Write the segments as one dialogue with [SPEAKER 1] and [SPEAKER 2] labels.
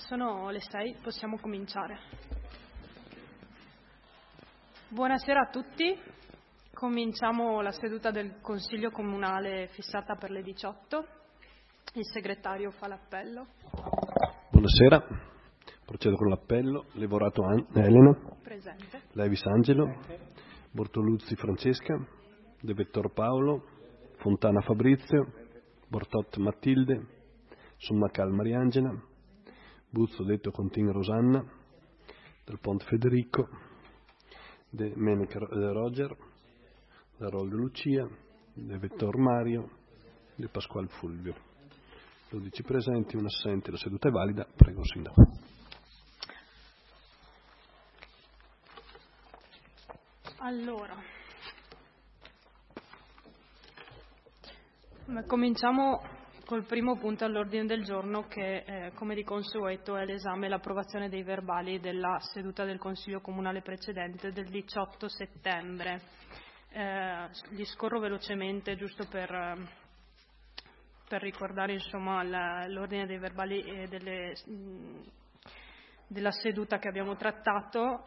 [SPEAKER 1] Sono le 6, possiamo cominciare. Buonasera a tutti, cominciamo la seduta del Consiglio Comunale fissata per le 18. Il segretario fa l'appello.
[SPEAKER 2] Buonasera, procedo con l'appello. Levorato Elena.
[SPEAKER 1] Presente.
[SPEAKER 2] Levis Angelo. Bortoluzzi Francesca. De Vettor Paolo. Fontana Fabrizio. Bortot Matilde. Sommacal Mariangela. Buzzo detto Contin Rosanna. Del Pont Federico. De Menec Roger. De Rolde Lucia. De Vettor Mario. De Pasquale Fulvio. 12 presenti, un assente, la seduta è valida. Prego, Sindaco.
[SPEAKER 1] Allora, cominciamo col primo punto all'ordine del giorno che, come di consueto, è l'esame e l'approvazione dei verbali della seduta del Consiglio Comunale precedente del 18 settembre. Li scorro velocemente giusto per ricordare l'ordine dei verbali della seduta che abbiamo trattato.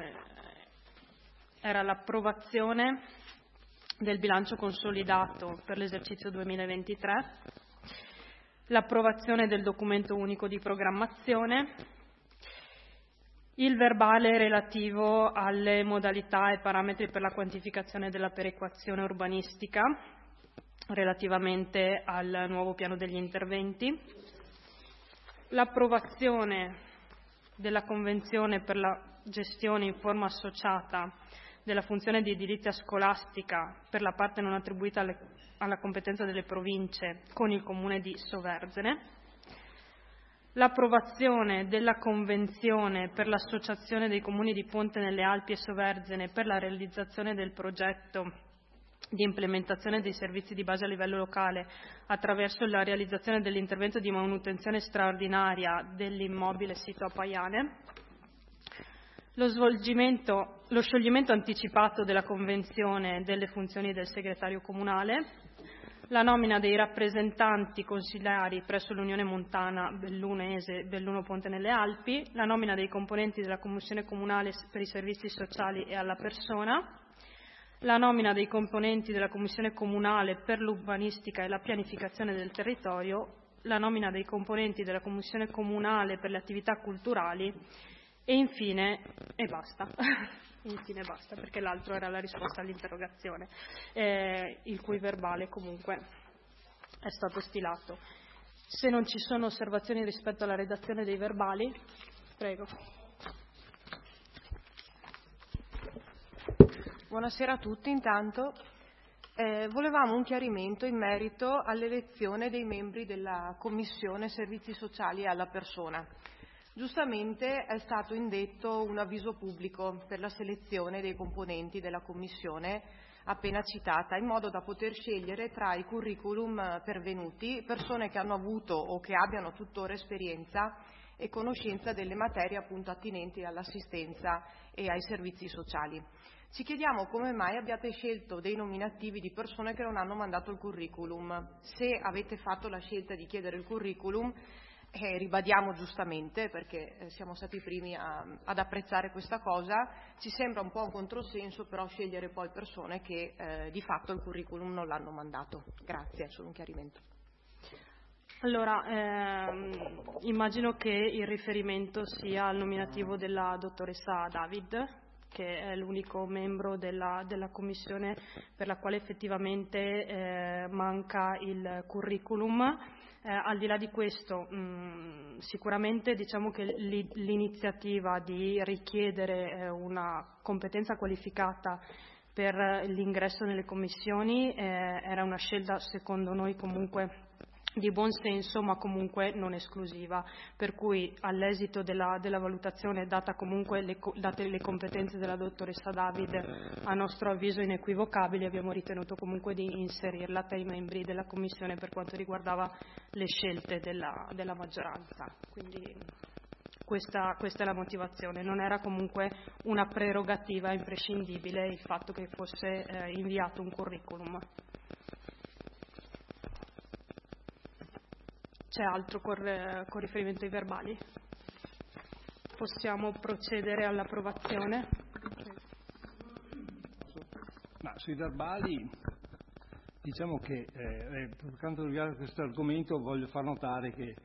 [SPEAKER 1] Era l'approvazione del bilancio consolidato per l'esercizio 2023, l'approvazione del documento unico di programmazione, il verbale relativo alle modalità e parametri per la quantificazione della perequazione urbanistica relativamente al nuovo piano degli interventi, l'approvazione della Convenzione per la gestione in forma associata della funzione di edilizia scolastica per la parte non attribuita alla competenza delle province con il Comune di Soverzene, l'approvazione della Convenzione per l'associazione dei Comuni di Ponte nelle Alpi e Soverzene per la realizzazione del progetto di implementazione dei servizi di base a livello locale attraverso la realizzazione dell'intervento di manutenzione straordinaria dell'immobile sito a Paiane, lo scioglimento anticipato della Convenzione delle funzioni del segretario comunale, la nomina dei rappresentanti consigliari presso l'Unione Montana Bellunese Belluno Ponte nelle Alpi, la nomina dei componenti della Commissione Comunale per i Servizi Sociali e alla Persona, la nomina dei componenti della Commissione Comunale per l'Urbanistica e la Pianificazione del Territorio, la nomina dei componenti della Commissione Comunale per le Attività Culturali e infine basta. Infine basta, perché l'altro era la risposta all'interrogazione, il cui verbale comunque è stato stilato. Se non ci sono osservazioni rispetto alla redazione dei verbali, prego.
[SPEAKER 3] Buonasera a tutti. Intanto volevamo un chiarimento in merito all'elezione dei membri della Commissione Servizi Sociali alla Persona. Giustamente è stato indetto un avviso pubblico per la selezione dei componenti della Commissione appena citata, in modo da poter scegliere tra i curriculum pervenuti persone che hanno avuto o che abbiano tuttora esperienza e conoscenza delle materie appunto attinenti all'assistenza e ai servizi sociali. Ci chiediamo come mai abbiate scelto dei nominativi di persone che non hanno mandato il curriculum. Se avete fatto la scelta di chiedere il curriculum, ribadiamo giustamente, perché siamo stati i primi ad apprezzare questa cosa, ci sembra un po' un controsenso però scegliere poi persone che di fatto il curriculum non l'hanno mandato. Grazie, solo un chiarimento.
[SPEAKER 1] Allora, immagino che il riferimento sia al nominativo della dottoressa David, che è l'unico membro della Commissione per la quale effettivamente manca il curriculum. Al di là di questo, sicuramente diciamo che l'iniziativa di richiedere una competenza qualificata per l'ingresso nelle commissioni era una scelta secondo noi comunque di buon senso, ma comunque non esclusiva, per cui all'esito della valutazione, date le competenze della dottoressa David a nostro avviso inequivocabili, abbiamo ritenuto comunque di inserirla tra i membri della Commissione per quanto riguardava le scelte della maggioranza. Quindi questa è la motivazione. Non era comunque una prerogativa imprescindibile il fatto che fosse inviato un curriculum. C'è altro con riferimento ai verbali? possiamo procedere all'approvazione.
[SPEAKER 4] Ma sui verbali, diciamo che per quanto riguarda questo argomento voglio far notare che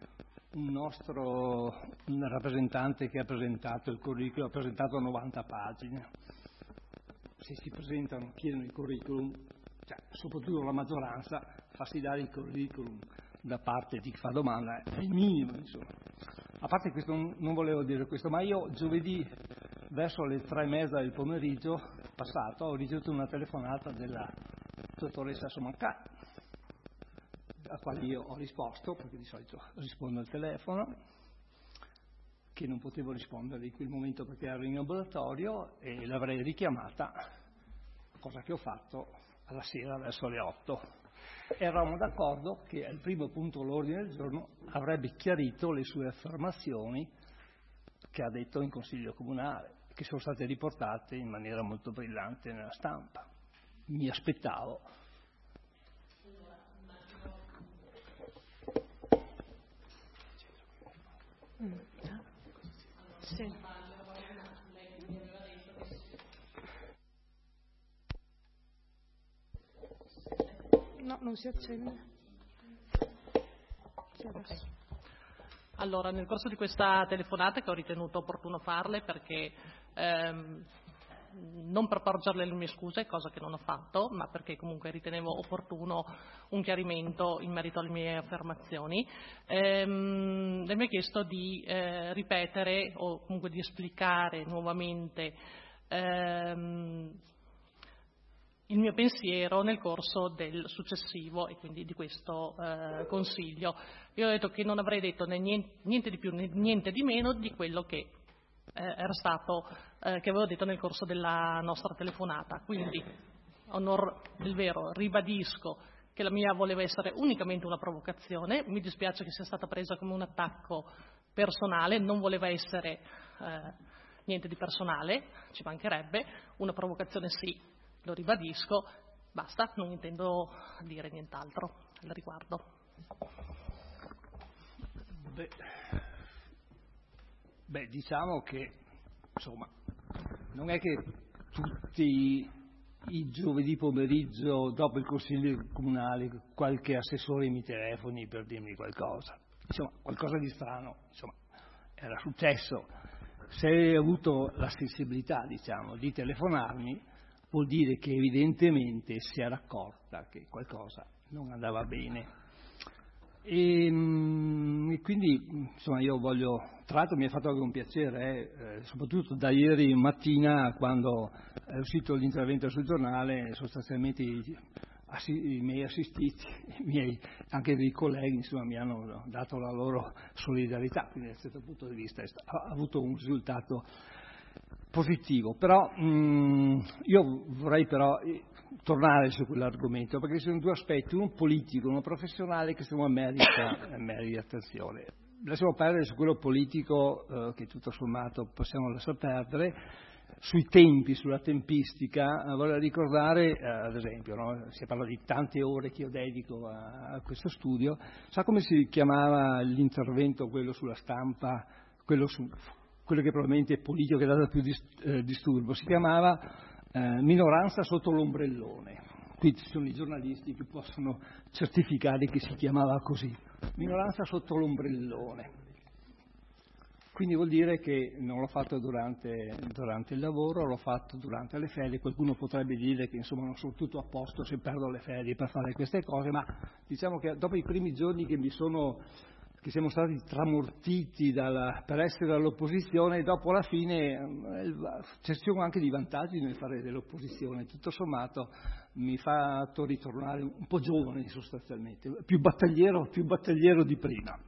[SPEAKER 4] un rappresentante che ha presentato il curriculum ha presentato 90 pagine. Se si presentano, chiedono il curriculum, cioè, soprattutto la maggioranza, farsi dare il curriculum da parte di chi fa domanda è il minimo, insomma. A parte questo, non volevo dire questo, ma io giovedì verso le 3:30 del pomeriggio passato ho ricevuto una telefonata della dottoressa Somancà, a quale io ho risposto, perché di solito rispondo al telefono, che non potevo rispondere in quel momento perché ero in laboratorio, e l'avrei richiamata, cosa che ho fatto alla sera verso le 8. Eravamo d'accordo che al primo punto all'ordine del giorno avrebbe chiarito le sue affermazioni che ha detto in Consiglio Comunale, che sono state riportate in maniera molto brillante nella stampa. Mi aspettavo.
[SPEAKER 1] Sì. No, non si accende.
[SPEAKER 5] Okay. Allora, nel corso di questa telefonata, che ho ritenuto opportuno farle perché non per porgerle le mie scuse, cosa che non ho fatto, ma perché comunque ritenevo opportuno un chiarimento in merito alle mie affermazioni, lei mi ha chiesto di ripetere o comunque di esplicare nuovamente il mio pensiero nel corso del successivo e quindi di questo Consiglio. Io ho detto che non avrei detto né niente di più né niente di meno di quello che era stato, che avevo detto nel corso della nostra telefonata. Quindi, onor del vero, ribadisco che la mia voleva essere unicamente una provocazione. Mi dispiace che sia stata presa come un attacco personale, non voleva essere niente di personale, ci mancherebbe, una provocazione sì. Lo ribadisco, basta, non intendo dire nient'altro al riguardo.
[SPEAKER 4] Beh, diciamo che, insomma, non è che tutti i giovedì pomeriggio, dopo il Consiglio Comunale, qualche assessore mi telefoni per dirmi qualcosa. Insomma, qualcosa di strano, insomma, era successo. Se hai avuto la sensibilità, diciamo, di telefonarmi, vuol dire che evidentemente si era accorta che qualcosa non andava bene. E quindi, insomma, io voglio, tra l'altro mi è fatto anche un piacere, soprattutto da ieri mattina, quando è uscito l'intervento sul giornale, sostanzialmente i miei assistiti, anche dei colleghi, insomma, mi hanno dato la loro solidarietà, quindi da questo punto di vista ha avuto un risultato positivo. Però io vorrei però tornare su quell'argomento, perché ci sono due aspetti, uno politico, uno professionale, che secondo me merita attenzione. Lasciamo perdere su quello politico, che tutto sommato possiamo lasciar perdere. Sui tempi, sulla tempistica, vorrei ricordare, ad esempio, no? Si parla di tante ore che io dedico a questo studio. Sa come si chiamava l'intervento, quello sulla stampa, quello che probabilmente è politico, che dà più disturbo? Si chiamava minoranza sotto l'ombrellone. Qui ci sono i giornalisti che possono certificare che si chiamava così, minoranza sotto l'ombrellone. Quindi vuol dire che non l'ho fatto durante il lavoro, l'ho fatto durante le ferie. Qualcuno potrebbe dire che insomma non sono tutto a posto se perdo le ferie per fare queste cose, ma diciamo che dopo i primi giorni che siamo stati tramortiti per essere all'opposizione, dopo alla fine ci sono anche dei vantaggi nel fare dell'opposizione. Tutto sommato mi ha fatto ritornare un po' giovane sostanzialmente, più battagliero di prima.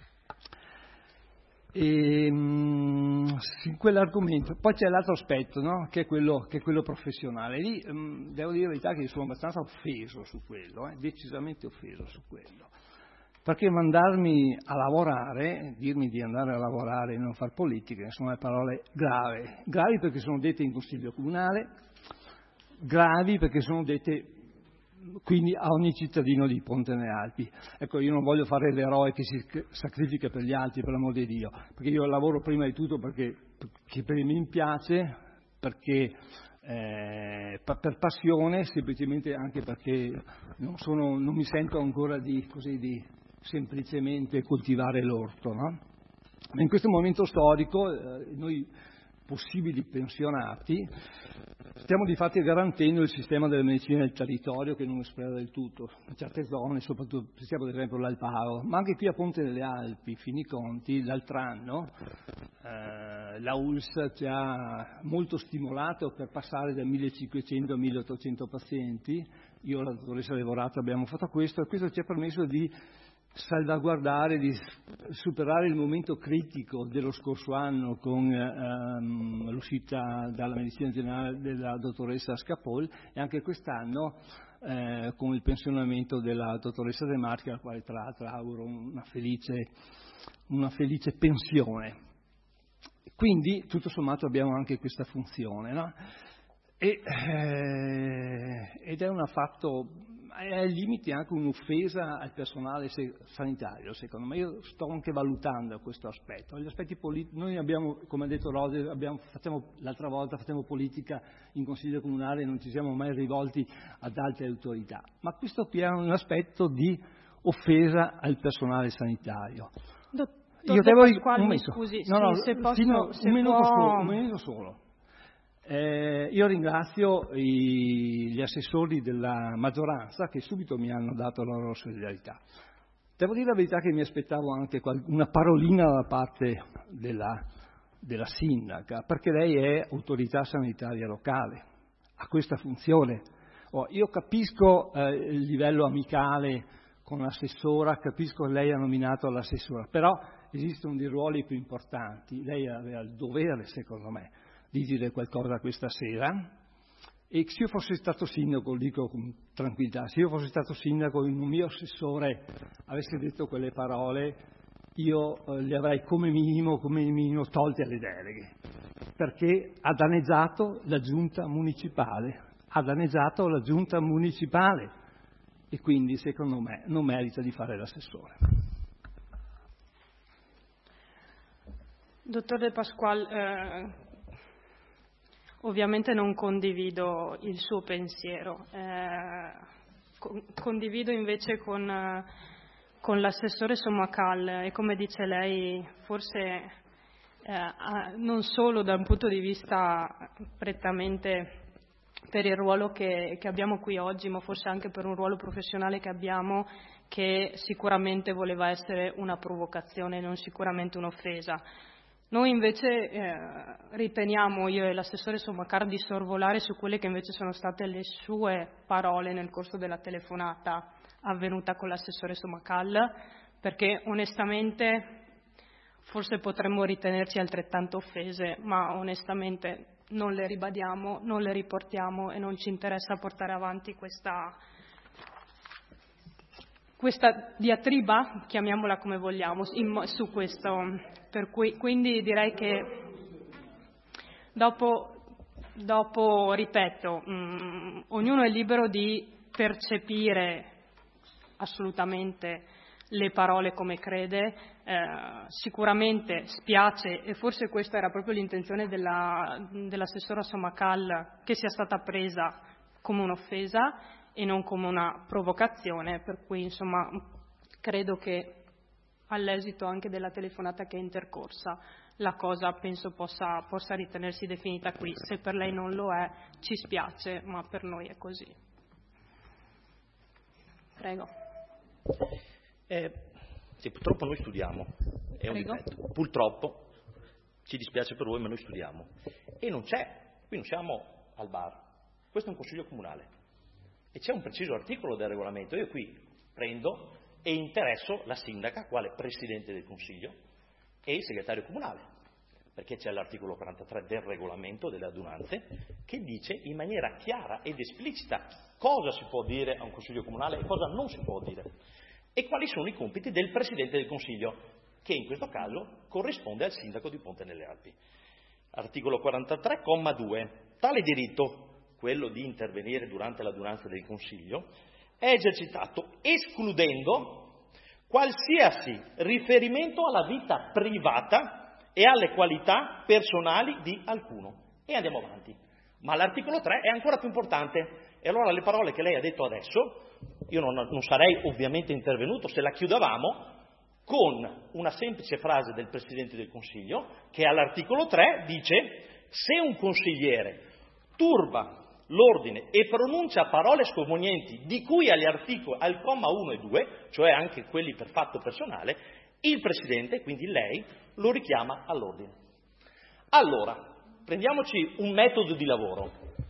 [SPEAKER 4] E in quell'argomento poi c'è l'altro aspetto, no? che è quello professionale. Lì devo dire la verità che sono abbastanza offeso su quello, decisamente offeso su quello, perché mandarmi a lavorare, dirmi di andare a lavorare e non far politica, sono parole gravi perché sono dette in Consiglio Comunale, gravi perché sono dette quindi a ogni cittadino di Ponte nelle Alpi. Ecco, io non voglio fare l'eroe che si sacrifica per gli altri, per l'amor di Dio, perché io lavoro prima di tutto perché mi piace, perché per passione, semplicemente anche perché non mi sento ancora di semplicemente coltivare l'orto, no? Ma in questo momento storico noi possibili pensionati stiamo di fatto garantendo il sistema della medicina del territorio, che non esplora del tutto in certe zone, soprattutto pensiamo ad esempio all'Alparo, ma anche qui a Ponte nelle Alpi, fin i conti, l'altro anno la ULSS ci ha molto stimolato per passare da 1500 a 1800 pazienti. Io e la dottoressa Levorato abbiamo fatto questo, e questo ci ha permesso di salvaguardare, di superare il momento critico dello scorso anno con l'uscita dalla medicina generale della dottoressa Scapol, e anche quest'anno con il pensionamento della dottoressa De Marchi, al quale tra l'altro auguro una felice pensione. Quindi tutto sommato abbiamo anche questa funzione, no? Ed è al limite anche un'offesa al personale sanitario, secondo me. Io sto anche valutando questo aspetto. Gli aspetti politici, noi abbiamo, come ha detto Rose, l'altra volta facciamo politica in Consiglio Comunale e non ci siamo mai rivolti ad altre autorità, ma questo qui è un aspetto di offesa al personale sanitario.
[SPEAKER 1] Io devo un
[SPEAKER 4] minuto solo. Io ringrazio gli assessori della maggioranza che subito mi hanno dato la loro solidarietà. Devo dire la verità che mi aspettavo anche una parolina da parte della sindaca, perché lei è autorità sanitaria locale, ha questa funzione. Io capisco il livello amicale con l'assessora, capisco che lei ha nominato l'assessora, però esistono dei ruoli più importanti. Lei aveva il dovere, secondo me, di dire qualcosa questa sera, e se io fossi stato sindaco, lo dico con tranquillità, se io fossi stato sindaco e un mio assessore avesse detto quelle parole, io le avrei come minimo tolte alle deleghe, perché ha danneggiato la giunta municipale, e quindi secondo me non merita di fare l'assessore.
[SPEAKER 1] Dottor De Pasquale, ovviamente non condivido il suo pensiero, condivido invece con l'assessore Sommacal, e come dice lei, forse non solo da un punto di vista prettamente per il ruolo che abbiamo qui oggi, ma forse anche per un ruolo professionale che abbiamo, che sicuramente voleva essere una provocazione, non sicuramente un'offesa. Noi invece riteniamo, io e l'assessore Sommacar, di sorvolare su quelle che invece sono state le sue parole nel corso della telefonata avvenuta con l'assessore Sommacal, perché onestamente forse potremmo ritenerci altrettanto offese, ma onestamente non le ribadiamo, non le riportiamo e non ci interessa portare avanti questa diatriba, chiamiamola come vogliamo, su questo. Per cui, quindi direi che dopo ripeto, ognuno è libero di percepire assolutamente le parole come crede, sicuramente spiace, e forse questa era proprio l'intenzione dell'assessora Sommacal, che sia stata presa come un'offesa e non come una provocazione, per cui insomma credo che all'esito anche della telefonata che è intercorsa la cosa penso possa ritenersi definita qui. Se per lei non lo è, ci spiace, ma per noi è così. Prego.
[SPEAKER 6] Sì, purtroppo noi studiamo, è un difetto. Purtroppo, ci dispiace per voi, ma noi studiamo. E non c'è, qui non siamo al bar, questo è un consiglio comunale. E c'è un preciso articolo del regolamento. Io qui prendo e interesso la sindaca, quale presidente del consiglio, e il segretario comunale, perché c'è l'articolo 43 del regolamento delle adunanze che dice in maniera chiara ed esplicita cosa si può dire a un consiglio comunale e cosa non si può dire, e quali sono i compiti del presidente del consiglio, che in questo caso corrisponde al sindaco di Ponte nelle Alpi. Articolo 43, comma 2. Tale diritto, quello di intervenire durante l'adunanza del consiglio, è esercitato escludendo qualsiasi riferimento alla vita privata e alle qualità personali di alcuno. E andiamo avanti. Ma l'articolo 3 è ancora più importante. E allora le parole che lei ha detto adesso, io non sarei ovviamente intervenuto se la chiudevamo con una semplice frase del Presidente del Consiglio, che all'articolo 3 dice: se un consigliere turba l'ordine e pronuncia parole scomunienti di cui al comma 1 e 2, cioè anche quelli per fatto personale, il Presidente, quindi lei, lo richiama all'ordine. Allora, prendiamoci un metodo di lavoro.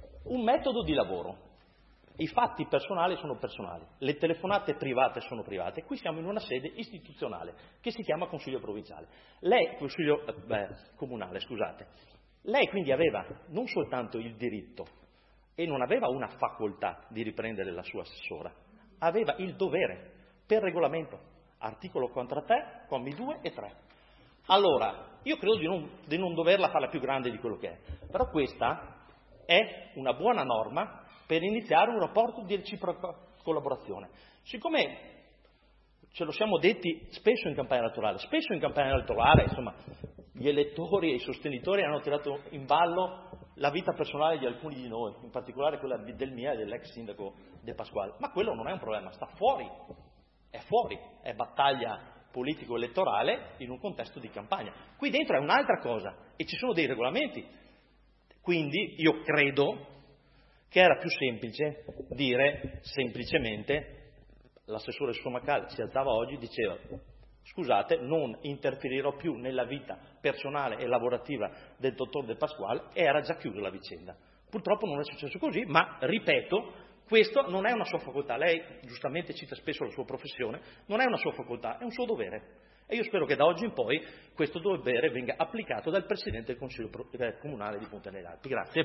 [SPEAKER 6] I fatti personali sono personali, le telefonate private sono private. Qui siamo in una sede istituzionale che si chiama Consiglio Provinciale. Comunale, scusate. Lei quindi aveva non soltanto il diritto e non aveva una facoltà di riprendere la sua assessora, aveva il dovere per regolamento, articolo 43, commi 2 e 3. Allora, io credo di non doverla farla più grande di quello che è, però questa è una buona norma per iniziare un rapporto di reciproca collaborazione. Siccome ce lo siamo detti spesso in campagna elettorale, insomma, gli elettori e i sostenitori hanno tirato in ballo la vita personale di alcuni di noi, in particolare quella del mio e dell'ex sindaco De Pasquale, ma quello non è un problema, sta fuori, è battaglia politico-elettorale in un contesto di campagna. Qui dentro è un'altra cosa e ci sono dei regolamenti, quindi io credo che era più semplice dire semplicemente, l'assessore Stomacal si alzava oggi e diceva: scusate, non interferirò più nella vita personale e lavorativa del dottor De Pasquale, e era già chiusa la vicenda. Purtroppo non è successo così, ma ripeto, questo non è una sua facoltà. Lei giustamente cita spesso la sua professione, non è una sua facoltà, è un suo dovere. E io spero che da oggi in poi questo dovere venga applicato dal Presidente del Consiglio Comunale di Ponte nelle Alpi. Grazie.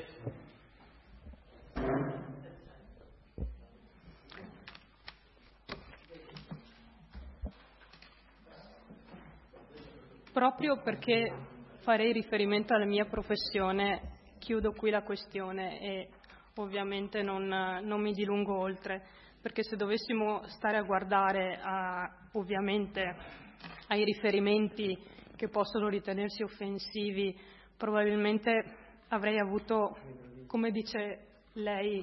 [SPEAKER 1] Proprio perché farei riferimento alla mia professione, chiudo qui la questione e ovviamente non mi dilungo oltre, perché se dovessimo stare a guardare ovviamente ai riferimenti che possono ritenersi offensivi, probabilmente avrei avuto, come dice lei,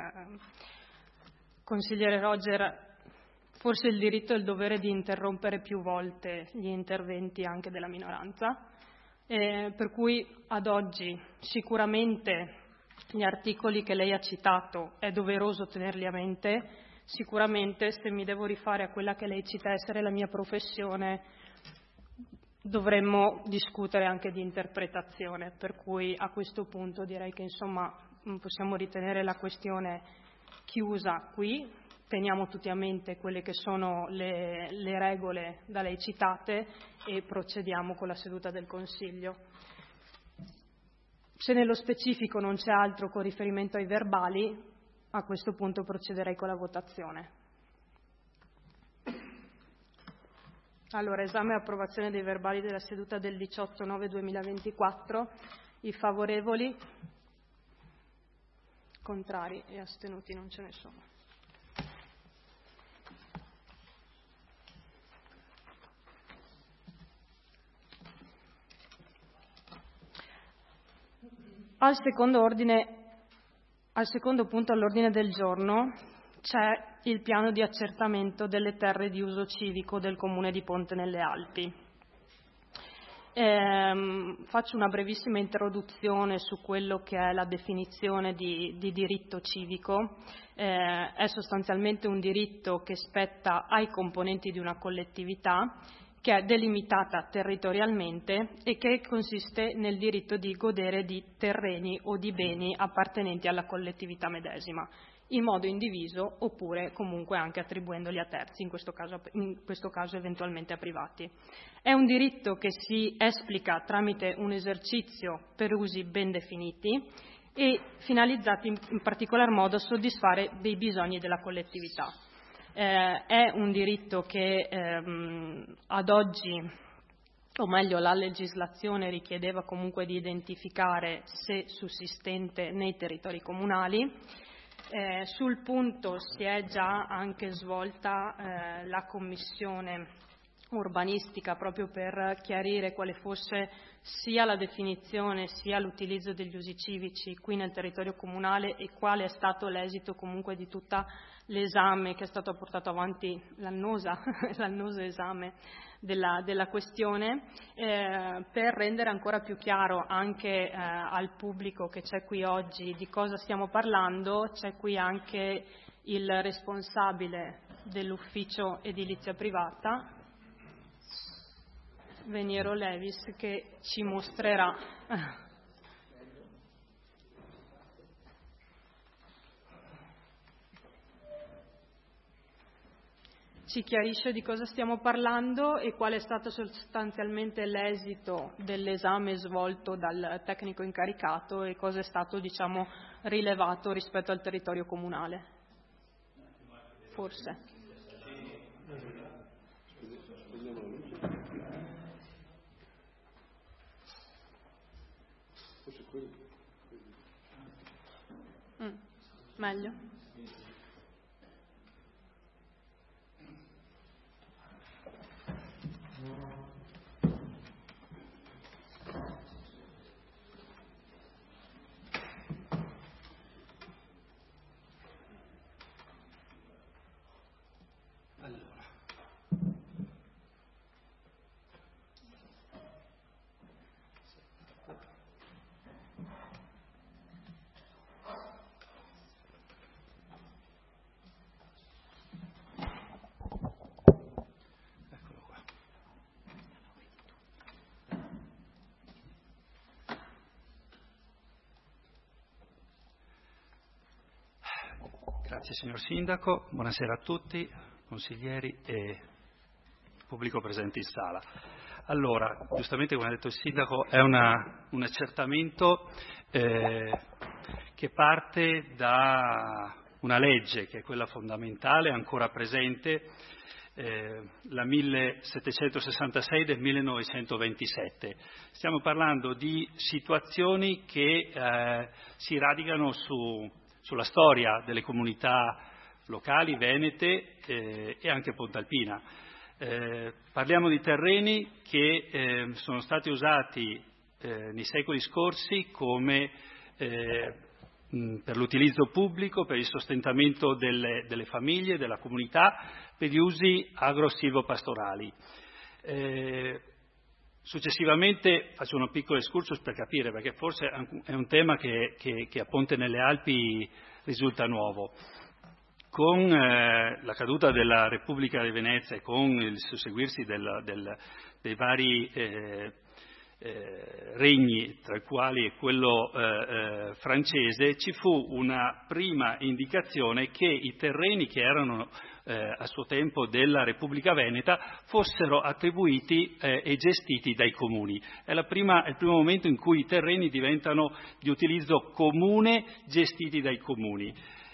[SPEAKER 1] consigliere Roger, forse il diritto e il dovere di interrompere più volte gli interventi anche della minoranza, per cui ad oggi sicuramente gli articoli che lei ha citato è doveroso tenerli a mente, sicuramente se mi devo rifare a quella che lei cita essere la mia professione dovremmo discutere anche di interpretazione, per cui a questo punto direi che insomma possiamo ritenere la questione chiusa qui. Teniamo tutti a mente quelle che sono le regole da lei citate e procediamo con la seduta del Consiglio. Se nello specifico non c'è altro con riferimento ai verbali, a questo punto procederei con la votazione. Allora, esame e approvazione dei verbali della seduta del 18/9/2024. I favorevoli, contrari e astenuti non ce ne sono. Al secondo punto all'ordine del giorno c'è il piano di accertamento delle terre di uso civico del Comune di Ponte nelle Alpi. Faccio una brevissima introduzione su quello che è la definizione di diritto civico. È sostanzialmente un diritto che spetta ai componenti di una collettività, che è delimitata territorialmente e che consiste nel diritto di godere di terreni o di beni appartenenti alla collettività medesima, in modo indiviso oppure comunque anche attribuendoli a terzi, in questo caso eventualmente a privati. È un diritto che si esplica tramite un esercizio per usi ben definiti e finalizzati in particolar modo a soddisfare dei bisogni della collettività. È un diritto che ad oggi, o meglio la legislazione richiedeva comunque di identificare se sussistente nei territori comunali. Sul punto si è già anche svolta la commissione urbanistica proprio per chiarire quale fosse sia la definizione sia l'utilizzo degli usi civici qui nel territorio comunale e quale è stato l'esito comunque di tutta l'esame che è stato portato avanti, l'annoso esame della questione, per rendere ancora più chiaro anche al pubblico che c'è qui oggi di cosa stiamo parlando. C'è qui anche il responsabile dell'ufficio edilizia privata, Veniero Levis, che ci mostrerà ci chiarisce di cosa stiamo parlando e qual è stato sostanzialmente l'esito dell'esame svolto dal tecnico incaricato e cosa è stato, rilevato rispetto al territorio comunale. Forse. Meglio?
[SPEAKER 7] Grazie signor Sindaco, buonasera a tutti, consiglieri e pubblico presente in sala. Allora, giustamente come ha detto il Sindaco, è un accertamento che parte da una legge che è quella fondamentale, ancora presente, la 1766 del 1927. Stiamo parlando di situazioni che si radicano sulla storia delle comunità locali, venete e anche pontalpina. Parliamo di terreni che sono stati usati nei secoli scorsi come per l'utilizzo pubblico, per il sostentamento delle famiglie, della comunità, per gli usi agro-silvopastorali. Successivamente faccio un piccolo excursus per capire, perché forse è un tema che a Ponte nelle Alpi risulta nuovo. Con la caduta della Repubblica di Venezia e con il susseguirsi dei vari regni, tra i quali quello francese, ci fu una prima indicazione che i terreni che erano a suo tempo della Repubblica Veneta fossero attribuiti e gestiti dai comuni. È il primo momento in cui i terreni diventano di utilizzo comune, gestiti dai comuni.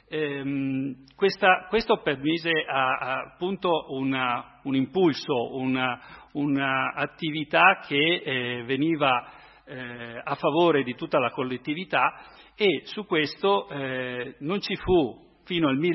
[SPEAKER 7] Questo permise appunto un impulso, un'attività che veniva a favore di tutta la collettività, e su questo non ci fu fino al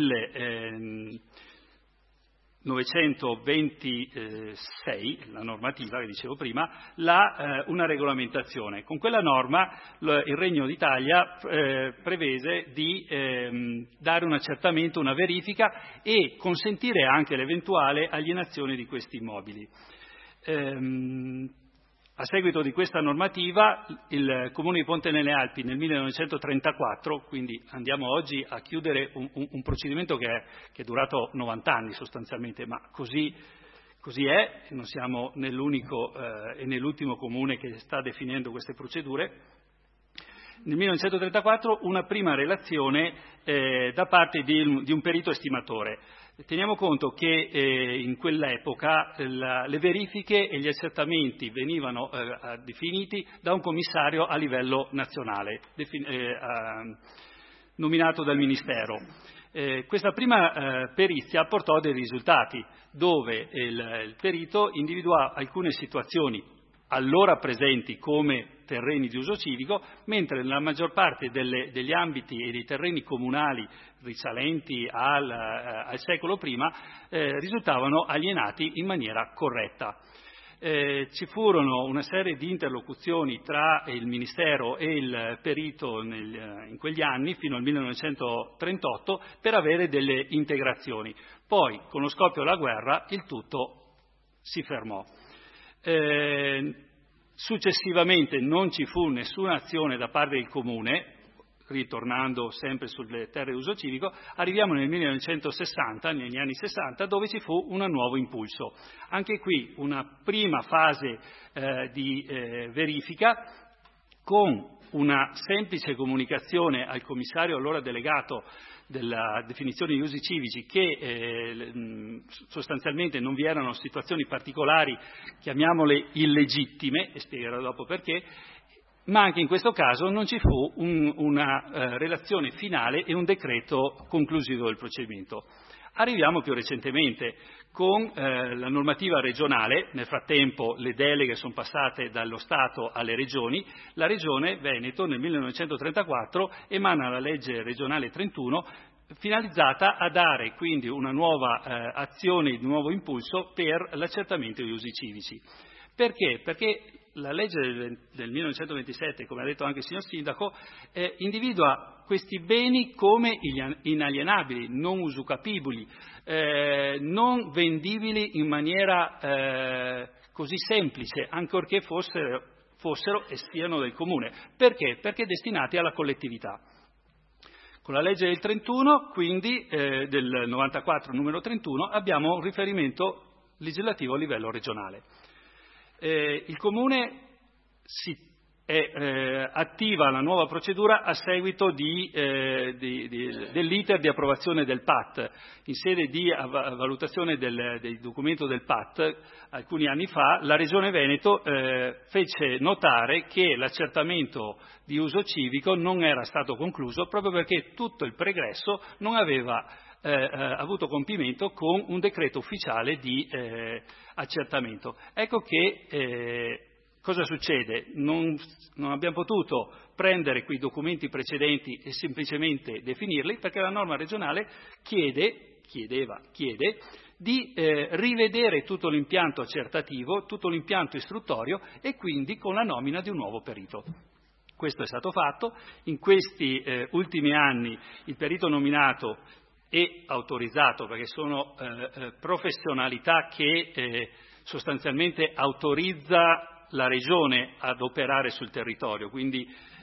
[SPEAKER 7] 1926, la normativa che dicevo prima, una regolamentazione. Con quella norma il Regno d'Italia prevese di dare un accertamento, una verifica e consentire anche l'eventuale alienazione di questi immobili. A seguito di questa normativa, il Comune di Ponte nelle Alpi nel 1934, quindi andiamo oggi a chiudere un procedimento che è durato 90 anni sostanzialmente, ma così è, non siamo nell'unico e nell'ultimo comune che sta definendo queste procedure. Nel 1934 una prima relazione da parte di un perito estimatore. Teniamo conto che in quell'epoca le verifiche e gli accertamenti venivano definiti da un commissario a livello nazionale, nominato dal Ministero. Questa prima perizia portò dei risultati, dove il perito individuò alcune situazioni allora presenti come terreni di uso civico, mentre nella maggior parte degli ambiti e dei terreni comunali risalenti al secolo prima risultavano alienati in maniera corretta. Ci furono una serie di interlocuzioni tra il Ministero e il perito in quegli anni, fino al 1938, per avere delle integrazioni. Poi, con lo scoppio della guerra, il tutto si fermò. Successivamente non ci fu nessuna azione da parte del Comune, ritornando sempre sulle terre di uso civico. Arriviamo nel 1960, negli anni 60, dove ci fu un nuovo impulso. Anche qui una prima fase di verifica, con una semplice comunicazione al commissario allora delegato della definizione di usi civici che sostanzialmente non vi erano situazioni particolari, chiamiamole illegittime, e spiegherò dopo perché, ma anche in questo caso non ci fu una relazione finale e un decreto conclusivo del procedimento. Arriviamo più recentemente con la normativa regionale. Nel frattempo le deleghe sono passate dallo Stato alle regioni. La Regione Veneto nel 1934 emana la legge regionale 31, finalizzata a dare quindi una nuova azione, un nuovo impulso per l'accertamento degli usi civici. Perché? Perché la legge del 1927, come ha detto anche il signor Sindaco, individua questi beni come inalienabili, non usucapibili, non vendibili in maniera così semplice, ancorché fossero e siano del comune. Perché? Perché destinati alla collettività. Con la legge del 31, quindi del 94, numero 31, abbiamo un riferimento legislativo a livello regionale. Il Comune attiva la nuova procedura a seguito dell'iter di approvazione del PAT. In sede di valutazione del documento del PAT, alcuni anni fa, la Regione Veneto fece notare che l'accertamento di uso civico non era stato concluso proprio perché tutto il pregresso non aveva avuto compimento con un decreto ufficiale di accertamento. Ecco che cosa succede? Non abbiamo potuto prendere quei documenti precedenti e semplicemente definirli, perché la norma regionale chiede di rivedere tutto l'impianto accertativo, tutto l'impianto istruttorio e quindi con la nomina di un nuovo perito. Questo è stato fatto. In questi ultimi anni il perito nominato e autorizzato, perché sono professionalità che sostanzialmente autorizza la Regione ad operare sul territorio, quindi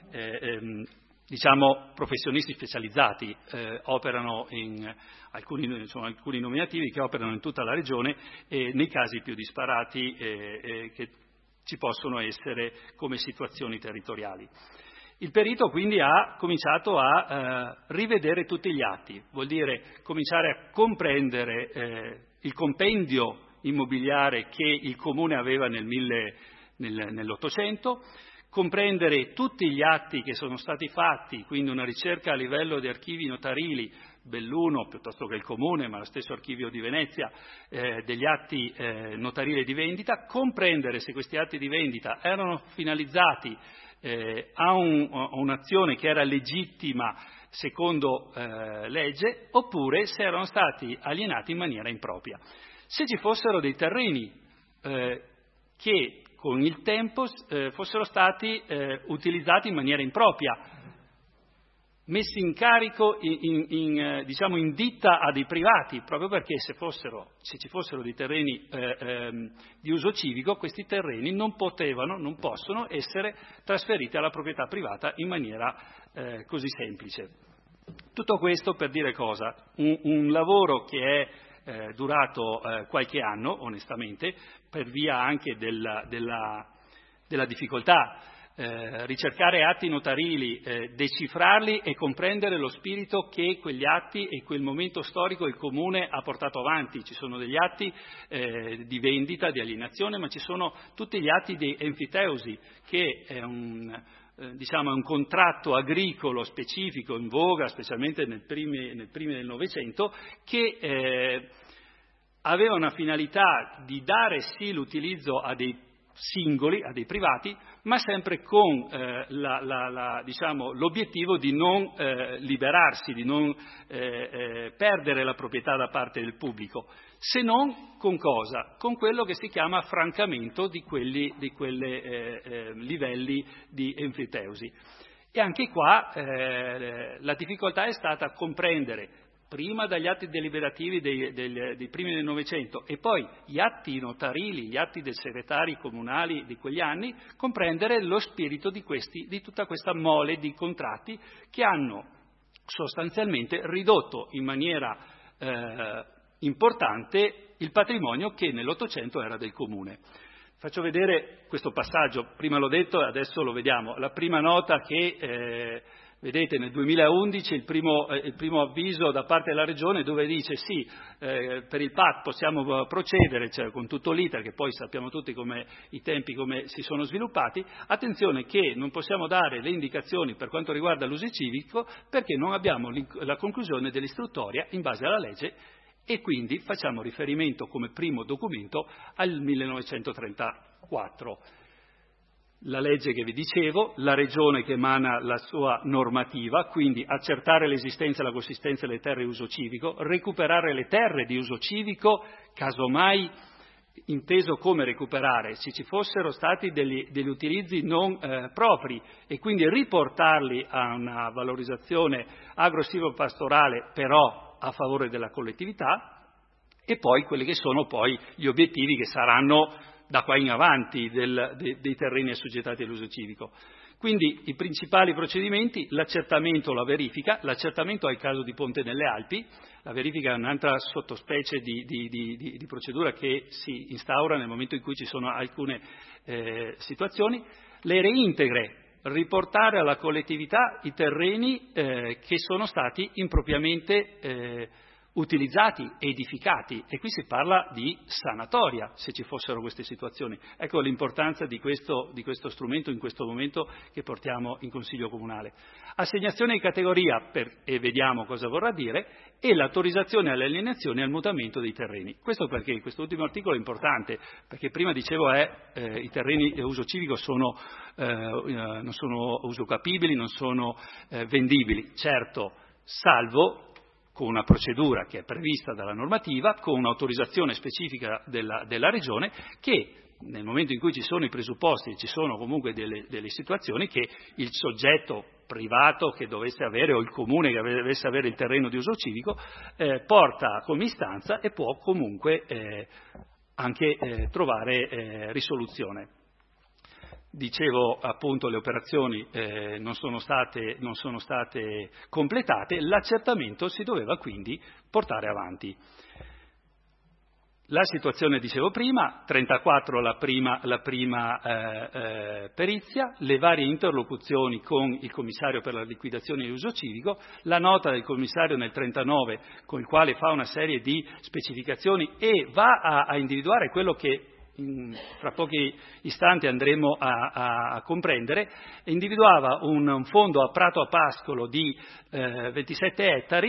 [SPEAKER 7] diciamo professionisti specializzati, operano sono alcuni nominativi che operano in tutta la Regione e nei casi più disparati che ci possono essere come situazioni territoriali. Il perito quindi ha cominciato a rivedere tutti gli atti, vuol dire cominciare a comprendere il compendio immobiliare che il Comune aveva nell'Ottocento, comprendere tutti gli atti che sono stati fatti, quindi una ricerca a livello di archivi notarili, Belluno piuttosto che il Comune, ma lo stesso archivio di Venezia, degli atti notarili di vendita, comprendere se questi atti di vendita erano finalizzati a un'azione che era legittima secondo legge, oppure se erano stati alienati in maniera impropria. Se ci fossero dei terreni che con il tempo fossero stati utilizzati in maniera impropria, messi in carico, diciamo in ditta a dei privati, proprio perché se ci fossero dei terreni di uso civico, questi terreni non possono essere trasferiti alla proprietà privata in maniera così semplice. Tutto questo per dire cosa? Un lavoro che è durato qualche anno, onestamente, per via anche della difficoltà. Ricercare atti notarili, decifrarli e comprendere lo spirito che quegli atti e quel momento storico il Comune ha portato avanti. Ci sono degli atti di vendita, di alienazione, ma ci sono tutti gli atti di enfiteusi, che è un contratto agricolo specifico in voga, specialmente nel primi del Novecento, che aveva una finalità di dare sì l'utilizzo a dei singoli, a dei privati, ma sempre con diciamo, l'obiettivo di non liberarsi, di non perdere la proprietà da parte del pubblico, se non con cosa? Con quello che si chiama affrancamento di quei livelli di enfiteusi. E anche qua la difficoltà è stata comprendere, prima dagli atti deliberativi dei primi del Novecento e poi gli atti notarili, gli atti dei segretari comunali di quegli anni, comprendere lo spirito di tutta questa mole di contratti che hanno sostanzialmente ridotto in maniera importante il patrimonio che nell'Ottocento era del comune. Faccio vedere questo passaggio, prima l'ho detto e adesso lo vediamo. La prima nota che vedete nel 2011, il primo avviso da parte della Regione dove dice sì, per il PAT possiamo procedere, cioè, con tutto l'iter, che poi sappiamo tutti i tempi come si sono sviluppati. Attenzione che non possiamo dare le indicazioni per quanto riguarda l'uso civico perché non abbiamo la conclusione dell'istruttoria in base alla legge e quindi facciamo riferimento come primo documento al 1934. La legge che vi dicevo, la Regione che emana la sua normativa, quindi accertare l'esistenza e la consistenza delle terre di uso civico, recuperare le terre di uso civico, casomai inteso come recuperare, se ci fossero stati degli utilizzi non propri e quindi riportarli a una valorizzazione agro-silvopastorale però a favore della collettività, e poi quelli che sono poi gli obiettivi che saranno da qua in avanti dei terreni assoggettati all'uso civico. Quindi i principali procedimenti, l'accertamento o la verifica. L'accertamento è il caso di Ponte nelle Alpi, la verifica è un'altra sottospecie di procedura che si instaura nel momento in cui ci sono alcune situazioni. Le reintegre, riportare alla collettività i terreni che sono stati impropriamente utilizzati, edificati, e qui si parla di sanatoria se ci fossero queste situazioni. Ecco l'importanza di questo strumento in questo momento che portiamo in Consiglio Comunale. Assegnazione di categoria, e vediamo cosa vorrà dire, e l'autorizzazione alle alienazioni e al mutamento dei terreni. Questo perché questo ultimo articolo è importante, perché prima dicevo i terreni a uso civico non sono usufruibili, non sono vendibili, certo, salvo con una procedura che è prevista dalla normativa, con un'autorizzazione specifica della Regione, che nel momento in cui ci sono i presupposti, ci sono comunque delle situazioni che il soggetto privato che dovesse avere o il comune che dovesse avere il terreno di uso civico porta come istanza e può comunque anche trovare risoluzione. Dicevo appunto le operazioni non sono state completate, l'accertamento si doveva quindi portare avanti. La situazione, dicevo prima, 34 la prima perizia, le varie interlocuzioni con il commissario per la liquidazione di uso civico, la nota del commissario nel 39 con il quale fa una serie di specificazioni e va a individuare quello che fra pochi istanti andremo a comprendere, individuava un fondo a Prato a Pascolo di 27 ettari,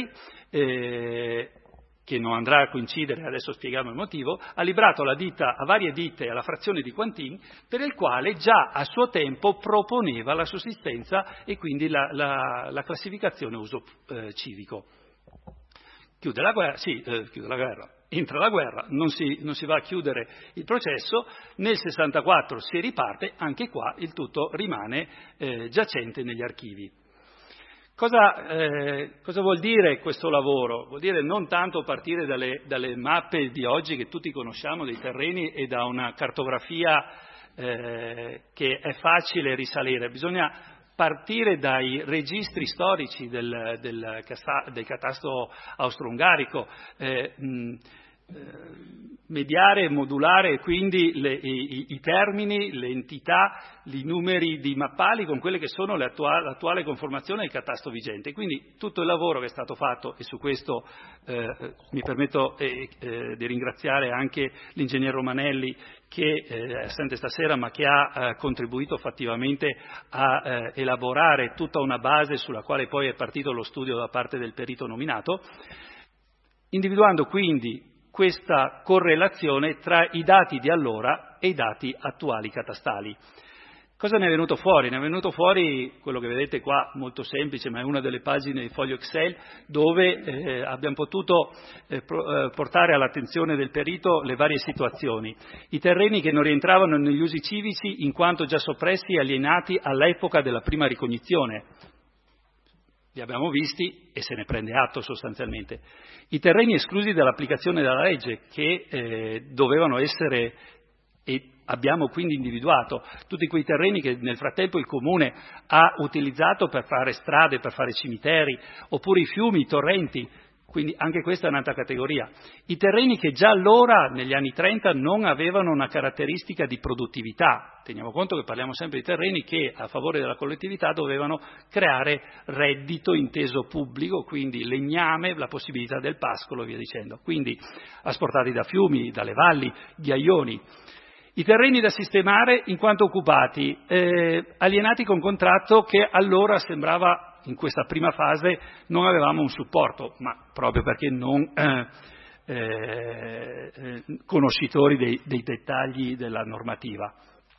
[SPEAKER 7] che non andrà a coincidere, adesso spieghiamo il motivo, ha librato a varie ditte alla frazione di Quantin, per il quale già a suo tempo proponeva la sussistenza e quindi la classificazione uso civico. Chiude la guerra. Entra la guerra, non si va a chiudere il processo, nel 64 si riparte, anche qua il tutto rimane giacente negli archivi. Cosa vuol dire questo lavoro? Vuol dire non tanto partire dalle mappe di oggi che tutti conosciamo dei terreni e da una cartografia che è facile risalire, bisogna partire dai registri storici del catasto austro-ungarico, mediare e modulare quindi i termini, le entità, i numeri di mappali con quelle che sono l'attuale conformazione del catasto vigente. Quindi tutto il lavoro che è stato fatto, e su questo mi permetto di ringraziare anche l'ingegner Romanelli che è assente stasera ma che ha contribuito fattivamente a elaborare tutta una base sulla quale poi è partito lo studio da parte del perito nominato, individuando quindi questa correlazione tra i dati di allora normativa e i dati attuali catastali. Cosa ne è venuto fuori? Ne è venuto fuori quello che vedete qua, molto semplice, ma è una delle pagine di foglio Excel, dove abbiamo potuto portare all'attenzione del perito le varie situazioni. I terreni che non rientravano negli usi civici in quanto già soppressi e alienati all'epoca della prima ricognizione. Li abbiamo visti e se ne prende atto sostanzialmente. I terreni esclusi dall'applicazione della legge, che dovevano essere, e abbiamo quindi individuato tutti quei terreni che nel frattempo il Comune ha utilizzato per fare strade, per fare cimiteri, oppure i fiumi, i torrenti, quindi anche questa è un'altra categoria. I terreni che già allora, negli anni 30, non avevano una caratteristica di produttività. Teniamo conto che parliamo sempre di terreni che a favore della collettività dovevano creare reddito inteso pubblico, quindi legname, la possibilità del pascolo e via dicendo. Quindi asportati da fiumi, dalle valli, ghiaioni. I terreni da sistemare in quanto occupati, alienati con contratto che allora sembrava, in questa prima fase, non avevamo un supporto, ma proprio perché non conoscitori dei dettagli della normativa.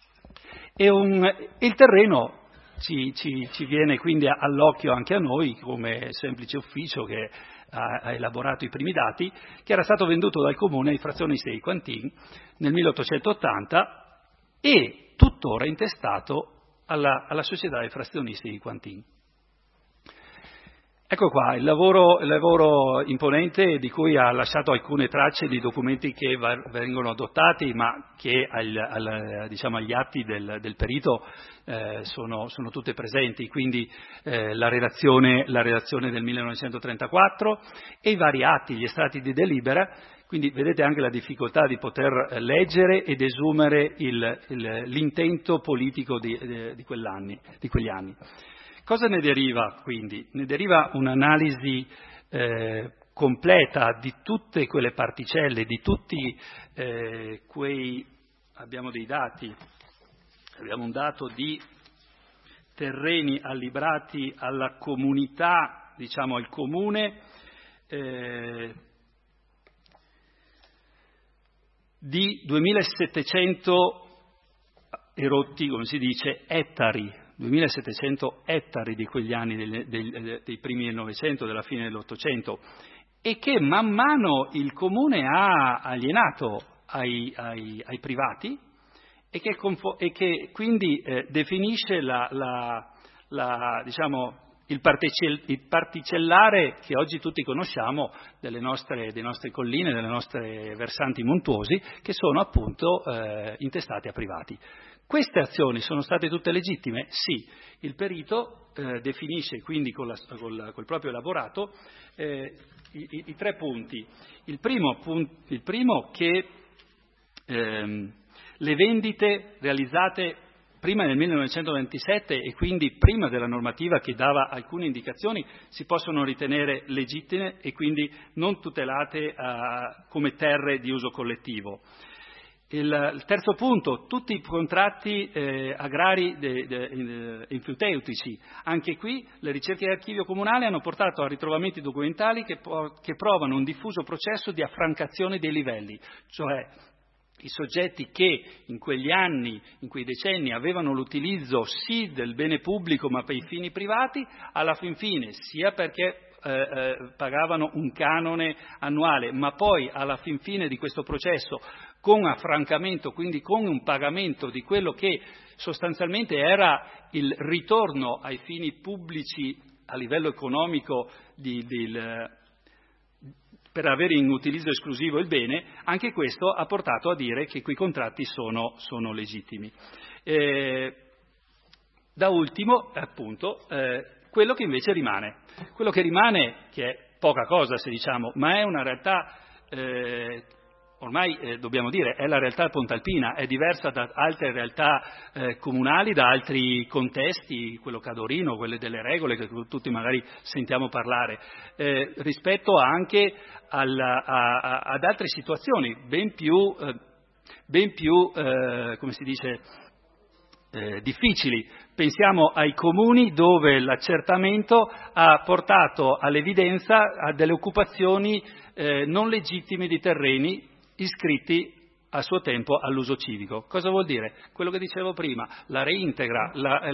[SPEAKER 7] Il terreno ci viene quindi all'occhio anche a noi, come semplice ufficio che ha elaborato i primi dati, che era stato venduto dal Comune ai Frazionisti di Quantin nel 1880 e tuttora intestato alla Società dei Frazionisti di Quantin. Ecco qua il lavoro imponente di cui ha lasciato alcune tracce di documenti che vengono adottati, ma che agli atti del perito sono tutte presenti, quindi la redazione del 1934 e i vari atti, gli estratti di delibera, quindi vedete anche la difficoltà di poter leggere ed esumere l'intento politico di quegli anni. Cosa ne deriva quindi? Ne deriva un'analisi completa di tutte quelle particelle, di tutti abbiamo dei dati, abbiamo un dato di terreni allibrati alla comunità, diciamo al comune, di 2.700 erotti, come si dice, ettari. 2.700 ettari di quegli anni dei primi del Novecento, della fine dell'Ottocento, e che man mano il Comune ha alienato ai privati e che quindi definisce il particellare che oggi tutti conosciamo dei nostre colline, delle nostre versanti montuosi, che sono appunto intestati a privati. Queste azioni sono state tutte legittime? Sì. Il perito definisce quindi col proprio elaborato i 3 punti. Il primo che le vendite realizzate prima del 1927 e quindi prima della normativa che dava alcune indicazioni si possono ritenere legittime e quindi non tutelate come terre di uso collettivo. Il terzo punto, tutti i contratti agrari enfiuteutici. Anche qui le ricerche di archivio comunale hanno portato a ritrovamenti documentali che provano un diffuso processo di affrancazione dei livelli, cioè i soggetti che in quegli anni, in quei decenni, avevano l'utilizzo sì del bene pubblico ma per i fini privati, alla fin fine, sia perché pagavano un canone annuale, ma poi alla fin fine di questo processo con affrancamento, quindi con un pagamento di quello che sostanzialmente era il ritorno ai fini pubblici a livello economico per avere in utilizzo esclusivo il bene, anche questo ha portato a dire che quei contratti sono legittimi. Da ultimo, appunto, quello che invece rimane. Quello che rimane, che è poca cosa se diciamo, ma è una realtà, ormai dobbiamo dire, è la realtà pontalpina, è diversa da altre realtà comunali, da altri contesti, quello cadorino, quelle delle regole che tutti magari sentiamo parlare, rispetto anche ad altre situazioni ben più come si dice, difficili. Pensiamo ai comuni dove l'accertamento ha portato all'evidenza a delle occupazioni non legittime di terreni iscritti a suo tempo all'uso civico. Cosa vuol dire? Quello che dicevo prima, la reintegra,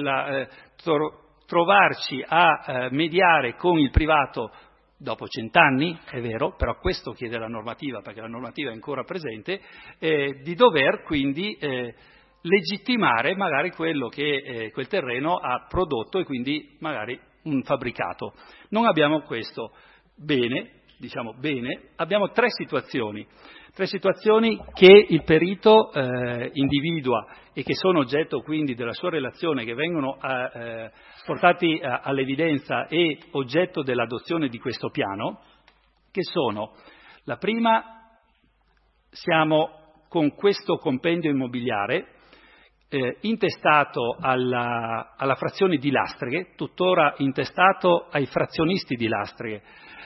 [SPEAKER 7] trovarci a mediare con il privato dopo 100 anni, è vero, però questo chiede la normativa, perché la normativa è ancora presente, di dover quindi legittimare magari quello che quel terreno ha prodotto e quindi magari un fabbricato. Non abbiamo questo. Bene, abbiamo tre situazioni che il perito individua e che sono oggetto quindi della sua relazione, che vengono portati all'evidenza e oggetto dell'adozione di questo piano, che sono: la prima, siamo con questo compendio immobiliare intestato alla frazione di Lastreghe, tuttora intestato ai frazionisti di Lastreghe,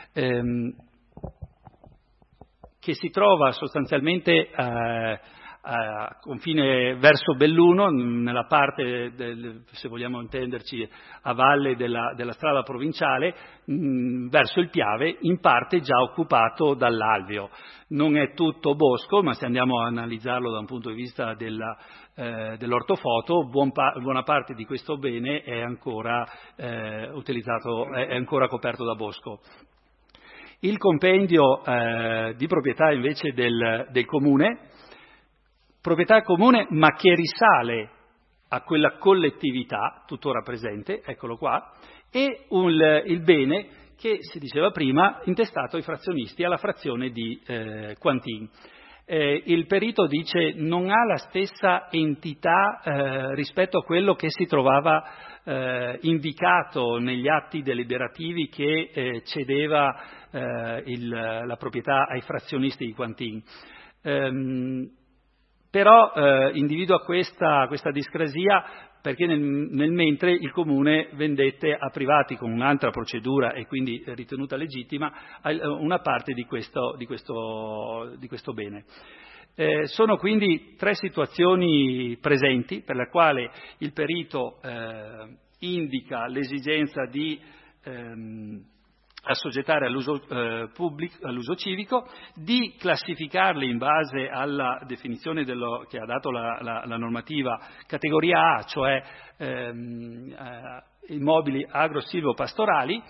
[SPEAKER 7] che si trova sostanzialmente a confine verso Belluno, nella parte, se vogliamo intenderci, a valle della strada provinciale, verso il Piave, in parte già occupato dall'alveo. Non è tutto bosco, ma se andiamo a analizzarlo da un punto di vista dell'ortofoto, buona parte di questo bene è ancora utilizzato, è ancora coperto da bosco. Il compendio di proprietà invece del comune, proprietà comune ma che risale a quella collettività tuttora presente, eccolo qua, e il bene che si diceva prima intestato ai frazionisti alla frazione di Quantin. Il perito dice non ha la stessa entità rispetto a quello che si trovava indicato negli atti deliberativi che cedeva la proprietà ai frazionisti di Quantin. Però individua questa discrasia perché nel mentre il Comune vendette a privati con un'altra procedura e quindi ritenuta legittima una parte di questo bene. Sono quindi tre situazioni presenti per la quale il perito indica l'esigenza di assoggettare all'uso civico, di classificarli in base alla definizione che ha dato la normativa categoria A, cioè immobili agro-silvo-pastorali,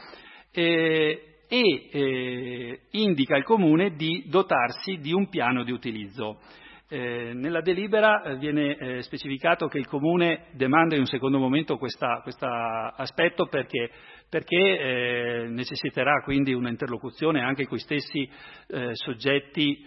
[SPEAKER 7] e indica al Comune di dotarsi di un piano di utilizzo. Nella delibera viene specificato che il Comune demanda in un secondo momento questo aspetto perché necessiterà quindi una interlocuzione anche con i stessi soggetti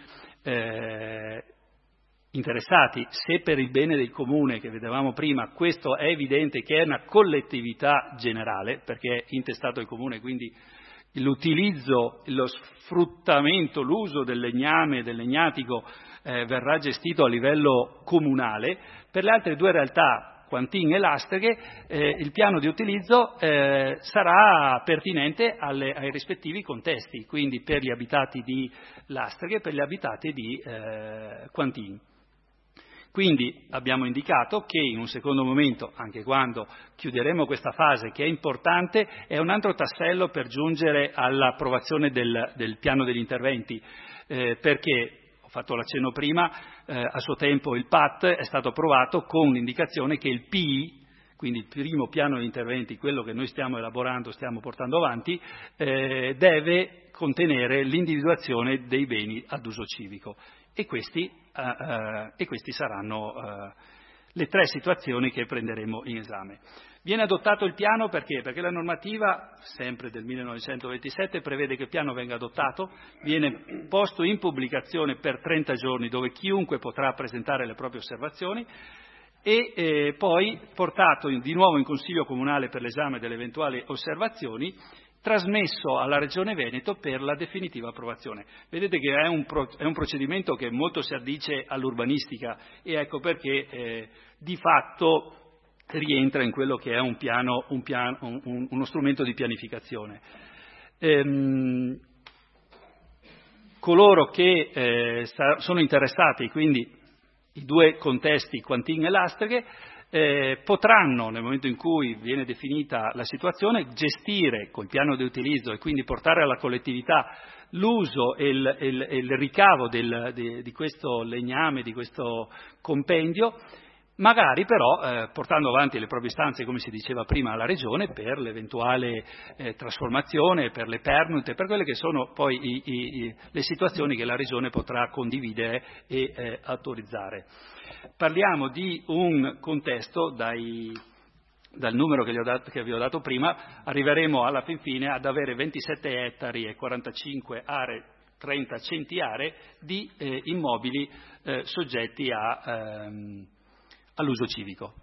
[SPEAKER 7] interessati. Se per il bene del Comune, che vedevamo prima, questo è evidente che è una collettività generale, perché è intestato al Comune, quindi l'utilizzo, lo sfruttamento, l'uso del legname, del legnatico verrà gestito a livello comunale. Per le altre due realtà, Quantin e Lastreghe, il piano di utilizzo sarà pertinente ai rispettivi contesti, quindi per gli abitati di Lastreghe e per gli abitati di Quantin. Quindi abbiamo indicato che in un secondo momento, anche quando chiuderemo questa fase che è importante, è un altro tassello per giungere all'approvazione del piano degli interventi, perché, ho fatto l'accenno prima, a suo tempo il PAT è stato approvato con l'indicazione che il PI, quindi il primo piano di interventi, quello che noi stiamo elaborando, stiamo portando avanti, deve contenere l'individuazione dei beni ad uso civico. E questi saranno le tre situazioni che prenderemo in esame. Viene adottato il piano perché? Perché la normativa, sempre del 1927, prevede che il piano venga adottato, viene posto in pubblicazione per 30 giorni dove chiunque potrà presentare le proprie osservazioni e poi portato di nuovo in Consiglio Comunale per l'esame delle eventuali osservazioni, trasmesso alla Regione Veneto per la definitiva approvazione. Vedete che è un procedimento che molto si addice all'urbanistica e ecco perché di fatto rientra in quello che è uno strumento di pianificazione. Coloro che sono interessati, quindi i due contesti, Quantin e Lastreghe, potranno, nel momento in cui viene definita la situazione, gestire col piano di utilizzo e quindi portare alla collettività l'uso e il ricavo di questo legname, di questo compendio, magari però portando avanti le proprie istanze, come si diceva prima, alla Regione per l'eventuale trasformazione, per le pernute, per quelle che sono poi le situazioni che la Regione potrà condividere e autorizzare. Parliamo di un contesto, dal numero che vi ho dato prima, arriveremo alla fin fine ad avere 27 ettari e 45 aree, 30 centiaree di immobili soggetti all'uso civico.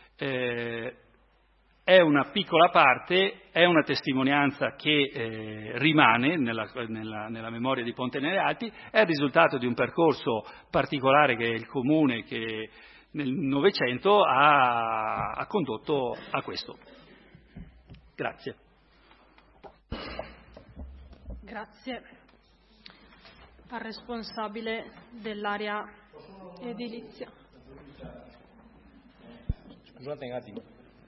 [SPEAKER 7] È una piccola parte, è una testimonianza che rimane nella memoria di Ponte nelle Alpi, è il risultato di un percorso particolare che il Comune che nel Novecento ha condotto a questo. Grazie.
[SPEAKER 1] Grazie. Al responsabile dell'area edilizia.
[SPEAKER 6] Scusate un attimo.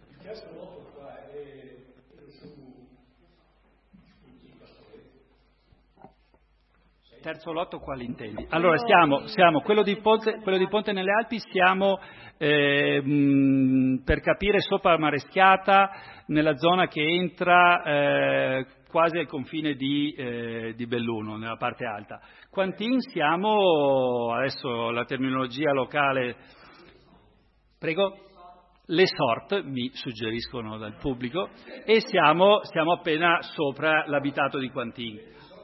[SPEAKER 7] Terzo lotto quali intendi? Allora siamo quello di Ponte nelle Alpi, siamo per capire sopra Mareschiata, nella zona che entra quasi al confine di Belluno, nella parte alta. Quantin siamo, adesso la terminologia locale, prego? Le sort, mi suggeriscono dal pubblico, e siamo appena sopra l'abitato di Quantin.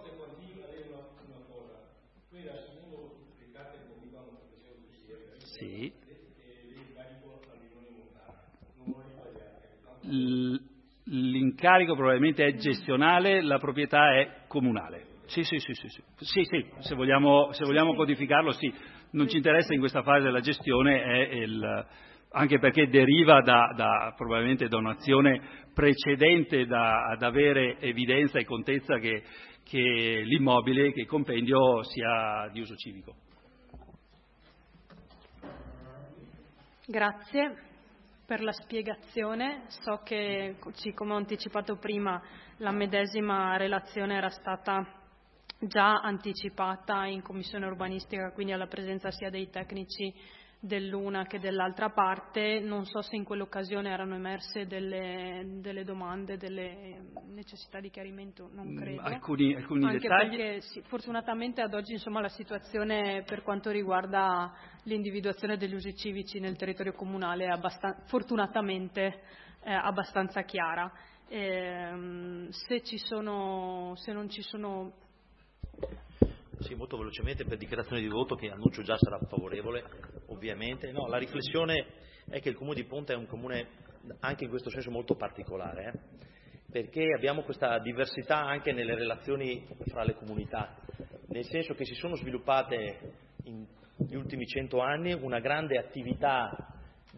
[SPEAKER 7] Sì. L'incarico probabilmente è gestionale, la proprietà è comunale. Sì, se vogliamo codificarlo, sì. Non ci interessa in questa fase la gestione, anche perché deriva probabilmente da un'azione precedente ad avere evidenza e contezza che l'immobile, che il compendio sia di uso civico.
[SPEAKER 1] Grazie per la spiegazione. So che, come ho anticipato prima, la medesima relazione era stata già anticipata in Commissione Urbanistica, quindi alla presenza sia dei tecnici dell'una che dell'altra parte. Non so se in quell'occasione erano emerse delle domande, delle necessità di chiarimento, non credo.
[SPEAKER 7] Alcuni
[SPEAKER 1] anche
[SPEAKER 7] dettagli.
[SPEAKER 1] Perché sì, fortunatamente ad oggi la situazione per quanto riguarda l'individuazione degli usi civici nel territorio comunale è fortunatamente abbastanza chiara. Se non ci sono.
[SPEAKER 6] Sì, molto velocemente per dichiarazione di voto, che annuncio già sarà favorevole, ovviamente. No, la riflessione è che il Comune di Ponte è un comune anche in questo senso molto particolare, perché abbiamo questa diversità anche nelle relazioni fra le comunità, nel senso che si sono sviluppate negli ultimi 100 anni una grande attività,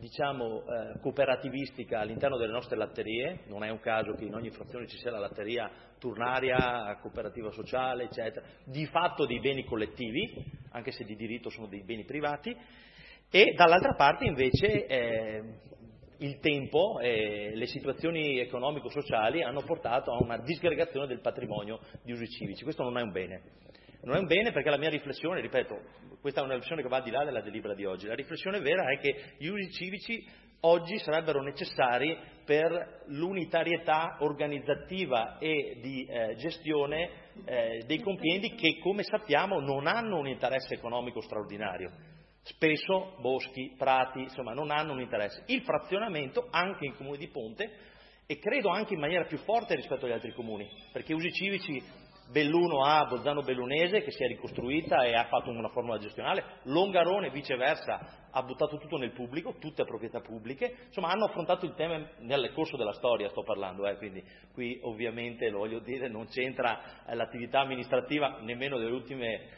[SPEAKER 6] cooperativistica all'interno delle nostre latterie. Non è un caso che in ogni frazione ci sia la latteria turnaria, cooperativa sociale, eccetera, di fatto dei beni collettivi, anche se di diritto sono dei beni privati, e dall'altra parte invece il tempo e le situazioni economico-sociali hanno portato a una disgregazione del patrimonio di usi civici. Questo non è un bene. Non è un bene, perché la mia riflessione, ripeto, questa è una riflessione che va al di là della delibera di oggi, la riflessione vera è che gli usi civici oggi sarebbero necessari per l'unitarietà organizzativa e di gestione dei compendi che, come sappiamo, non hanno un interesse economico straordinario. Spesso boschi, prati, insomma, non hanno un interesse. Il frazionamento anche in Comune di Ponte, e credo anche in maniera più forte rispetto agli altri comuni, perché usi civici Belluno ha Bolzano Bellunese, che si è ricostruita e ha fatto una formula gestionale, Longarone viceversa ha buttato tutto nel pubblico, tutte proprietà pubbliche, insomma hanno affrontato il tema nel corso della storia, sto parlando, quindi qui ovviamente, lo voglio dire, non c'entra l'attività amministrativa nemmeno delle ultime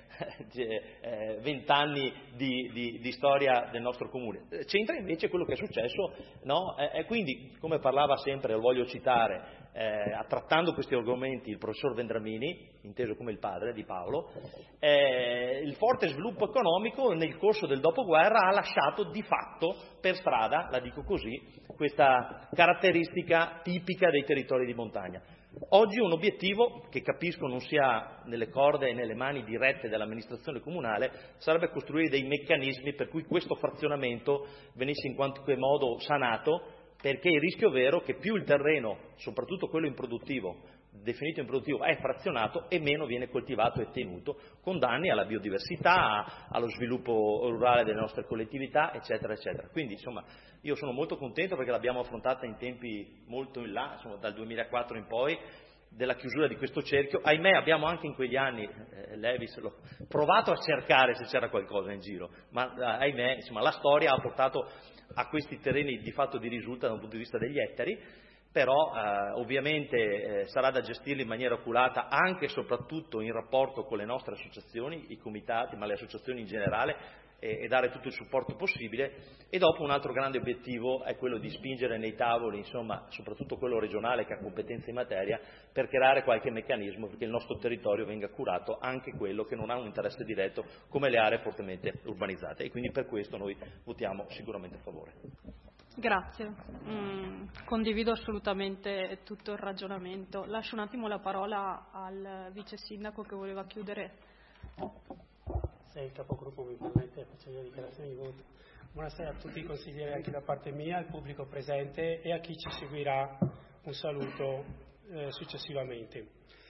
[SPEAKER 6] 20 anni di storia del nostro comune, c'entra invece quello che è successo, no? E quindi, come parlava sempre, lo voglio citare, trattando questi argomenti il professor Vendramini, inteso come il padre di Paolo, il forte sviluppo economico nel corso del dopoguerra ha lasciato di fatto per strada, la dico così, questa caratteristica tipica dei territori di montagna. Oggi un obiettivo, che capisco non sia nelle corde e nelle mani dirette dell'amministrazione comunale, sarebbe costruire dei meccanismi per cui questo frazionamento venisse in qualche modo sanato, perché il rischio vero è che più il terreno, soprattutto quello improduttivo, definito improduttivo, è frazionato e meno viene coltivato e tenuto, con danni alla biodiversità, allo sviluppo rurale delle nostre collettività, eccetera, eccetera. Quindi, insomma, io sono molto contento perché l'abbiamo affrontata in tempi molto in là, insomma, dal 2004 in poi, della chiusura di questo cerchio. Ahimè, abbiamo anche in quegli anni, Levis, l'ho provato a cercare se c'era qualcosa in giro, ma ahimè, insomma, la storia ha portato a questi terreni di fatto di risulta da un punto di vista degli ettari, però ovviamente sarà da gestirli in maniera oculata anche e soprattutto in rapporto con le nostre associazioni, i comitati, ma le associazioni in generale, e dare tutto il supporto possibile. E dopo un altro grande obiettivo è quello di spingere nei tavoli, insomma, soprattutto quello regionale che ha competenze in materia, per creare qualche meccanismo perché il nostro territorio venga curato, anche quello che non ha un interesse diretto come le aree fortemente urbanizzate, e quindi per questo noi votiamo sicuramente a favore.
[SPEAKER 1] Grazie, condivido assolutamente tutto il ragionamento. Lascio un attimo la parola al vice sindaco che voleva chiudere.
[SPEAKER 8] Se il capogruppo mi permette, faccio la dichiarazione di voto. Buonasera a tutti i consiglieri anche da parte mia, al pubblico presente e a chi ci seguirà un saluto successivamente.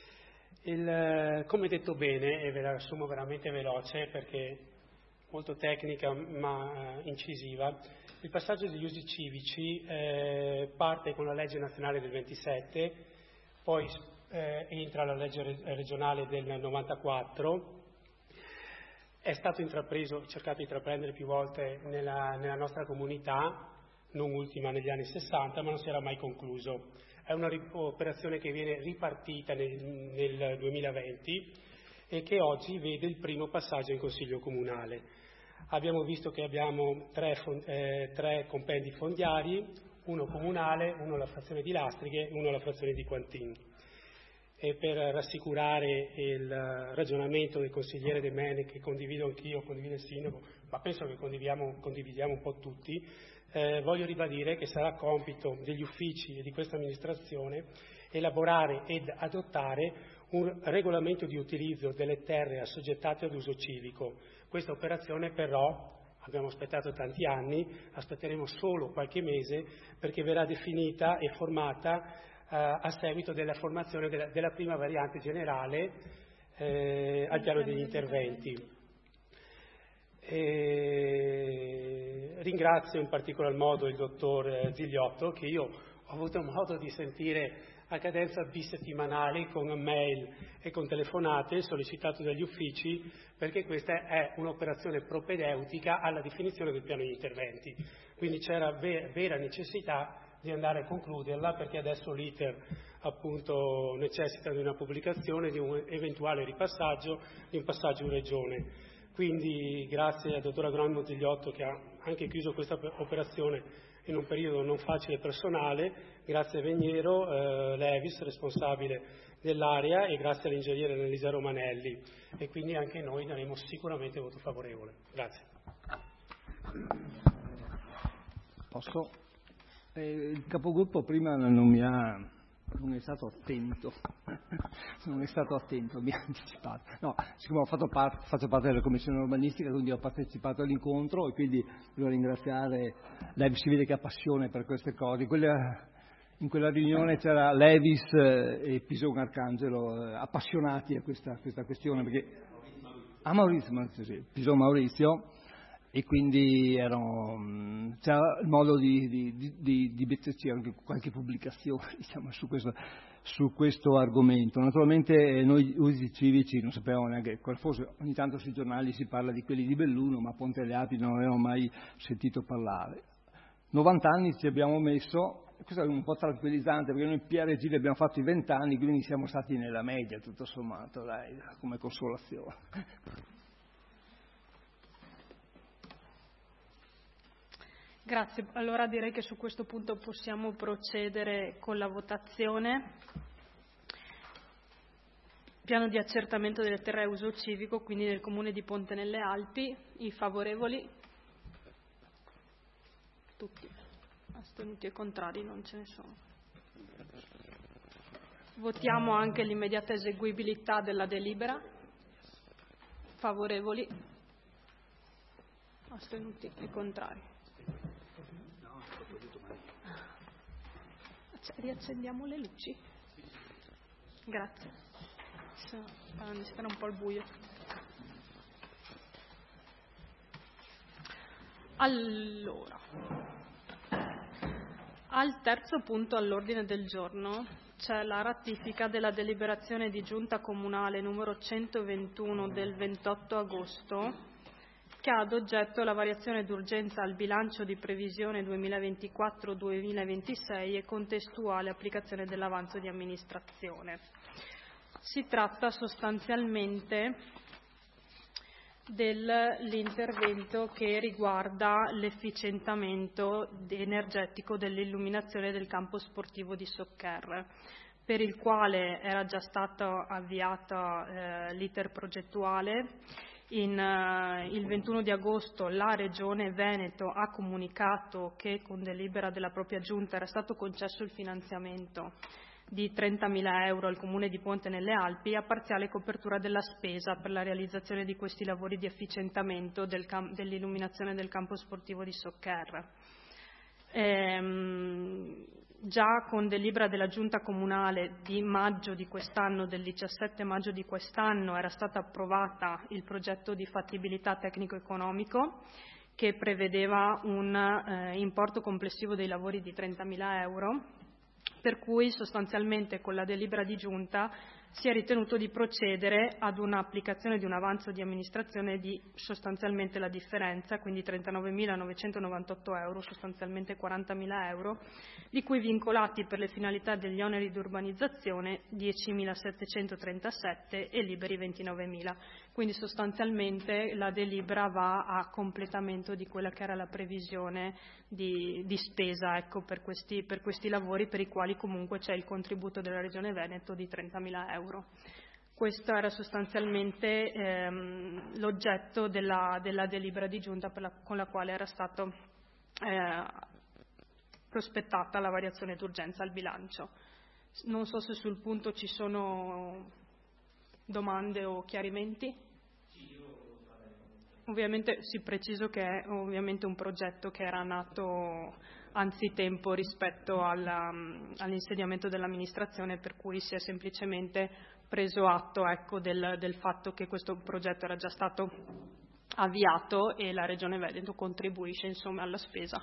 [SPEAKER 8] Come detto bene, e ve la riassumo veramente veloce perché molto tecnica ma incisiva, il passaggio degli usi civici parte con la legge nazionale del 27, poi entra la legge regionale del 94, è stato intrapreso, cercato di intraprendere più volte nella nostra comunità, non ultima negli anni 60, ma non si era mai concluso. È un'operazione che viene ripartita nel 2020 e che oggi vede il primo passaggio in Consiglio Comunale. Abbiamo visto che abbiamo tre compendi fondiari, uno comunale, uno la frazione di Lastrighe e uno la frazione di Quantin. E per rassicurare il ragionamento del consigliere De Mene, che condivido anch'io, condivido il sindaco, ma penso che condividiamo un po' tutti, voglio ribadire che sarà compito degli uffici e di questa amministrazione elaborare ed adottare un regolamento di utilizzo delle terre assoggettate ad uso civico. Questa operazione però, abbiamo aspettato tanti anni, aspetteremo solo qualche mese perché verrà definita e formata a seguito della formazione della prima variante generale al piano degli interventi. Ringrazio in particolar modo il dottor Zigliotto, che io ho avuto modo di sentire a cadenza bisettimanale con mail e con telefonate, sollecitato dagli uffici, perché questa è un'operazione propedeutica alla definizione del piano di interventi. Quindi c'era vera necessità di andare a concluderla, perché adesso l'iter appunto necessita di una pubblicazione, di un eventuale ripassaggio, di un passaggio in regione. Quindi grazie al dottor agronomo Zigliotto che ha anche chiuso questa operazione in un periodo non facile personale, grazie a Veniero, Levis, responsabile dell'area, e grazie all'ingegnere Elisa Romanelli, e quindi anche noi daremo sicuramente voto favorevole. Grazie.
[SPEAKER 4] Posso? Il capogruppo prima non è stato attento, mi ha anticipato. No, siccome faccio parte della commissione urbanistica, quindi ho partecipato all'incontro e quindi devo ringraziare Levis, si vede che ha passione per queste cose. In quella riunione c'era Levis e Pison Arcangelo appassionati a questa questione, perché Pison Maurizio, e quindi c'era il modo di metterci anche qualche pubblicazione, diciamo, su questo argomento. Naturalmente noi usi civici non sapevamo neanche, forse ogni tanto sui giornali si parla di quelli di Belluno, ma Ponte alle Api non avevamo mai sentito parlare. 90 anni ci abbiamo messo, questo è un po' tranquillizzante, perché noi in PRG li abbiamo fatti 20 anni, quindi siamo stati nella media, tutto sommato, dai, come consolazione.
[SPEAKER 1] Grazie, allora direi che su questo punto possiamo procedere con la votazione. Piano di accertamento delle terre a uso civico, quindi nel comune di Ponte nelle Alpi. I favorevoli? tutti. Astenuti e contrari non ce ne sono. Votiamo anche l'immediata eseguibilità della delibera. Favorevoli? Astenuti e contrari. Riaccendiamo le luci. Grazie. Mi sembra un po' il buio. Allora, al terzo punto all'ordine del giorno c'è la ratifica della deliberazione di Giunta Comunale numero 121 del 28 agosto che ha ad oggetto la variazione d'urgenza al bilancio di previsione 2024-2026 e contestuale applicazione dell'avanzo di amministrazione. Si tratta sostanzialmente dell'intervento che riguarda l'efficientamento energetico dell'illuminazione del campo sportivo di Soccer, per il quale era già stato avviato l'iter progettuale. Il 21 di agosto la Regione Veneto ha comunicato che con delibera della propria Giunta era stato concesso il finanziamento di 30.000 euro al Comune di Ponte nelle Alpi a parziale copertura della spesa per la realizzazione di questi lavori di efficientamento dell'illuminazione del campo sportivo di Soccer. Già con delibera della Giunta Comunale di maggio di quest'anno, del 17 maggio di quest'anno, era stato approvato il progetto di fattibilità tecnico-economico che prevedeva un importo complessivo dei lavori di 30.000 euro, per cui sostanzialmente con la delibera di Giunta si è ritenuto di procedere ad un'applicazione di un avanzo di amministrazione di sostanzialmente la differenza, quindi 39.998 euro, sostanzialmente 40.000 euro, di cui vincolati per le finalità degli oneri di urbanizzazione 10.737 e liberi 29.000. Quindi sostanzialmente la delibera va a completamento di quella che era la previsione di spesa, ecco, per questi lavori, per i quali comunque c'è il contributo della Regione Veneto di 30.000 euro. Questo era sostanzialmente l'oggetto della delibera di Giunta con la quale era stato prospettata la variazione d'urgenza al bilancio. Non so se sul punto ci sono domande o chiarimenti. Ovviamente sì, preciso che è ovviamente un progetto che era nato anzitempo rispetto all'insediamento dell'amministrazione, per cui si è semplicemente preso atto, ecco, del fatto che questo progetto era già stato avviato e la Regione Veneto contribuisce insomma alla spesa.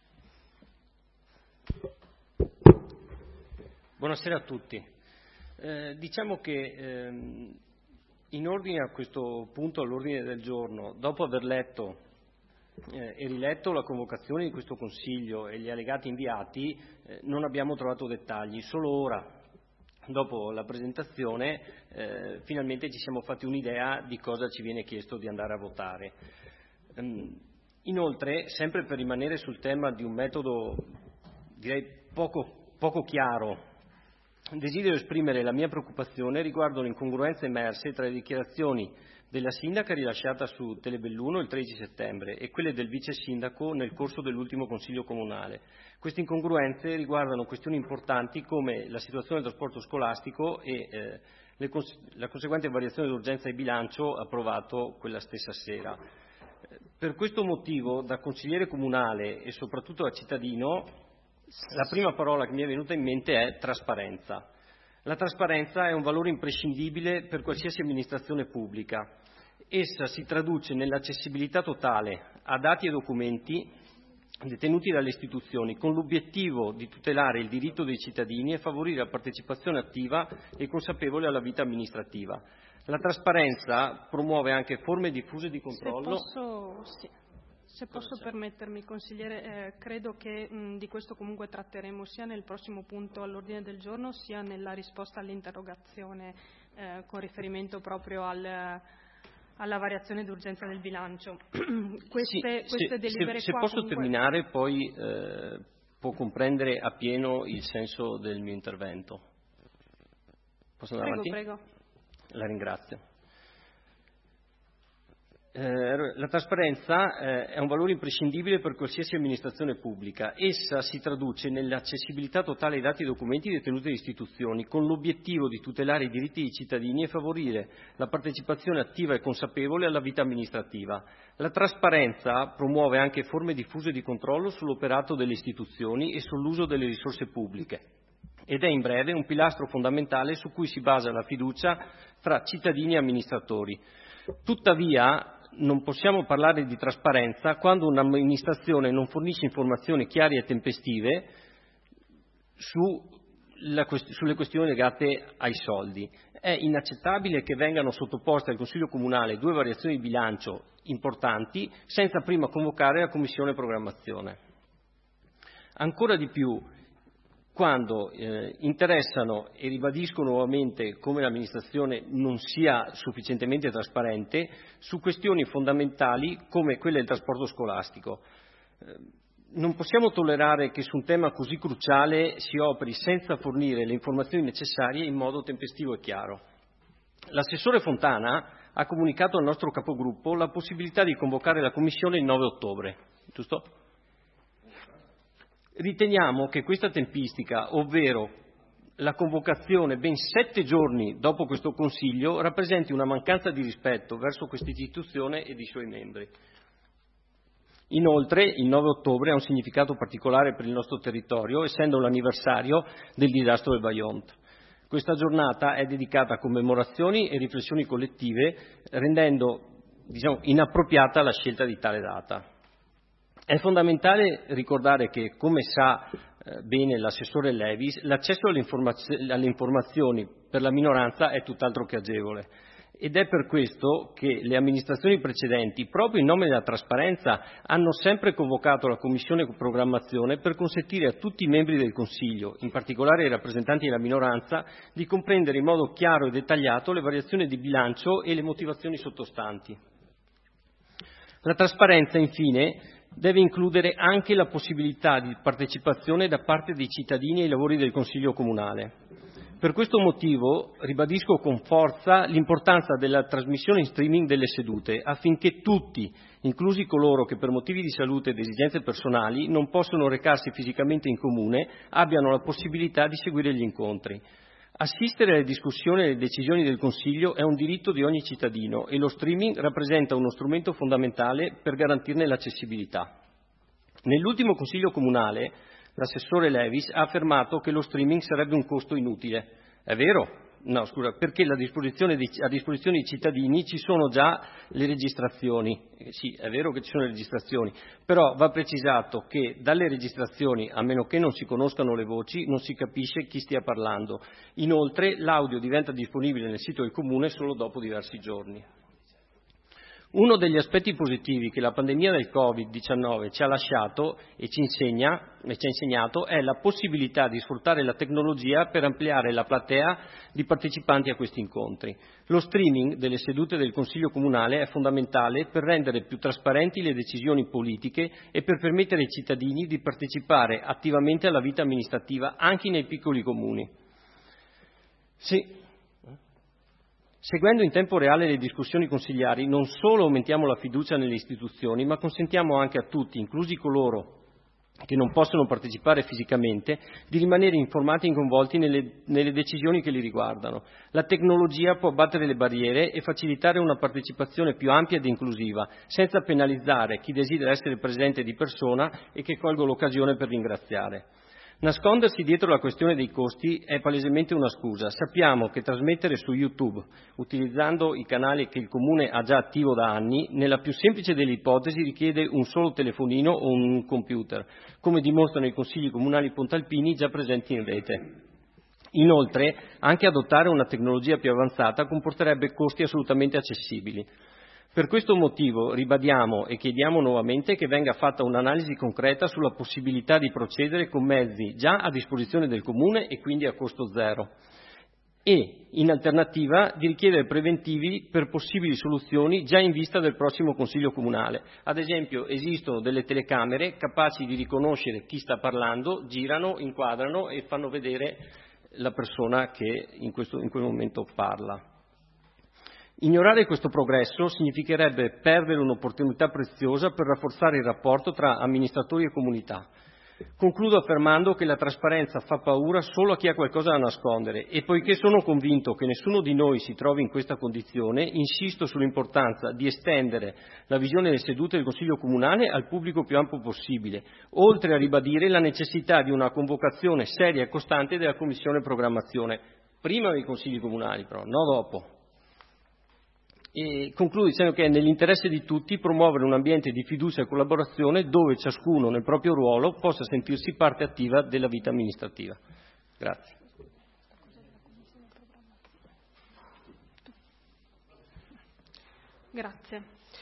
[SPEAKER 9] Buonasera a tutti. Diciamo che in ordine a questo punto all'ordine del giorno, dopo aver letto e riletto la convocazione di questo Consiglio e gli allegati inviati, non abbiamo trovato dettagli. Solo ora, dopo la presentazione, finalmente ci siamo fatti un'idea di cosa ci viene chiesto di andare a votare. Inoltre, sempre per rimanere sul tema di un metodo, direi, poco chiaro, desidero esprimere la mia preoccupazione riguardo le incongruenze emerse tra le dichiarazioni della sindaca rilasciata su Telebelluno il 13 settembre e quelle del vice sindaco nel corso dell'ultimo Consiglio Comunale. Queste incongruenze riguardano questioni importanti come la situazione del trasporto scolastico e la conseguente variazione d'urgenza di bilancio approvato quella stessa sera. Per questo motivo, da consigliere comunale e soprattutto da cittadino, la prima parola che mi è venuta in mente è trasparenza. La trasparenza è un valore imprescindibile per qualsiasi amministrazione pubblica. Essa si traduce nell'accessibilità totale a dati e documenti detenuti dalle istituzioni, con l'obiettivo di tutelare il diritto dei cittadini e favorire la partecipazione attiva e consapevole alla vita amministrativa. La trasparenza promuove anche forme diffuse di controllo.
[SPEAKER 1] Se posso permettermi, consigliere, credo che di questo comunque tratteremo sia nel prossimo punto all'ordine del giorno sia nella risposta all'interrogazione con riferimento proprio alla variazione d'urgenza del bilancio. Queste delibere
[SPEAKER 9] se
[SPEAKER 1] qua
[SPEAKER 9] posso
[SPEAKER 1] comunque...
[SPEAKER 9] terminare, poi può comprendere appieno il senso del mio intervento. Posso andare avanti?
[SPEAKER 1] Prego.
[SPEAKER 9] La ringrazio. La trasparenza è un valore imprescindibile per qualsiasi amministrazione pubblica. Essa si traduce nell'accessibilità totale ai dati e documenti detenuti dalle istituzioni, con l'obiettivo di tutelare i diritti dei cittadini e favorire la partecipazione attiva e consapevole alla vita amministrativa. La trasparenza promuove anche forme diffuse di controllo sull'operato delle istituzioni e sull'uso delle risorse pubbliche ed è in breve un pilastro fondamentale su cui si basa la fiducia tra cittadini e amministratori. Tuttavia, non possiamo parlare di trasparenza quando un'amministrazione non fornisce informazioni chiare e tempestive sulle questioni legate ai soldi. È inaccettabile che vengano sottoposte al Consiglio Comunale 2 variazioni di bilancio importanti senza prima convocare la Commissione Programmazione. Ancora di più, quando interessano e ribadiscono nuovamente come l'amministrazione non sia sufficientemente trasparente su questioni fondamentali come quelle del trasporto scolastico. Non possiamo tollerare che su un tema così cruciale si operi senza fornire le informazioni necessarie in modo tempestivo e chiaro. L'assessore Fontana ha comunicato al nostro capogruppo la possibilità di convocare la Commissione il 9 ottobre, giusto? Riteniamo che questa tempistica, ovvero la convocazione ben 7 giorni dopo questo Consiglio, rappresenti una mancanza di rispetto verso questa istituzione e dei suoi membri. Inoltre, il 9 ottobre ha un significato particolare per il nostro territorio, essendo l'anniversario del disastro del Vajont. Questa giornata è dedicata a commemorazioni e riflessioni collettive, rendendo, inappropriata la scelta di tale data. È fondamentale ricordare che, come sa bene l'assessore Levis, l'accesso alle informazioni per la minoranza è tutt'altro che agevole. Ed è per questo che le amministrazioni precedenti, proprio in nome della trasparenza, hanno sempre convocato la Commissione Programmazione per consentire a tutti i membri del Consiglio, in particolare ai rappresentanti della minoranza, di comprendere in modo chiaro e dettagliato le variazioni di bilancio e le motivazioni sottostanti. La trasparenza, infine, deve includere anche la possibilità di partecipazione da parte dei cittadini ai lavori del Consiglio Comunale. Per questo motivo ribadisco con forza l'importanza della trasmissione in streaming delle sedute, affinché tutti, inclusi coloro che per motivi di salute ed esigenze personali non possono recarsi fisicamente in comune, abbiano la possibilità di seguire gli incontri. Assistere alle discussioni e alle decisioni del Consiglio è un diritto di ogni cittadino e lo streaming rappresenta uno strumento fondamentale per garantirne l'accessibilità. Nell'ultimo Consiglio Comunale, l'assessore Levis ha affermato che lo streaming sarebbe un costo inutile. È vero? No, scusa, perché a disposizione dei cittadini ci sono già le registrazioni. Sì, è vero che ci sono le registrazioni, però va precisato che dalle registrazioni, a meno che non si conoscano le voci, non si capisce chi stia parlando. Inoltre, l'audio diventa disponibile nel sito del Comune solo dopo diversi giorni. Uno degli aspetti positivi che la pandemia del Covid-19 ci ha lasciato e ci ha insegnato è la possibilità di sfruttare la tecnologia per ampliare la platea di partecipanti a questi incontri. Lo streaming delle sedute del Consiglio Comunale è fondamentale per rendere più trasparenti le decisioni politiche e per permettere ai cittadini di partecipare attivamente alla vita amministrativa anche nei piccoli comuni. Seguendo in tempo reale le discussioni consigliari, non solo aumentiamo la fiducia nelle istituzioni, ma consentiamo anche a tutti, inclusi coloro che non possono partecipare fisicamente, di rimanere informati e coinvolti nelle decisioni che li riguardano. La tecnologia può abbattere le barriere e facilitare una partecipazione più ampia ed inclusiva, senza penalizzare chi desidera essere presente di persona e che colgo l'occasione per ringraziare. Nascondersi dietro la questione dei costi è palesemente una scusa. Sappiamo che trasmettere su YouTube, utilizzando i canali che il Comune ha già attivo da anni, nella più semplice delle ipotesi richiede un solo telefonino o un computer, come dimostrano i consigli comunali pontalpini già presenti in rete. Inoltre, anche adottare una tecnologia più avanzata comporterebbe costi assolutamente accessibili. Per questo motivo ribadiamo e chiediamo nuovamente che venga fatta un'analisi concreta sulla possibilità di procedere con mezzi già a disposizione del Comune e quindi a costo zero e, in alternativa, di richiedere preventivi per possibili soluzioni già in vista del prossimo Consiglio Comunale. Ad esempio, esistono delle telecamere capaci di riconoscere chi sta parlando, girano, inquadrano e fanno vedere la persona che in quel momento parla. Ignorare questo progresso significherebbe perdere un'opportunità preziosa per rafforzare il rapporto tra amministratori e comunità. Concludo affermando che la trasparenza fa paura solo a chi ha qualcosa da nascondere e poiché sono convinto che nessuno di noi si trovi in questa condizione, insisto sull'importanza di estendere la visione delle sedute del Consiglio Comunale al pubblico più ampio possibile, oltre a ribadire la necessità di una convocazione seria e costante della Commissione Programmazione, prima dei Consigli Comunali però, no dopo. E concludo dicendo che è nell'interesse di tutti promuovere un ambiente di fiducia e collaborazione dove ciascuno nel proprio ruolo possa sentirsi parte attiva della vita amministrativa. Grazie.
[SPEAKER 1] Grazie.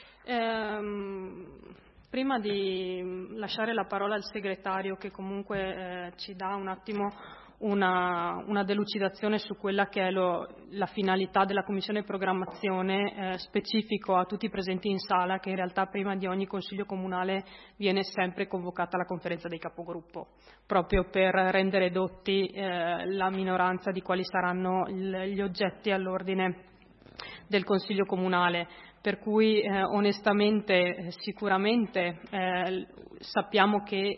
[SPEAKER 1] Prima di lasciare la parola al segretario che comunque ci dà un attimo una delucidazione su quella che è la finalità della Commissione Programmazione, specifico a tutti i presenti in sala che in realtà prima di ogni Consiglio Comunale viene sempre convocata la conferenza dei capogruppo, proprio per rendere edotti la minoranza di quali saranno gli oggetti all'ordine del Consiglio Comunale. Per cui onestamente sicuramente sappiamo che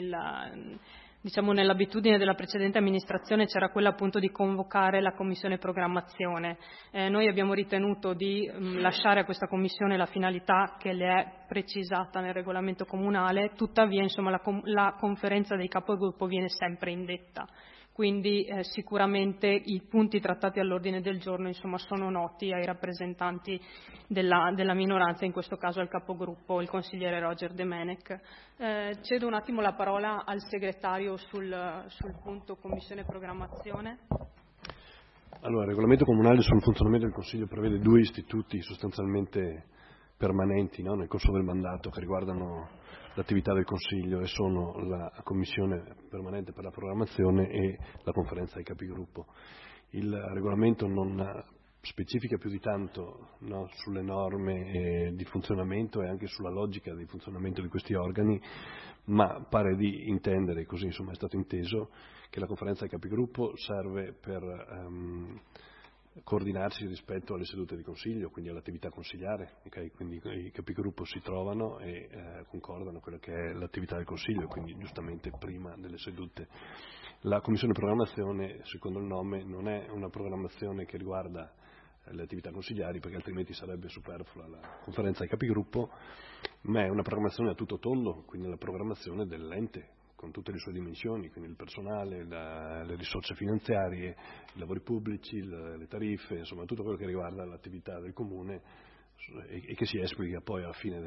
[SPEAKER 1] nell'abitudine della precedente amministrazione c'era quella appunto di convocare la Commissione Programmazione. Noi abbiamo ritenuto di lasciare a questa Commissione la finalità che le è precisata nel regolamento comunale, tuttavia insomma la conferenza dei capogruppo viene sempre indetta. Quindi sicuramente i punti trattati all'ordine del giorno insomma, sono noti ai rappresentanti della minoranza, in questo caso al capogruppo, il consigliere Roger De Menec. Cedo un attimo la parola al segretario sul punto Commissione Programmazione.
[SPEAKER 2] Allora, il regolamento comunale sul funzionamento del Consiglio prevede 2 istituti sostanzialmente permanenti, no, nel corso del mandato che riguardano l'attività del Consiglio e sono la Commissione permanente per la programmazione e la conferenza dei capigruppo. Il regolamento non specifica più di tanto, no, sulle norme di funzionamento e anche sulla logica di funzionamento di questi organi, ma pare di intendere, così insomma è stato inteso, che la conferenza dei capigruppo serve per coordinarsi rispetto alle sedute di consiglio, quindi all'attività consigliare, okay? Quindi i capigruppo si trovano e concordano quella che è l'attività del consiglio, quindi giustamente prima delle sedute. La commissione programmazione, secondo il nome, non è una programmazione che riguarda le attività consigliari, perché altrimenti sarebbe superflua la conferenza dei capigruppo, ma è una programmazione a tutto tondo, quindi la programmazione dell'ente con tutte le sue dimensioni, quindi il personale, le risorse finanziarie, i lavori pubblici, le tariffe, insomma tutto quello che riguarda l'attività del comune e che si esplica poi alla fine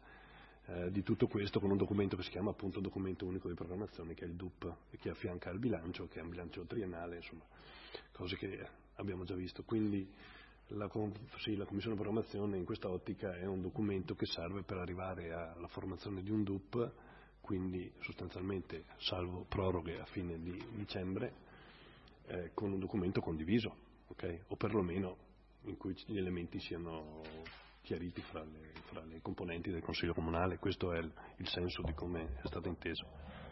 [SPEAKER 2] di tutto questo con un documento che si chiama appunto documento unico di programmazione, che è il DUP, e che affianca al bilancio, che è un bilancio triennale, insomma cose che abbiamo già visto. Quindi la commissione programmazione in questa ottica è un documento che serve per arrivare alla formazione di un DUP, quindi sostanzialmente salvo proroghe a fine di dicembre, con un documento condiviso, okay? O perlomeno in cui gli elementi siano chiariti fra le componenti del Consiglio Comunale. Questo è il senso di come è stato inteso.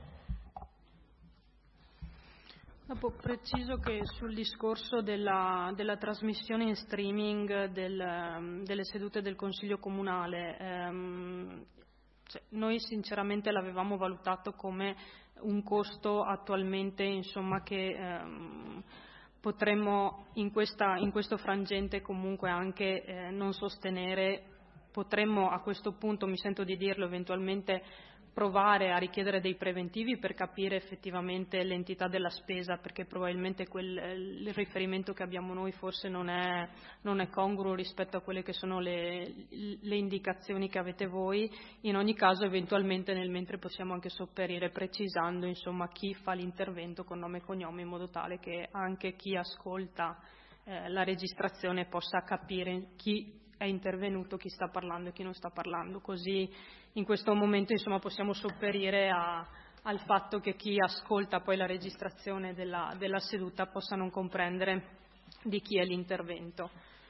[SPEAKER 1] Dopo preciso che sul discorso della trasmissione in streaming delle sedute del Consiglio Comunale, noi sinceramente l'avevamo valutato come un costo attualmente insomma, che potremmo in questo frangente comunque anche non sostenere. Potremmo a questo punto, mi sento di dirlo, eventualmente provare a richiedere dei preventivi per capire effettivamente l'entità della spesa, perché probabilmente il riferimento che abbiamo noi forse non è congruo rispetto a quelle che sono le indicazioni che avete voi. In ogni caso eventualmente nel mentre possiamo anche sopperire precisando insomma chi fa l'intervento con nome e cognome, in modo tale che anche chi ascolta la registrazione possa capire chi è intervenuto, chi sta parlando e chi non sta parlando, così in questo momento insomma possiamo sopperire al fatto che chi ascolta poi la registrazione della seduta possa non comprendere di chi è l'intervento.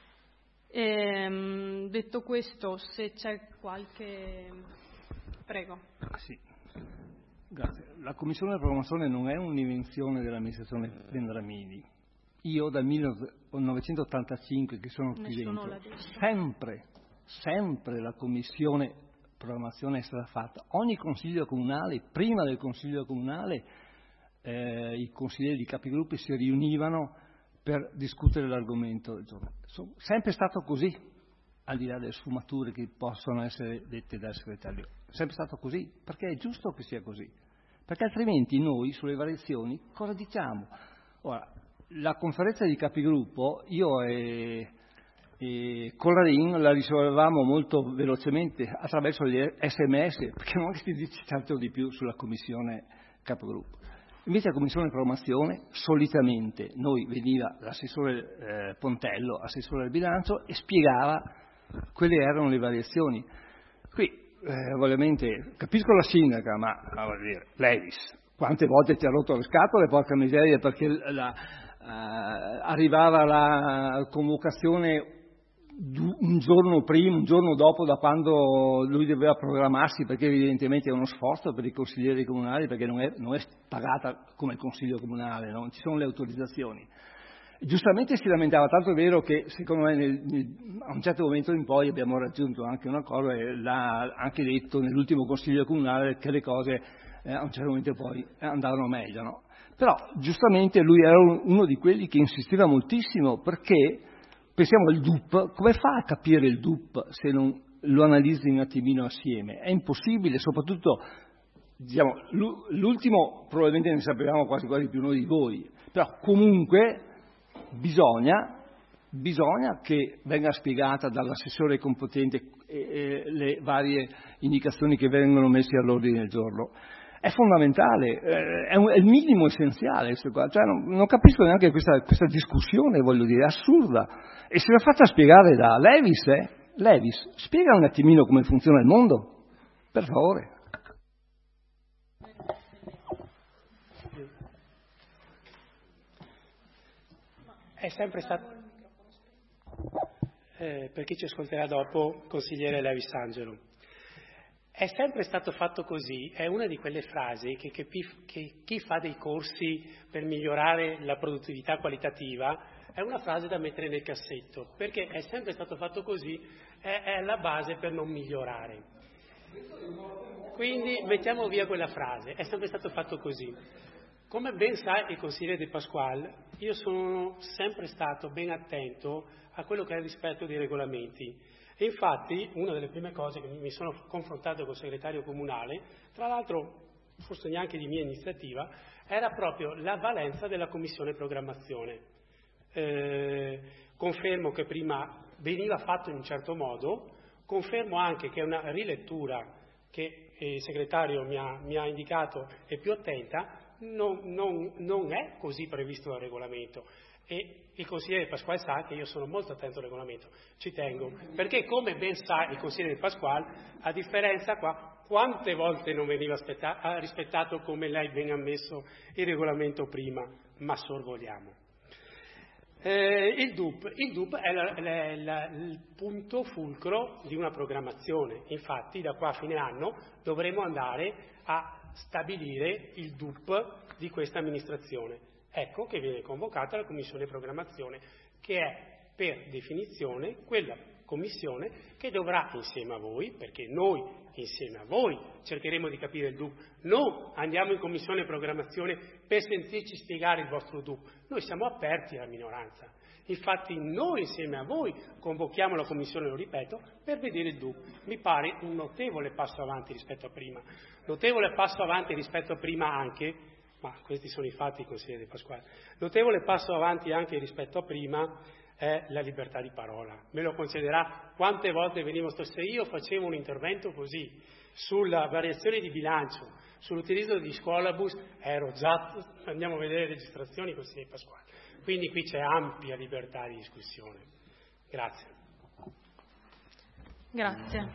[SPEAKER 1] Detto questo, se c'è qualche... Prego.
[SPEAKER 4] Sì. Grazie. La Commissione della Programmazione non è un'invenzione dell'amministrazione Vendramini, io dal 1985 che sono qui dentro, sempre la commissione programmazione è stata fatta. Ogni consiglio comunale, prima del consiglio comunale, i consiglieri di capigruppo si riunivano per discutere l'argomento del giorno. Sempre stato così, al di là delle sfumature che possono essere dette dal segretario. Sempre stato così, perché è giusto che sia così. Perché altrimenti noi sulle variazioni cosa diciamo? Ora, la conferenza di capigruppo, io e Collarin la risolvevamo molto velocemente attraverso gli SMS, perché non si dice tanto di più sulla commissione capigruppo. Invece la commissione programmazione, solitamente noi veniva l'assessore Pontello, assessore del bilancio, e spiegava quelle erano le variazioni. Qui, ovviamente, capisco la sindaca, ma voglio dire, Levis, quante volte ti ha rotto le scatole, porca miseria, perché arrivava la convocazione un giorno prima, un giorno dopo da quando lui doveva programmarsi, perché evidentemente è uno sforzo per i consiglieri comunali, perché non è pagata come il consiglio comunale, non ci sono le autorizzazioni. Giustamente si lamentava, tanto è vero che secondo me a un certo momento in poi abbiamo raggiunto anche un accordo e l'ha anche detto nell'ultimo consiglio comunale che le cose a un certo momento poi andavano meglio, no? Però giustamente lui era uno di quelli che insisteva moltissimo, perché pensiamo al DUP, come fa a capire il DUP se non lo analizzi un attimino assieme? È impossibile, soprattutto, diciamo, l'ultimo probabilmente ne sapevamo quasi più noi di voi, però comunque bisogna che venga spiegata dall'assessore competente le varie indicazioni che vengono messe all'ordine del giorno. È fondamentale, è il minimo essenziale. Cioè, non capisco neanche questa discussione, voglio dire, assurda. E se l'è fatta spiegare da Levis, Levis, spiega un attimino come funziona il mondo, per favore.
[SPEAKER 8] È sempre stato, per chi ci ascolterà dopo, consigliere Levis Angelo, è sempre stato fatto così, è una di quelle frasi che chi fa dei corsi per migliorare la produttività qualitativa è una frase da mettere nel cassetto, perché è sempre stato fatto così, è la base per non migliorare. Quindi mettiamo via quella frase, è sempre stato fatto così. Come ben sa il consigliere De Pasquale, io sono sempre stato ben attento a quello che è il rispetto dei regolamenti. E infatti una delle prime cose che mi sono confrontato col segretario comunale, tra l'altro forse neanche di mia iniziativa, era proprio la valenza della commissione programmazione. Confermo che prima veniva fatto in un certo modo, confermo anche che una rilettura che il segretario mi ha indicato è più attenta, non è così previsto dal regolamento. E il consigliere Pasquale sa che io sono molto attento al regolamento, ci tengo, perché come ben sa il consigliere Pasquale, a differenza qua, quante volte non veniva rispettato, come lei ben ha ammesso, il regolamento prima, ma sorvoliamo. Il DUP è il punto fulcro di una programmazione, infatti da qua a fine anno dovremo andare a stabilire il DUP di questa amministrazione. Ecco che viene convocata la commissione programmazione, che è per definizione quella commissione che dovrà insieme a voi, perché noi insieme a voi cercheremo di capire il DUP, non andiamo in commissione programmazione per sentirci spiegare il vostro DUP, noi siamo aperti alla minoranza. Infatti noi insieme a voi convochiamo la commissione, lo ripeto, per vedere il DUP. Mi pare un notevole passo avanti rispetto a prima. Notevole passo avanti rispetto a prima anche, ma questi sono i fatti, consigliere De Pasquale, notevole passo avanti anche rispetto a prima è la libertà di parola. Me lo concederà quante volte venivo, se io facevo un intervento così sulla variazione di bilancio, sull'utilizzo di scuolabus, ero già, andiamo a vedere le registrazioni, consigliere Pasquale. Quindi qui c'è ampia libertà di discussione. Grazie.
[SPEAKER 1] Grazie.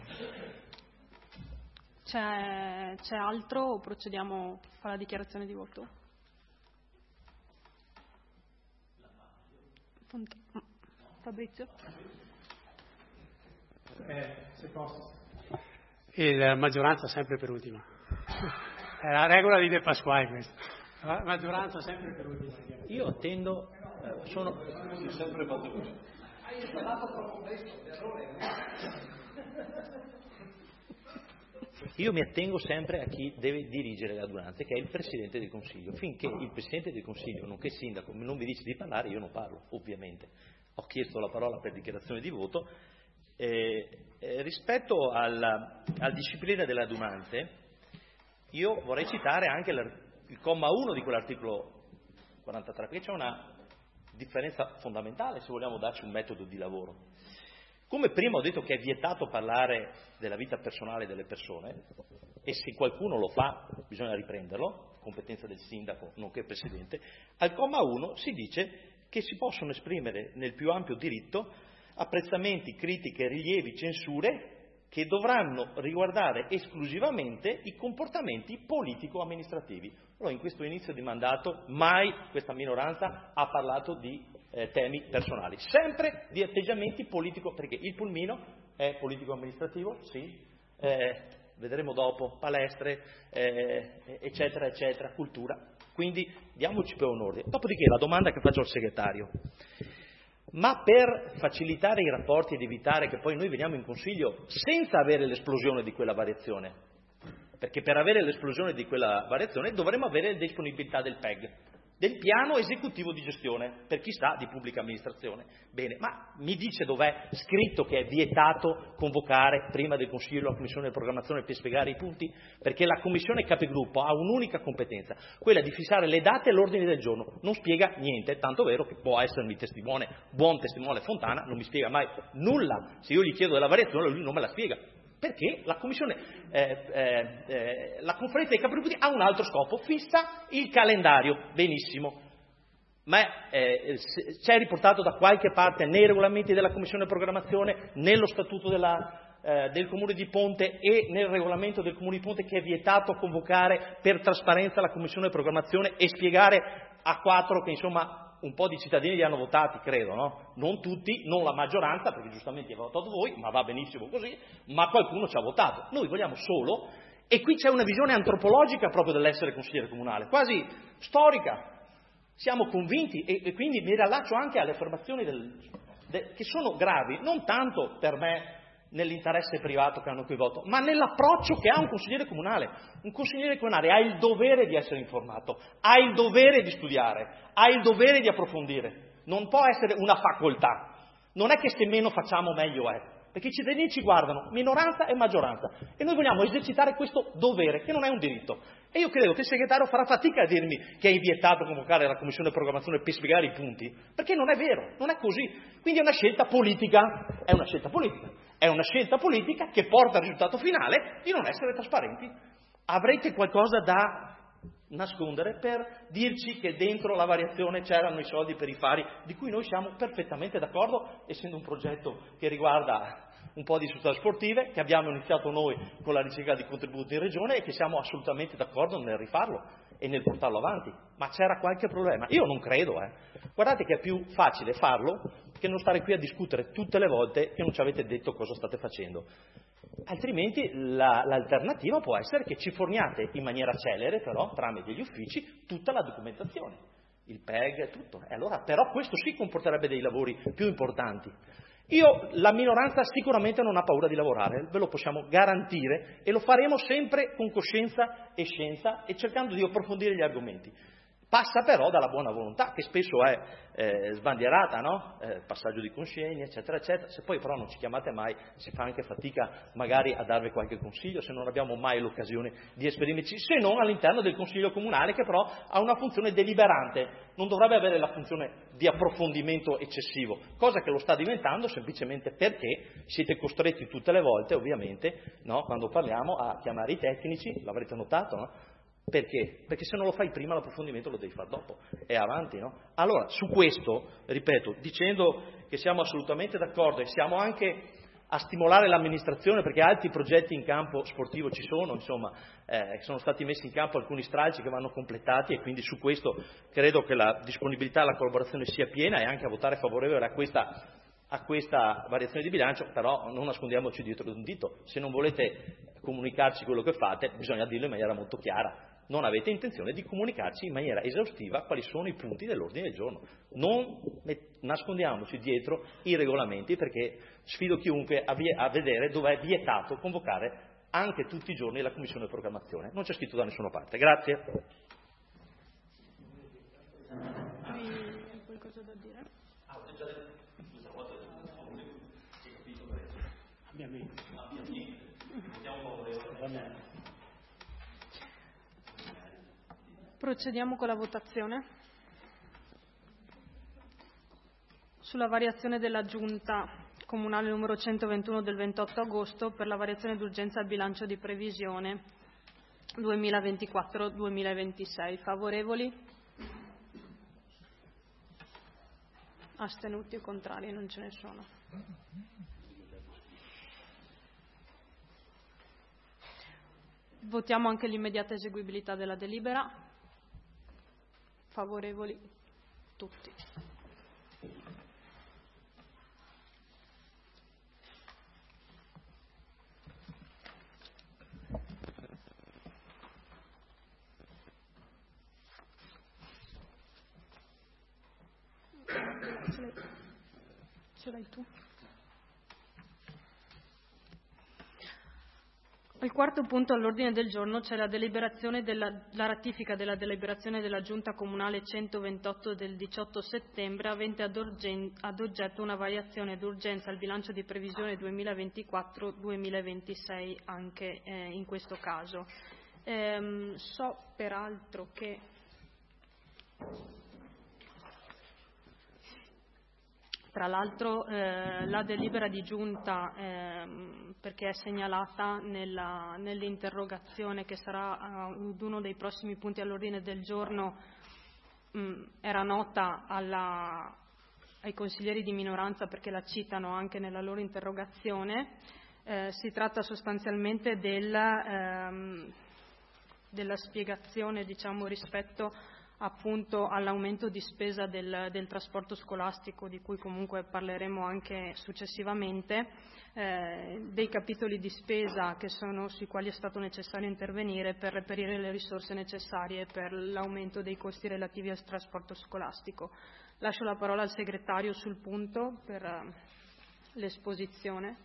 [SPEAKER 1] C'è altro o procediamo alla dichiarazione di voto? Fabrizio?
[SPEAKER 8] Se posso. La maggioranza sempre per ultima. È la regola di De Pasquale questa. La maggioranza sempre per ultima.
[SPEAKER 10] Io attendo
[SPEAKER 6] Si è sempre fatto così. Io mi attengo sempre a chi deve dirigere le adunanze, che è il Presidente del Consiglio. Finché il Presidente del Consiglio, nonché Sindaco, non mi dice di parlare, io non parlo, ovviamente. Ho chiesto la parola per dichiarazione di voto. Rispetto alla disciplina delle adunanze, io vorrei citare anche il comma 1 di quell'articolo 43, perché c'è una differenza fondamentale se vogliamo darci un metodo di lavoro. Come prima ho detto che è vietato parlare della vita personale delle persone, e se qualcuno lo fa bisogna riprenderlo, competenza del sindaco nonché presidente, al comma 1 si dice che si possono esprimere nel più ampio diritto apprezzamenti, critiche, rilievi, censure che dovranno riguardare esclusivamente i comportamenti politico-amministrativi. Allora, in questo inizio di mandato mai questa minoranza ha parlato di temi personali, sempre di atteggiamenti politico, perché il pulmino è politico-amministrativo, sì, vedremo dopo, palestre, eccetera, eccetera, cultura, quindi diamoci per un ordine. Dopodiché la domanda che faccio al segretario: ma per facilitare i rapporti ed evitare che poi noi veniamo in Consiglio senza avere l'esplosione di quella variazione, perché per avere l'esplosione di quella variazione dovremmo avere la disponibilità del PEG, del piano esecutivo di gestione, per chi sa di pubblica amministrazione. Bene, ma mi dice dov'è scritto che è vietato convocare prima del Consiglio la Commissione di programmazione per spiegare i punti? Perché la Commissione Capigruppo ha un'unica competenza, quella di fissare le date e l'ordine del giorno, non spiega niente, tanto vero che può essermi testimone, buon testimone Fontana, non mi spiega mai nulla. Se io gli chiedo della variazione lui non me la spiega, perché la Commissione, la Conferenza dei Capigruppo ha un altro scopo, fissa il calendario, benissimo, ma c'è riportato da qualche parte nei regolamenti della Commissione Programmazione, nello Statuto del Comune di Ponte e nel regolamento del Comune di Ponte che è vietato convocare per trasparenza la Commissione Programmazione e spiegare a quattro che insomma un po' di cittadini li hanno votati, credo, no? Non tutti, non la maggioranza, perché giustamente avete votato voi, ma va benissimo così, ma qualcuno ci ha votato. Noi vogliamo solo, e qui c'è una visione antropologica proprio dell'essere consigliere comunale, quasi storica. Siamo convinti, e quindi mi riallaccio anche alle affermazioni che sono gravi, non tanto per me nell'interesse privato che hanno qui voto, ma nell'approccio che ha un consigliere comunale. Un consigliere comunale ha il dovere di essere informato, ha il dovere di studiare, ha il dovere di approfondire, non può essere una facoltà. Non è che se meno facciamo meglio è, perché i cittadini ci guardano, minoranza e maggioranza, e noi vogliamo esercitare questo dovere, che non è un diritto. E io credo che il segretario farà fatica a dirmi che è vietato convocare la Commissione di Programmazione per spiegare i punti, perché non è vero, non è così. Quindi è una scelta politica, è una scelta politica. È una scelta politica che porta al risultato finale di non essere trasparenti. Avrete qualcosa da nascondere per dirci che dentro la variazione c'erano i soldi per i fari, di cui noi siamo perfettamente d'accordo, essendo un progetto che riguarda un po' di società sportive, che abbiamo iniziato noi con la ricerca di contributi in regione e che siamo assolutamente d'accordo nel rifarlo e nel portarlo avanti. Ma c'era qualche problema? Io non credo, Guardate che è più facile farlo che non stare qui a discutere tutte le volte che non ci avete detto cosa state facendo. Altrimenti l'alternativa può essere che ci forniate in maniera celere, però, tramite gli uffici, tutta la documentazione, il PEG, tutto. E allora, però questo sì comporterebbe dei lavori più importanti. La minoranza sicuramente non ha paura di lavorare, ve lo possiamo garantire, e lo faremo sempre con coscienza e scienza e cercando di approfondire gli argomenti. Passa però dalla buona volontà, che spesso è sbandierata, no? Passaggio di consegna, eccetera, eccetera. Se poi però non ci chiamate mai, si fa anche fatica magari a darvi qualche consiglio, se non abbiamo mai l'occasione di esprimerci, se non all'interno del Consiglio Comunale, che però ha una funzione deliberante, non dovrebbe avere la funzione di approfondimento eccessivo, cosa che lo sta diventando semplicemente perché siete costretti tutte le volte, ovviamente, no? Quando parliamo, a chiamare i tecnici, l'avrete notato, no? Perché? Perché se non lo fai prima l'approfondimento lo devi fare dopo, è avanti, no? Allora, su questo, ripeto, dicendo che siamo assolutamente d'accordo e siamo anche a stimolare l'amministrazione, perché altri progetti in campo sportivo ci sono, insomma, sono stati messi in campo alcuni stralci che vanno completati e quindi su questo credo che la disponibilità e la collaborazione sia piena e anche a votare favorevole a questa variazione di bilancio, però non nascondiamoci dietro di un dito. Se non volete comunicarci quello che fate, bisogna dirlo in maniera molto chiara. non avete intenzione di comunicarci in maniera esaustiva quali sono i punti dell'ordine del giorno. Non nascondiamoci dietro i regolamenti, perché sfido chiunque a vedere dove è vietato convocare anche tutti i giorni la Commissione di programmazione. Non c'è scritto da nessuna parte. Grazie.
[SPEAKER 1] Hai qualcosa da dire? Procediamo con la votazione. Sulla variazione della Giunta Comunale numero 121 del 28 agosto per la variazione d'urgenza al bilancio di previsione 2024-2026. Favorevoli? Astenuti o contrari? Non ce ne sono. Votiamo anche l'immediata eseguibilità della delibera. Favorevoli tutti. Ce l'hai tu? Al quarto punto all'ordine del giorno c'è la ratifica della deliberazione della Giunta Comunale 128 del 18 settembre avente ad oggetto una variazione d'urgenza al bilancio di previsione 2024-2026 anche in questo caso. So peraltro che tra l'altro la delibera di giunta, perché è segnalata nell'interrogazione che sarà ad uno dei prossimi punti all'ordine del giorno, era nota ai consiglieri di minoranza perché la citano anche nella loro interrogazione. Si tratta sostanzialmente della spiegazione, diciamo, rispetto appunto all'aumento di spesa del trasporto scolastico, di cui comunque parleremo anche successivamente, dei capitoli di spesa sui quali è stato necessario intervenire per reperire le risorse necessarie per l'aumento dei costi relativi al trasporto scolastico. Lascio la parola al segretario sul punto per l'esposizione.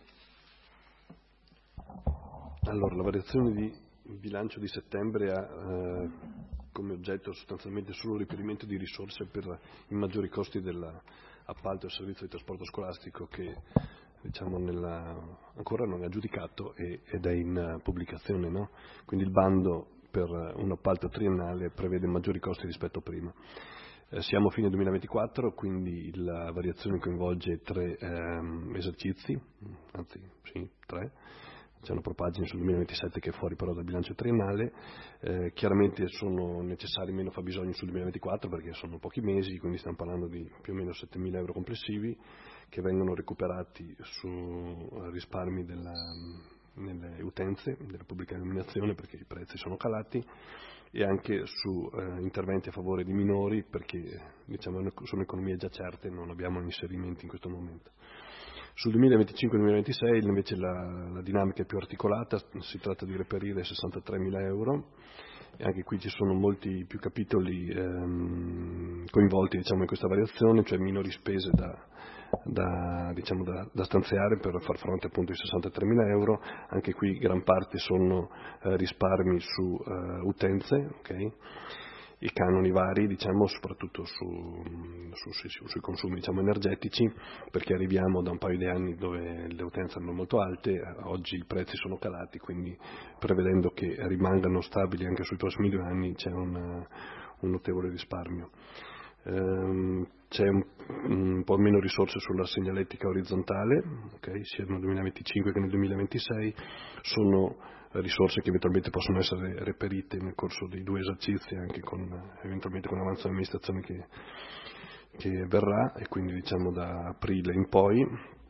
[SPEAKER 2] Allora, la variazione di bilancio di settembre ha come oggetto sostanzialmente solo il reperimento di risorse per i maggiori costi dell'appalto del servizio di trasporto scolastico che diciamo ancora non è aggiudicato ed è in pubblicazione, no? Quindi il bando per un appalto triennale prevede maggiori costi rispetto a prima. Siamo a fine 2024, quindi la variazione coinvolge 3 esercizi, anzi sì, 3. C'è una propagine sul 2027 che è fuori però dal bilancio triennale. Chiaramente sono necessari meno fabbisogni sul 2024 perché sono pochi mesi, quindi stiamo parlando di più o meno 7.000 euro complessivi che vengono recuperati su risparmi nelle utenze della pubblica illuminazione perché i prezzi sono calati, e anche su interventi a favore di minori perché diciamo sono economie già certe, non abbiamo inserimenti in questo momento. Sul 2025-2026 invece la dinamica è più articolata, si tratta di reperire 63.000 euro e anche qui ci sono molti più capitoli coinvolti diciamo, in questa variazione, cioè minori spese da stanziare per far fronte appunto ai 63.000 euro. Anche qui gran parte sono risparmi su utenze, okay? I canoni vari, diciamo, soprattutto sui consumi diciamo, energetici, perché arriviamo da un paio di anni dove le utenze erano molto alte, oggi i prezzi sono calati, quindi prevedendo che rimangano stabili anche sui prossimi 2 anni c'è un notevole risparmio. C'è un po' meno risorse sulla segnaletica orizzontale, okay, sia nel 2025 che nel 2026, sono risorse che eventualmente possono essere reperite nel corso dei 2 esercizi, anche eventualmente con avanzo dell'amministrazione che verrà, e quindi diciamo da aprile in poi,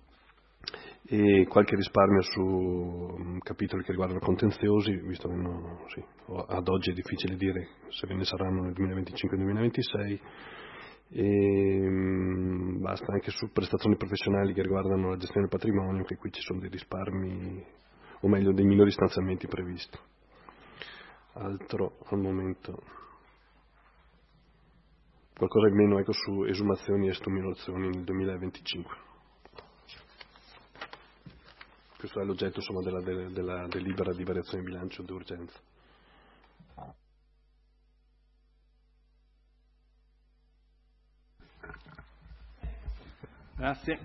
[SPEAKER 2] e qualche risparmio su capitoli che riguardano contenziosi, visto che ad oggi è difficile dire se ve ne saranno nel 2025-2026, e basta anche su prestazioni professionali che riguardano la gestione del patrimonio, che qui ci sono dei risparmi, o meglio dei minori stanziamenti previsti. altro al momento. Qualcosa in meno, ecco, su esumazioni e stumulazioni nel 2025. Questo è l'oggetto, insomma, della delibera di variazione di bilancio d'urgenza.
[SPEAKER 4] Grazie.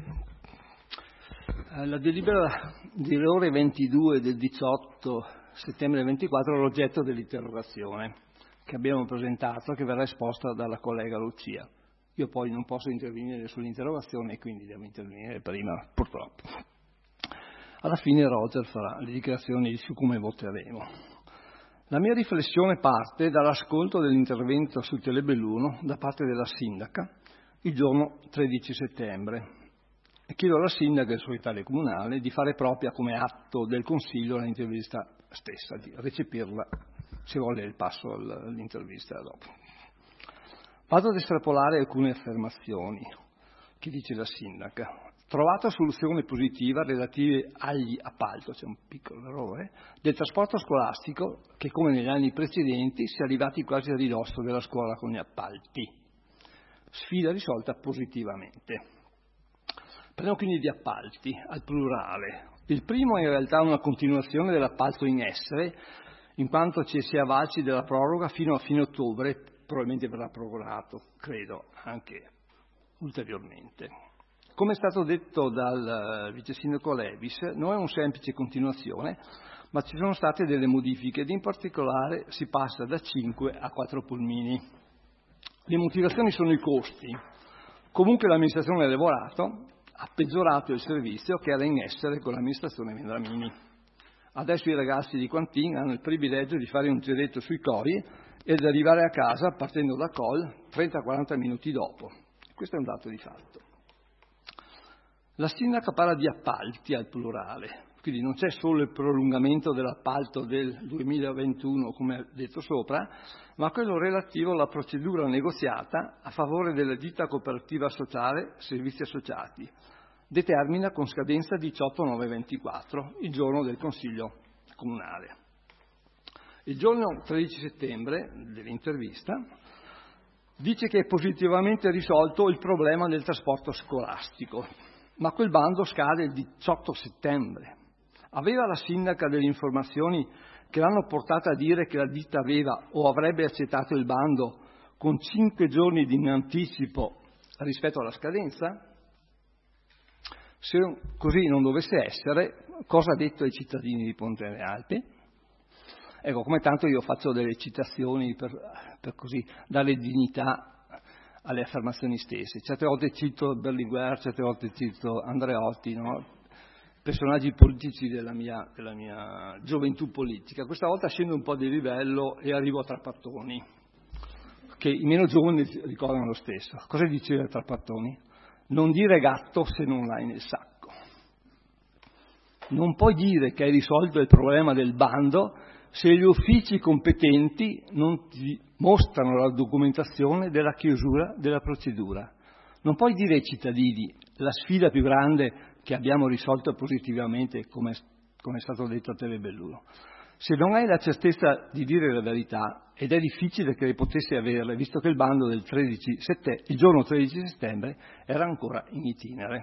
[SPEAKER 4] La delibera delle ore 22 del 18 settembre 24 è l'oggetto dell'interrogazione che abbiamo presentato, che verrà esposta dalla collega Lucia. Io poi non posso intervenire sull'interrogazione e quindi devo intervenire prima, purtroppo. Alla fine Roger farà le dichiarazioni su come voteremo. La mia riflessione parte dall'ascolto dell'intervento sul Telebelluno da parte della sindaca il giorno 13 settembre e chiedo alla sindaca e al Segretariato comunale di fare propria come atto del Consiglio l'intervista stessa, di recepirla se vuole il passo all'intervista dopo. Vado ad estrapolare alcune affermazioni che dice la sindaca. Trovata soluzione positiva relative agli appalti, c'è un piccolo errore, del trasporto scolastico che come negli anni precedenti si è arrivati quasi a ridosso della scuola con gli appalti. Sfida risolta positivamente. Parliamo quindi di appalti, al plurale. Il primo è in realtà una continuazione dell'appalto in essere, in quanto ci si avvalsi della proroga fino a fine ottobre, probabilmente verrà prorogato, credo, anche ulteriormente. Come è stato detto dal vice sindaco Levis, non è una semplice continuazione, ma ci sono state delle modifiche ed in particolare si passa da 5 a 4 pulmini. Le motivazioni sono i costi. Comunque l'amministrazione ha lavorato, ha peggiorato il servizio che era in essere con l'amministrazione Vendramini. Adesso i ragazzi di Quantin hanno il privilegio di fare un giretto sui cori e di arrivare a casa partendo da Col 30-40 minuti dopo. Questo è un dato di fatto. La sindaca parla di appalti al plurale, quindi non c'è solo il prolungamento dell'appalto del 2021, come detto sopra, ma quello relativo alla procedura negoziata a favore della ditta cooperativa sociale Servizi Associati. Determina con scadenza 18/9/24, il giorno del Consiglio Comunale. Il giorno 13 settembre dell'intervista dice che è positivamente risolto il problema del trasporto scolastico, ma quel bando scade il 18 settembre. Aveva la sindaca delle informazioni che l'hanno portata a dire che la ditta aveva o avrebbe accettato il bando con 5 giorni di anticipo rispetto alla scadenza? Se così non dovesse essere, cosa ha detto ai cittadini di Ponte alle Alpi? Ecco, come tanto io faccio delle citazioni per così dare dignità alle affermazioni stesse. Certe volte cito Berlinguer, certe volte cito Andreotti, no? Personaggi politici della mia gioventù politica. Questa volta scendo un po' di livello e arrivo a Trapattoni, che i meno giovani ricordano lo stesso. Cosa diceva Trapattoni? Non dire gatto se non l'hai nel sacco. Non puoi dire che hai risolto il problema del bando se gli uffici competenti non ti mostrano la documentazione della chiusura della procedura. Non puoi dire ai cittadini la sfida più grande che abbiamo risolto positivamente, come è stato detto a Telebelluno. Se non hai la certezza di dire la verità, ed è difficile che potessi averla, visto che il bando del il giorno 13 settembre era ancora in itinere.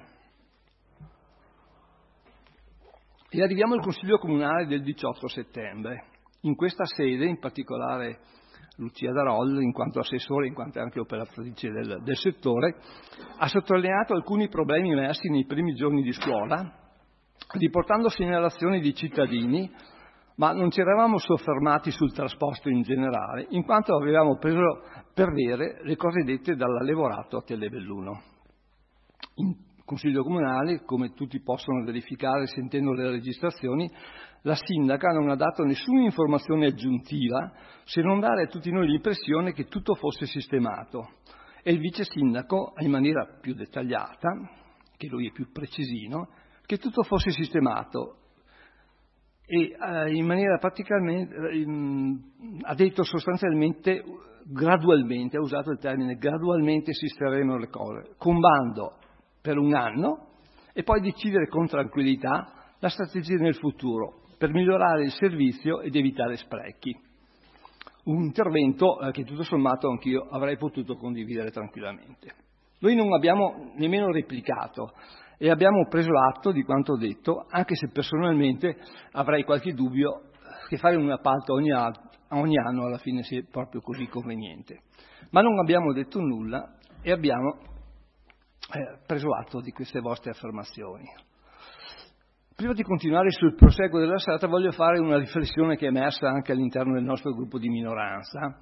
[SPEAKER 4] E arriviamo al Consiglio Comunale del 18 settembre. In questa sede, in particolare Lucia Darol, in quanto assessore, in quanto anche operatrice del settore, ha sottolineato alcuni problemi emersi nei primi giorni di scuola, riportando segnalazioni di cittadini, ma non ci eravamo soffermati sul trasporto in generale, in quanto avevamo preso per vere le cose dette dall'Alevorato a Telebelluno. In Consiglio Comunale, come tutti possono verificare sentendo le registrazioni, la sindaca non ha dato nessuna informazione aggiuntiva se non dare a tutti noi l'impressione che tutto fosse sistemato e il vice sindaco, in maniera più dettagliata, che lui è più precisino, che tutto fosse sistemato e in maniera praticamente ha detto sostanzialmente gradualmente, ha usato il termine gradualmente sistemeremo le cose, con bando per un anno e poi decidere con tranquillità la strategia nel futuro per migliorare il servizio ed evitare sprechi. un intervento che tutto sommato anch'io avrei potuto condividere tranquillamente. Noi non abbiamo nemmeno replicato e abbiamo preso atto di quanto detto, anche se personalmente avrei qualche dubbio che fare un appalto ogni anno alla fine sia proprio così conveniente. Ma non abbiamo detto nulla e abbiamo preso atto di queste vostre affermazioni. Prima di continuare sul proseguo della serata voglio fare una riflessione che è emersa anche all'interno del nostro gruppo di minoranza,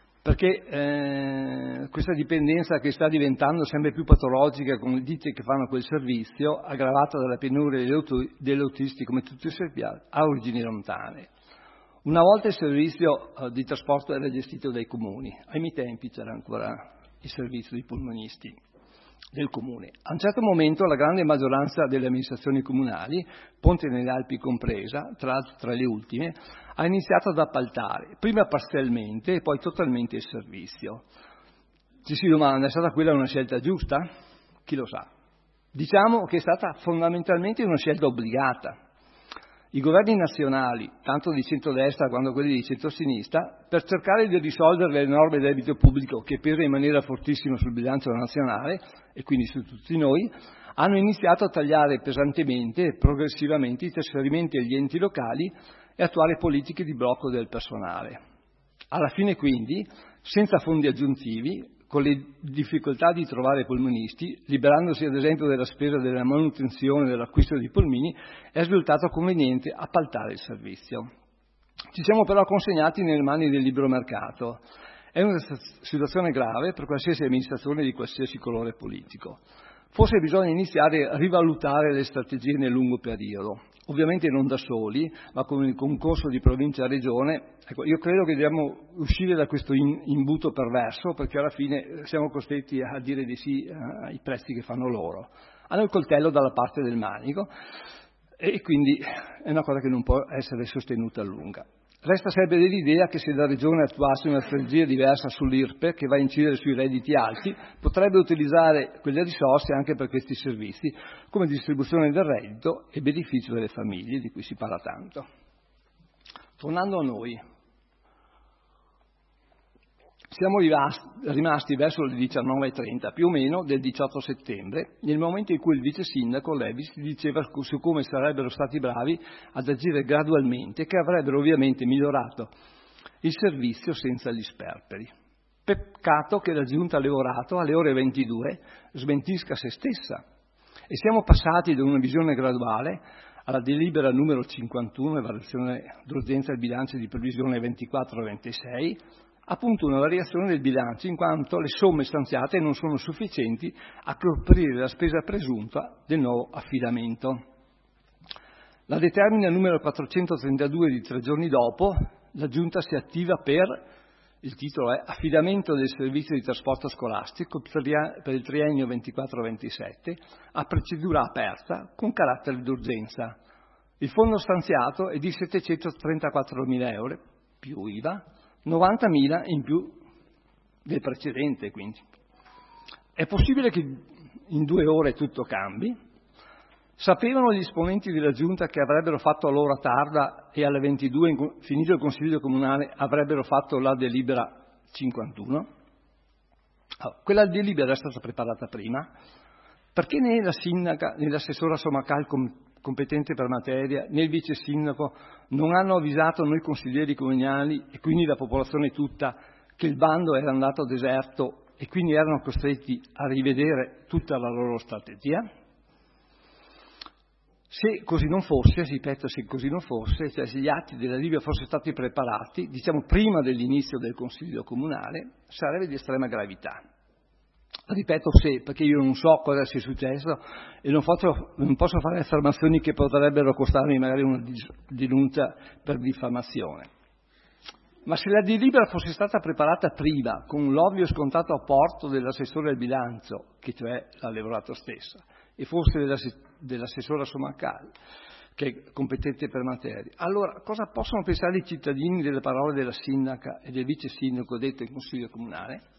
[SPEAKER 4] perché questa dipendenza che sta diventando sempre più patologica con le ditte che fanno quel servizio, aggravata dalla penuria degli autisti come tutti sappiamo, ha origini lontane. Una volta il servizio di trasporto era gestito dai comuni, ai miei tempi c'era ancora il servizio di pullmanisti del comune. A un certo momento la grande maggioranza delle amministrazioni comunali, Ponte nelle Alpi compresa, tra l'altro tra le ultime, ha iniziato ad appaltare, prima parzialmente e poi totalmente il servizio. Ci si domanda, è stata quella una scelta giusta? Chi lo sa. Diciamo che è stata fondamentalmente una scelta obbligata. I governi nazionali, tanto di centrodestra quanto quelli di centrosinistra, per cercare di risolvere l'enorme debito pubblico che pesa in maniera fortissima sul bilancio nazionale e quindi su tutti noi, hanno iniziato a tagliare pesantemente e progressivamente i trasferimenti agli enti locali e attuare politiche di blocco del personale. Alla fine quindi, senza fondi aggiuntivi, con le difficoltà di trovare polmonisti, liberandosi ad esempio della spesa della manutenzione e dell'acquisto di polmini, è risultato conveniente appaltare il servizio. Ci siamo però consegnati nelle mani del libero mercato. È una situazione grave per qualsiasi amministrazione di qualsiasi colore politico. Forse bisogna iniziare a rivalutare le strategie nel lungo periodo. Ovviamente non da soli, ma con il concorso di provincia e regione. Ecco, io credo che dobbiamo uscire da questo imbuto perverso, perché alla fine siamo costretti a dire di sì ai prezzi che fanno loro. Hanno il coltello dalla parte del manico e quindi è una cosa che non può essere sostenuta a lunga. Resta sempre dell'idea che se la Regione attuasse una strategia diversa sull'IRPE, che va a incidere sui redditi alti, potrebbe utilizzare quelle risorse anche per questi servizi, come distribuzione del reddito e beneficio delle famiglie, di cui si parla tanto. Tornando a noi, siamo rimasti verso le 19:30 più o meno del 18 settembre, nel momento in cui il vice sindaco Levis diceva su come sarebbero stati bravi ad agire gradualmente, che avrebbero ovviamente migliorato il servizio senza gli sperperi. Peccato che la giunta Leorato alle ore 22 smentisca se stessa e siamo passati da una visione graduale alla delibera numero 51, variazione d'urgenza del bilancio di previsione 24-26, appunto una variazione del bilancio in quanto le somme stanziate non sono sufficienti a coprire la spesa presunta del nuovo affidamento. La determina numero 432 di 3 giorni dopo, la Giunta si attiva per, il titolo è Affidamento del servizio di trasporto scolastico per il triennio 24-27, a procedura aperta con carattere d'urgenza. Il fondo stanziato è di 734.000 euro, più IVA, 90.000 in più del precedente, quindi. È possibile che in 2 ore tutto cambi? Sapevano gli esponenti della Giunta che avrebbero fatto a l'ora tarda e alle 22, finito il Consiglio Comunale, avrebbero fatto la delibera 51? Allora, quella delibera è stata preparata prima, perché né la sindaca né l'assessora Somacal competente per materia, né il vice sindaco non hanno avvisato noi consiglieri comunali e quindi la popolazione tutta che il bando era andato deserto e quindi erano costretti a rivedere tutta la loro strategia? Se così non fosse, ripeto, se così non fosse, cioè se gli atti della Libia fossero stati preparati, diciamo prima dell'inizio del Consiglio Comunale, sarebbe di estrema gravità. Ripeto se, perché io non so cosa sia successo e non posso fare affermazioni che potrebbero costarmi magari una denuncia per diffamazione. Ma se la delibera fosse stata preparata prima, con l'ovvio e scontato apporto dell'assessore al bilancio, che cioè l'ha lavorato stessa, e forse dell'assessora Somacal, che è competente per materia, allora cosa possono pensare i cittadini delle parole della sindaca e del vice sindaco detto in Consiglio Comunale?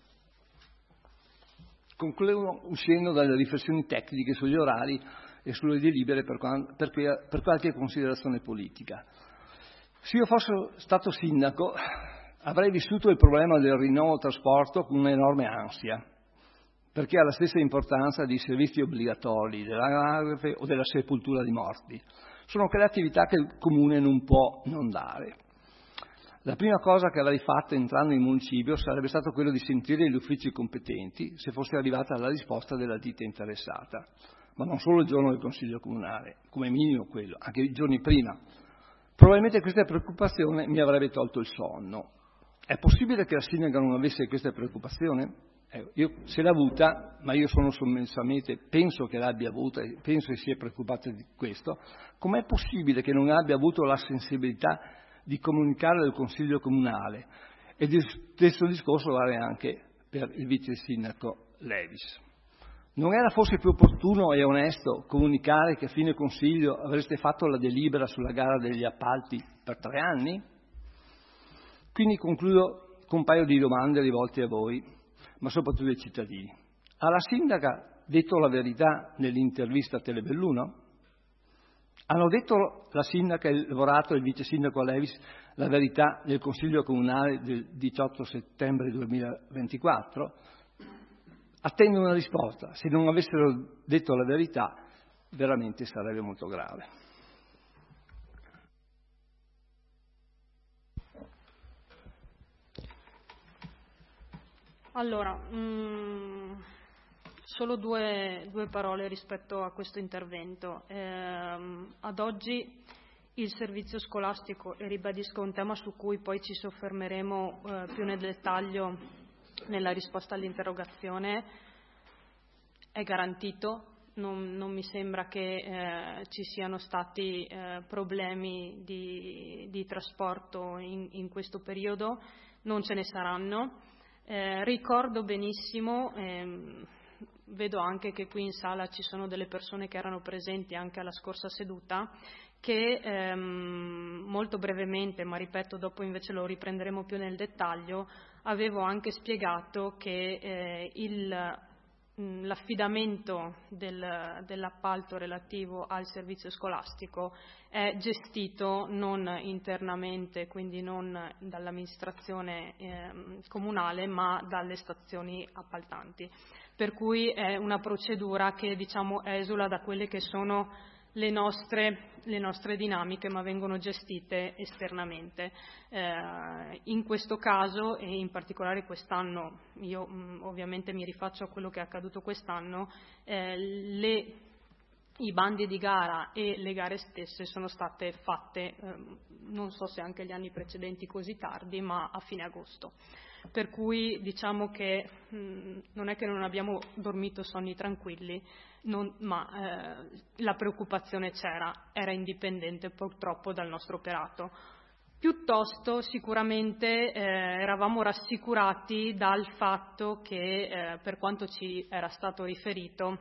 [SPEAKER 4] Concludo uscendo dalle riflessioni tecniche sugli orari e sulle delibere per qualche considerazione politica. Se io fossi stato sindaco avrei vissuto il problema del rinnovo trasporto con un'enorme ansia, perché ha la stessa importanza dei servizi obbligatori, dell'anagrafe o della sepoltura di morti. Sono quelle attività che il Comune non può non dare. La prima cosa che avrei fatto entrando in municipio sarebbe stato quello di sentire gli uffici competenti se fosse arrivata la risposta della ditta interessata, ma non solo il giorno del Consiglio Comunale, come minimo quello, anche i giorni prima. Probabilmente questa preoccupazione mi avrebbe tolto il sonno. È possibile che la sindaca non avesse questa preoccupazione? Io se l'ha avuta, ma io sono sommessamente, penso che l'abbia avuta, penso che sia preoccupata di questo. Com'è possibile che non abbia avuto la sensibilità di comunicare al Consiglio Comunale? E lo stesso discorso vale anche per il vice sindaco Levis. Non era forse più opportuno e onesto comunicare che a fine Consiglio avreste fatto la delibera sulla gara degli appalti per 3 anni? Quindi concludo con un paio di domande rivolte a voi, ma soprattutto ai cittadini. Ha la sindaca detto la verità nell'intervista a Telebelluno? Hanno detto la sindaca, il lavorato e il vice sindaco Levis la verità nel Consiglio Comunale del 18 settembre 2024? Attendo una risposta. Se non avessero detto la verità, veramente sarebbe molto grave.
[SPEAKER 1] Allora, solo due parole rispetto a questo intervento. Ad oggi il servizio scolastico, e ribadisco un tema su cui poi ci soffermeremo più nel dettaglio nella risposta all'interrogazione, è garantito. Non mi sembra che ci siano stati problemi di trasporto in questo periodo, non ce ne saranno. Ricordo benissimo, vedo anche che qui in sala ci sono delle persone che erano presenti anche alla scorsa seduta, che molto brevemente, ma ripeto dopo invece lo riprenderemo più nel dettaglio, avevo anche spiegato che l'affidamento dell'appalto relativo al servizio scolastico è gestito non internamente, quindi non dall'amministrazione comunale, ma dalle stazioni appaltanti. Per cui è una procedura che, diciamo, esula da quelle che sono le nostre dinamiche, ma vengono gestite esternamente. In questo caso, e in particolare quest'anno, io ovviamente mi rifaccio a quello che è accaduto quest'anno, i bandi di gara e le gare stesse sono state fatte, non so se anche gli anni precedenti così tardi, ma a fine agosto. Per cui diciamo che non è che non abbiamo dormito sonni tranquilli, ma la preoccupazione c'era, era indipendente purtroppo dal nostro operato. Piuttosto sicuramente eravamo rassicurati dal fatto che per quanto ci era stato riferito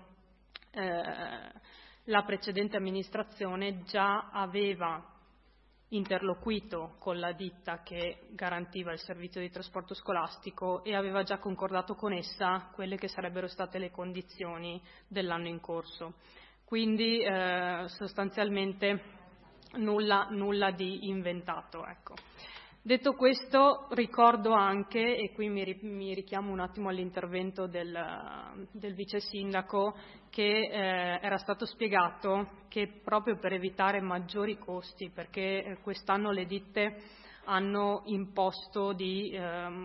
[SPEAKER 1] la precedente amministrazione già aveva interloquito con la ditta che garantiva il servizio di trasporto scolastico e aveva già concordato con essa quelle che sarebbero state le condizioni dell'anno in corso. Quindi sostanzialmente nulla di inventato. Ecco. Detto questo, ricordo anche, e qui mi richiamo un attimo all'intervento del vice sindaco, che era stato spiegato che proprio per evitare maggiori costi, perché quest'anno le ditte hanno imposto di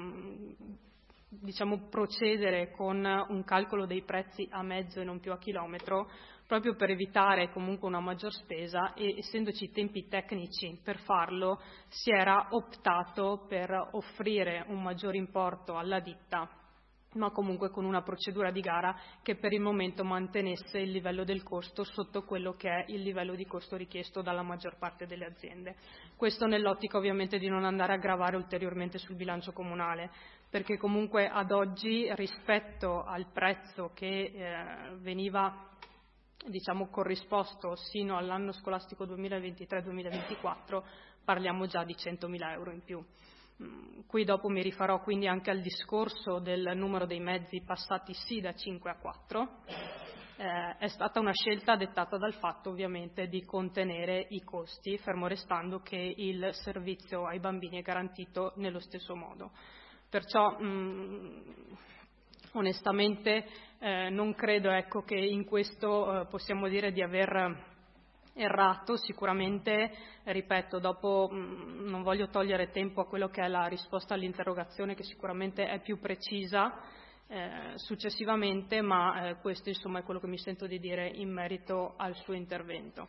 [SPEAKER 1] procedere con un calcolo dei prezzi a mezzo e non più a chilometro, proprio per evitare comunque una maggior spesa, e essendoci tempi tecnici per farlo si era optato per offrire un maggior importo alla ditta, ma comunque con una procedura di gara che per il momento mantenesse il livello del costo sotto quello che è il livello di costo richiesto dalla maggior parte delle aziende. Questo nell'ottica ovviamente di non andare a gravare ulteriormente sul bilancio comunale, perché comunque ad oggi rispetto al prezzo che veniva corrisposto sino all'anno scolastico 2023-2024 parliamo già di 100.000 euro in più. Qui dopo mi rifarò quindi anche al discorso del numero dei mezzi passati sì da 5 a 4, è stata una scelta dettata dal fatto ovviamente di contenere i costi, fermo restando che il servizio ai bambini è garantito nello stesso modo. Perciò onestamente non credo che in questo possiamo dire di aver errato. Sicuramente, ripeto, dopo non voglio togliere tempo a quello che è la risposta all'interrogazione, che sicuramente è più precisa successivamente, ma questo insomma è quello che mi sento di dire in merito al suo intervento.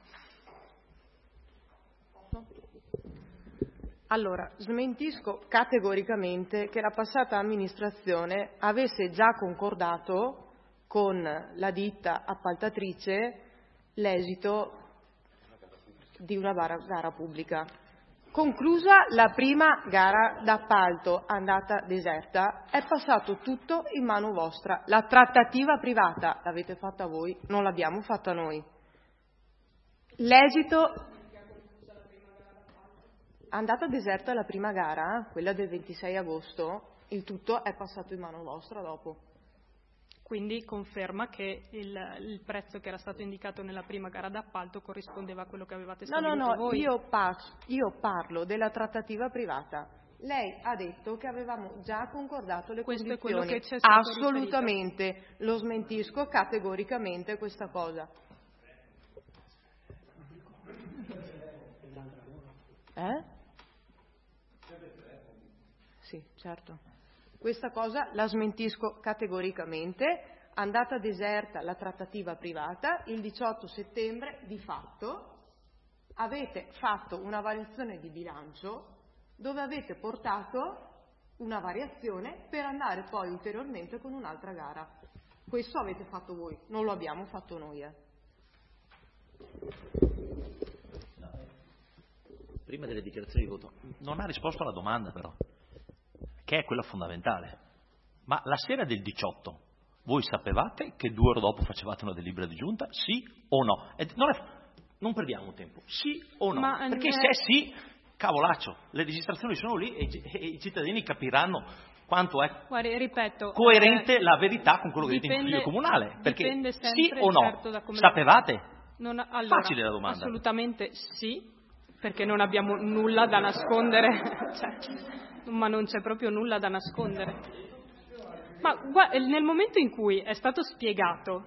[SPEAKER 3] Allora, smentisco categoricamente che la passata amministrazione avesse già concordato con la ditta appaltatrice l'esito di una gara pubblica. Conclusa la prima gara d'appalto andata deserta, è passato tutto in mano vostra. La trattativa privata l'avete fatta voi, non l'abbiamo fatta noi. L'esito... Andata deserta la prima gara, quella del 26 agosto, il tutto è passato in mano vostra dopo.
[SPEAKER 1] Quindi conferma che il prezzo che era stato indicato nella prima gara d'appalto corrispondeva a quello che avevate stabilito voi?
[SPEAKER 3] Io parlo della trattativa privata. Lei ha detto che avevamo già concordato le condizioni.
[SPEAKER 1] Questo è quello che ci è stato
[SPEAKER 3] assolutamente riferito. Lo smentisco categoricamente questa cosa. Sì, certo. Questa cosa la smentisco categoricamente. Andata deserta la trattativa privata, il 18 settembre di fatto avete fatto una variazione di bilancio dove avete portato una variazione per andare poi ulteriormente con un'altra gara. Questo avete fatto voi, non lo abbiamo fatto noi.
[SPEAKER 6] Prima delle dichiarazioni di voto, non ha risposto alla domanda però, che è quella fondamentale. Ma la sera del 18 voi sapevate che 2 ore dopo facevate una delibera di giunta? Sì o no? Non perdiamo tempo, sì o no? Perché se è sì, cavolaccio, le registrazioni sono lì e i cittadini capiranno quanto è coerente la verità con quello che dite in Consiglio Comunale. Perché sì o no?
[SPEAKER 1] Certo,
[SPEAKER 6] sapevate?
[SPEAKER 1] Allora,
[SPEAKER 6] facile la domanda.
[SPEAKER 1] Assolutamente sì, perché non abbiamo nulla da nascondere, ma non c'è proprio nulla da nascondere. Ma nel momento in cui è stato spiegato,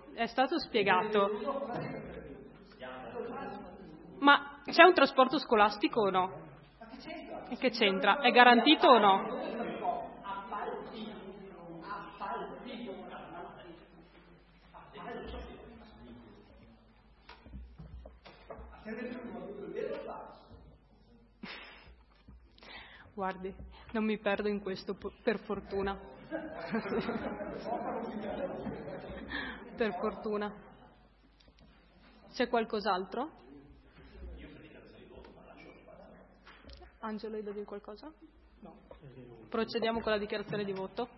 [SPEAKER 1] ma c'è un trasporto scolastico o no? E che c'entra? È garantito o no? Guardi, non mi perdo in questo, per fortuna. Per fortuna. C'è qualcos'altro? Angelo, hai da dire qualcosa? No. Procediamo con la dichiarazione di voto.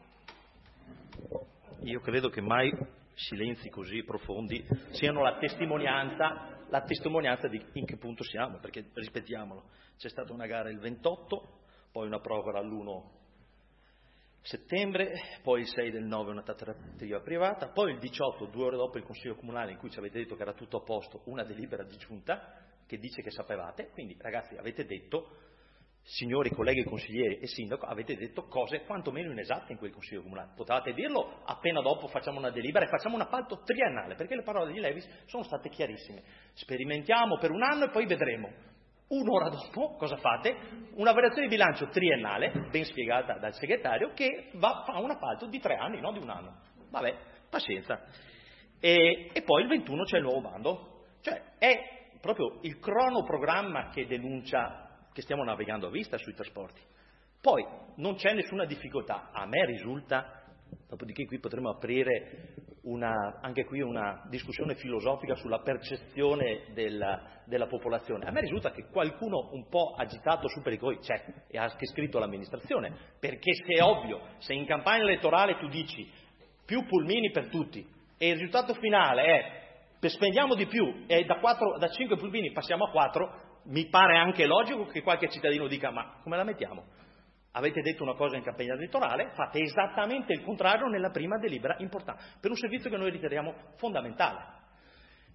[SPEAKER 6] Io credo che mai silenzi così profondi siano la testimonianza di in che punto siamo, perché ripetiamolo, c'è stata una gara il 28, poi una proroga all'1 settembre, poi il 6 del 9 una trattativa privata, poi il 18, 2 ore dopo il Consiglio Comunale in cui ci avete detto che era tutto a posto, una delibera di giunta che dice che sapevate. Quindi ragazzi, avete detto, signori colleghi consiglieri e sindaco, avete detto cose quantomeno inesatte in quel Consiglio Comunale. Potevate dirlo appena dopo facciamo una delibera e facciamo un appalto triennale, perché le parole di Levis sono state chiarissime. Sperimentiamo per 1 anno e poi vedremo. 1 ora dopo, cosa fate? Una variazione di bilancio triennale, ben spiegata dal segretario, che fa un appalto di 3 anni, non di 1 anno. Vabbè, pazienza. E poi il 21 c'è il nuovo bando. Cioè, è proprio il cronoprogramma che denuncia che stiamo navigando a vista sui trasporti. Poi, non c'è nessuna difficoltà. A me risulta, dopodiché qui potremo aprire anche qui una discussione filosofica sulla percezione della popolazione. A me risulta che qualcuno un po' agitato su pericoli c'è e ha anche scritto all'amministrazione, perché se è ovvio, se in campagna elettorale tu dici più pulmini per tutti e il risultato finale è spendiamo di più e da 5 pulmini passiamo a 4, mi pare anche logico che qualche cittadino dica ma come la mettiamo? Avete detto una cosa in campagna elettorale, fate esattamente il contrario nella prima delibera importante, per un servizio che noi riteniamo fondamentale.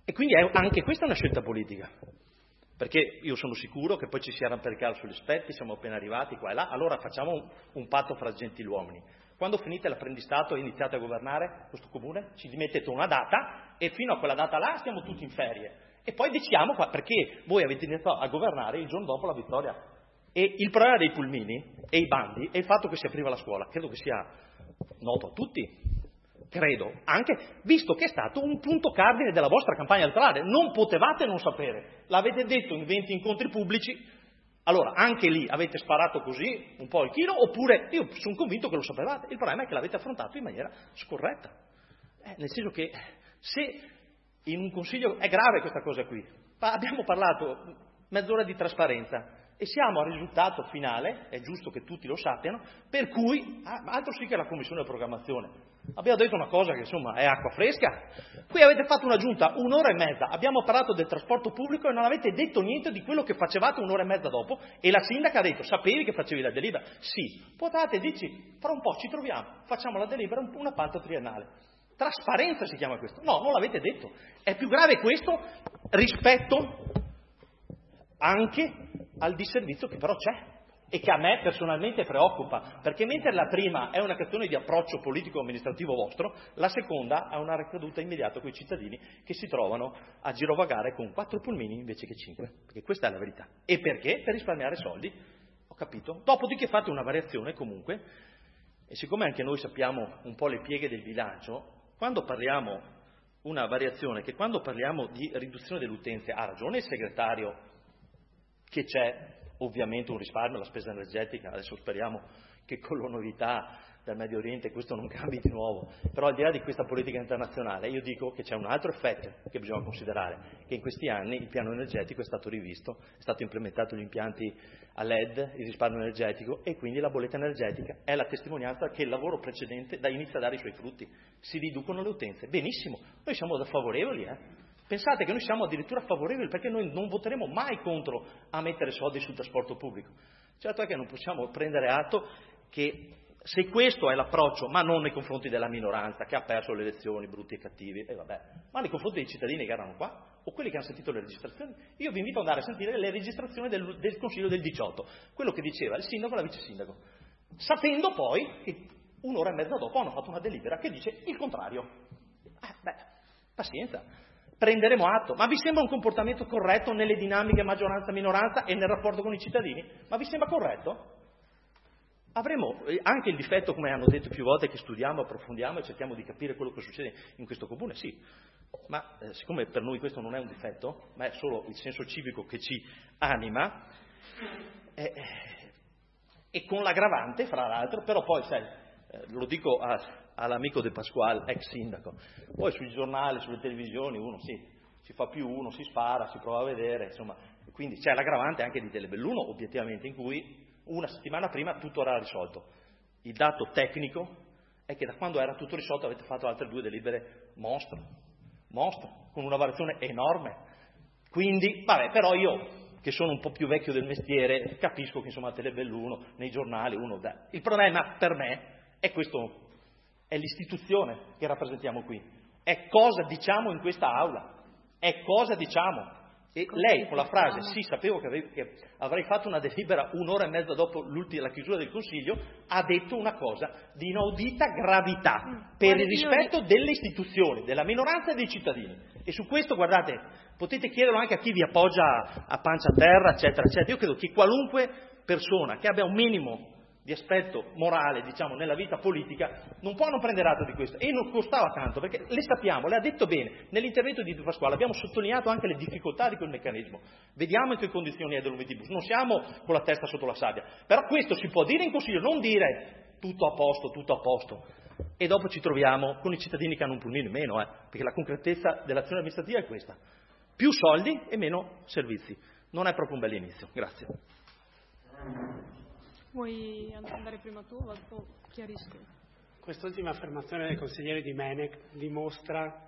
[SPEAKER 6] E quindi anche questa è una scelta politica, perché io sono sicuro che poi ci si arrampicherà sugli aspetti, siamo appena arrivati qua e là, allora facciamo un patto fra gentiluomini. Quando finite l'apprendistato e iniziate a governare questo comune, ci mettete una data e fino a quella data là siamo tutti in ferie. E poi diciamo qua, perché voi avete iniziato a governare il giorno dopo la vittoria. E il problema dei pulmini e i bandi è il fatto che si apriva la scuola, credo che sia noto a tutti. Credo, anche visto che è stato un punto cardine della vostra campagna elettorale, non potevate non sapere, l'avete detto in 20 incontri pubblici, allora anche lì avete sparato così un po' il chilo, oppure io sono convinto che lo sapevate, il problema è che l'avete affrontato in maniera scorretta, nel senso che se in un consiglio è grave questa cosa qui, abbiamo parlato mezz'ora di trasparenza, e siamo al risultato finale, è giusto che tutti lo sappiano, per cui, altro sì che la commissione di programmazione, abbiamo detto una cosa che insomma è acqua fresca, qui avete fatto una giunta 1 ora e mezza, abbiamo parlato del trasporto pubblico e non avete detto niente di quello che facevate 1 ora e mezza dopo, e la sindaca ha detto, sapevi che facevi la delibera? Sì, potate, dici, fra un po' ci troviamo, facciamo la delibera, un appalto triennale. Trasparenza si chiama questo, no, non l'avete detto, è più grave questo rispetto anche al disservizio che però c'è e che a me personalmente preoccupa, perché mentre la prima è una questione di approccio politico-amministrativo vostro, la seconda ha una ricaduta immediata con i cittadini che si trovano a girovagare con 4 pulmini invece che 5, perché questa è la verità. E perché? Per risparmiare soldi, ho capito. Dopodiché fate una variazione comunque, e siccome anche noi sappiamo un po' le pieghe del bilancio, quando parliamo una variazione, che quando parliamo di riduzione delle utenze ha ragione il segretario che c'è ovviamente un risparmio alla spesa energetica, adesso speriamo che con la novità del Medio Oriente questo non cambi di nuovo, però al di là di questa politica internazionale io dico che c'è un altro effetto che bisogna considerare, che in questi anni il piano energetico è stato rivisto, è stato implementato gli impianti a LED, il risparmio energetico e quindi la bolletta energetica è la testimonianza che il lavoro precedente inizia a dare i suoi frutti, si riducono le utenze, benissimo, noi siamo favorevoli, Pensate che noi siamo addirittura favorevoli perché noi non voteremo mai contro a mettere soldi sul trasporto pubblico. Certo è che non possiamo prendere atto che se questo è l'approccio, ma non nei confronti della minoranza che ha perso le elezioni, brutti e cattivi, ma nei confronti dei cittadini che erano qua o quelli che hanno sentito le registrazioni, io vi invito ad andare a sentire le registrazioni del Consiglio del 18, quello che diceva il sindaco e la vice sindaco, sapendo poi che 1 ora e mezza dopo hanno fatto una delibera che dice il contrario. Pazienza. Prenderemo atto, ma vi sembra un comportamento corretto nelle dinamiche maggioranza-minoranza e nel rapporto con i cittadini? Ma vi sembra corretto? Avremo anche il difetto, come hanno detto più volte, che studiamo, approfondiamo e cerchiamo di capire quello che succede in questo comune, sì, ma siccome per noi questo non è un difetto, ma è solo il senso civico che ci anima, e con l'aggravante, fra l'altro, però poi, sai, lo dico all'amico De Pasquale, ex sindaco, poi sui giornali, sulle televisioni uno si fa più uno, si spara, si prova a vedere, insomma, quindi c'è l'aggravante anche di Telebelluno, obiettivamente, in cui una settimana prima tutto era risolto. Il dato tecnico è che da quando era tutto risolto avete fatto altre 2 delibere mostro, con una variazione enorme. Quindi, però io, che sono un po' più vecchio del mestiere, capisco che insomma a Telebelluno, nei giornali, il problema per me è questo, è l'istituzione che rappresentiamo qui, è cosa diciamo in questa aula, è cosa diciamo. E lei con la frase sì, sapevo che avrei fatto una delibera 1 ora e mezza dopo la chiusura del Consiglio, ha detto una cosa di inaudita gravità per il rispetto delle istituzioni, della minoranza e dei cittadini. E su questo, guardate, potete chiederlo anche a chi vi appoggia a pancia a terra, eccetera, eccetera. Io credo che qualunque persona che abbia un minimo di aspetto morale, diciamo, nella vita politica, non può non prendere atto di questo. E non costava tanto, perché le sappiamo, le ha detto bene. Nell'intervento di De Pasquale abbiamo sottolineato anche le difficoltà di quel meccanismo. Vediamo in che condizioni è dell'omnibus. Non siamo con la testa sotto la sabbia. Però questo si può dire in Consiglio, non dire tutto a posto. E dopo ci troviamo con i cittadini che hanno un pulmino in meno, perché la concretezza dell'azione amministrativa è questa. Più soldi e meno servizi. Non è proprio un bel inizio. Grazie.
[SPEAKER 1] Vuoi andare prima tu o dopo chiarisco?
[SPEAKER 8] Quest'ultima affermazione del consigliere di Menec dimostra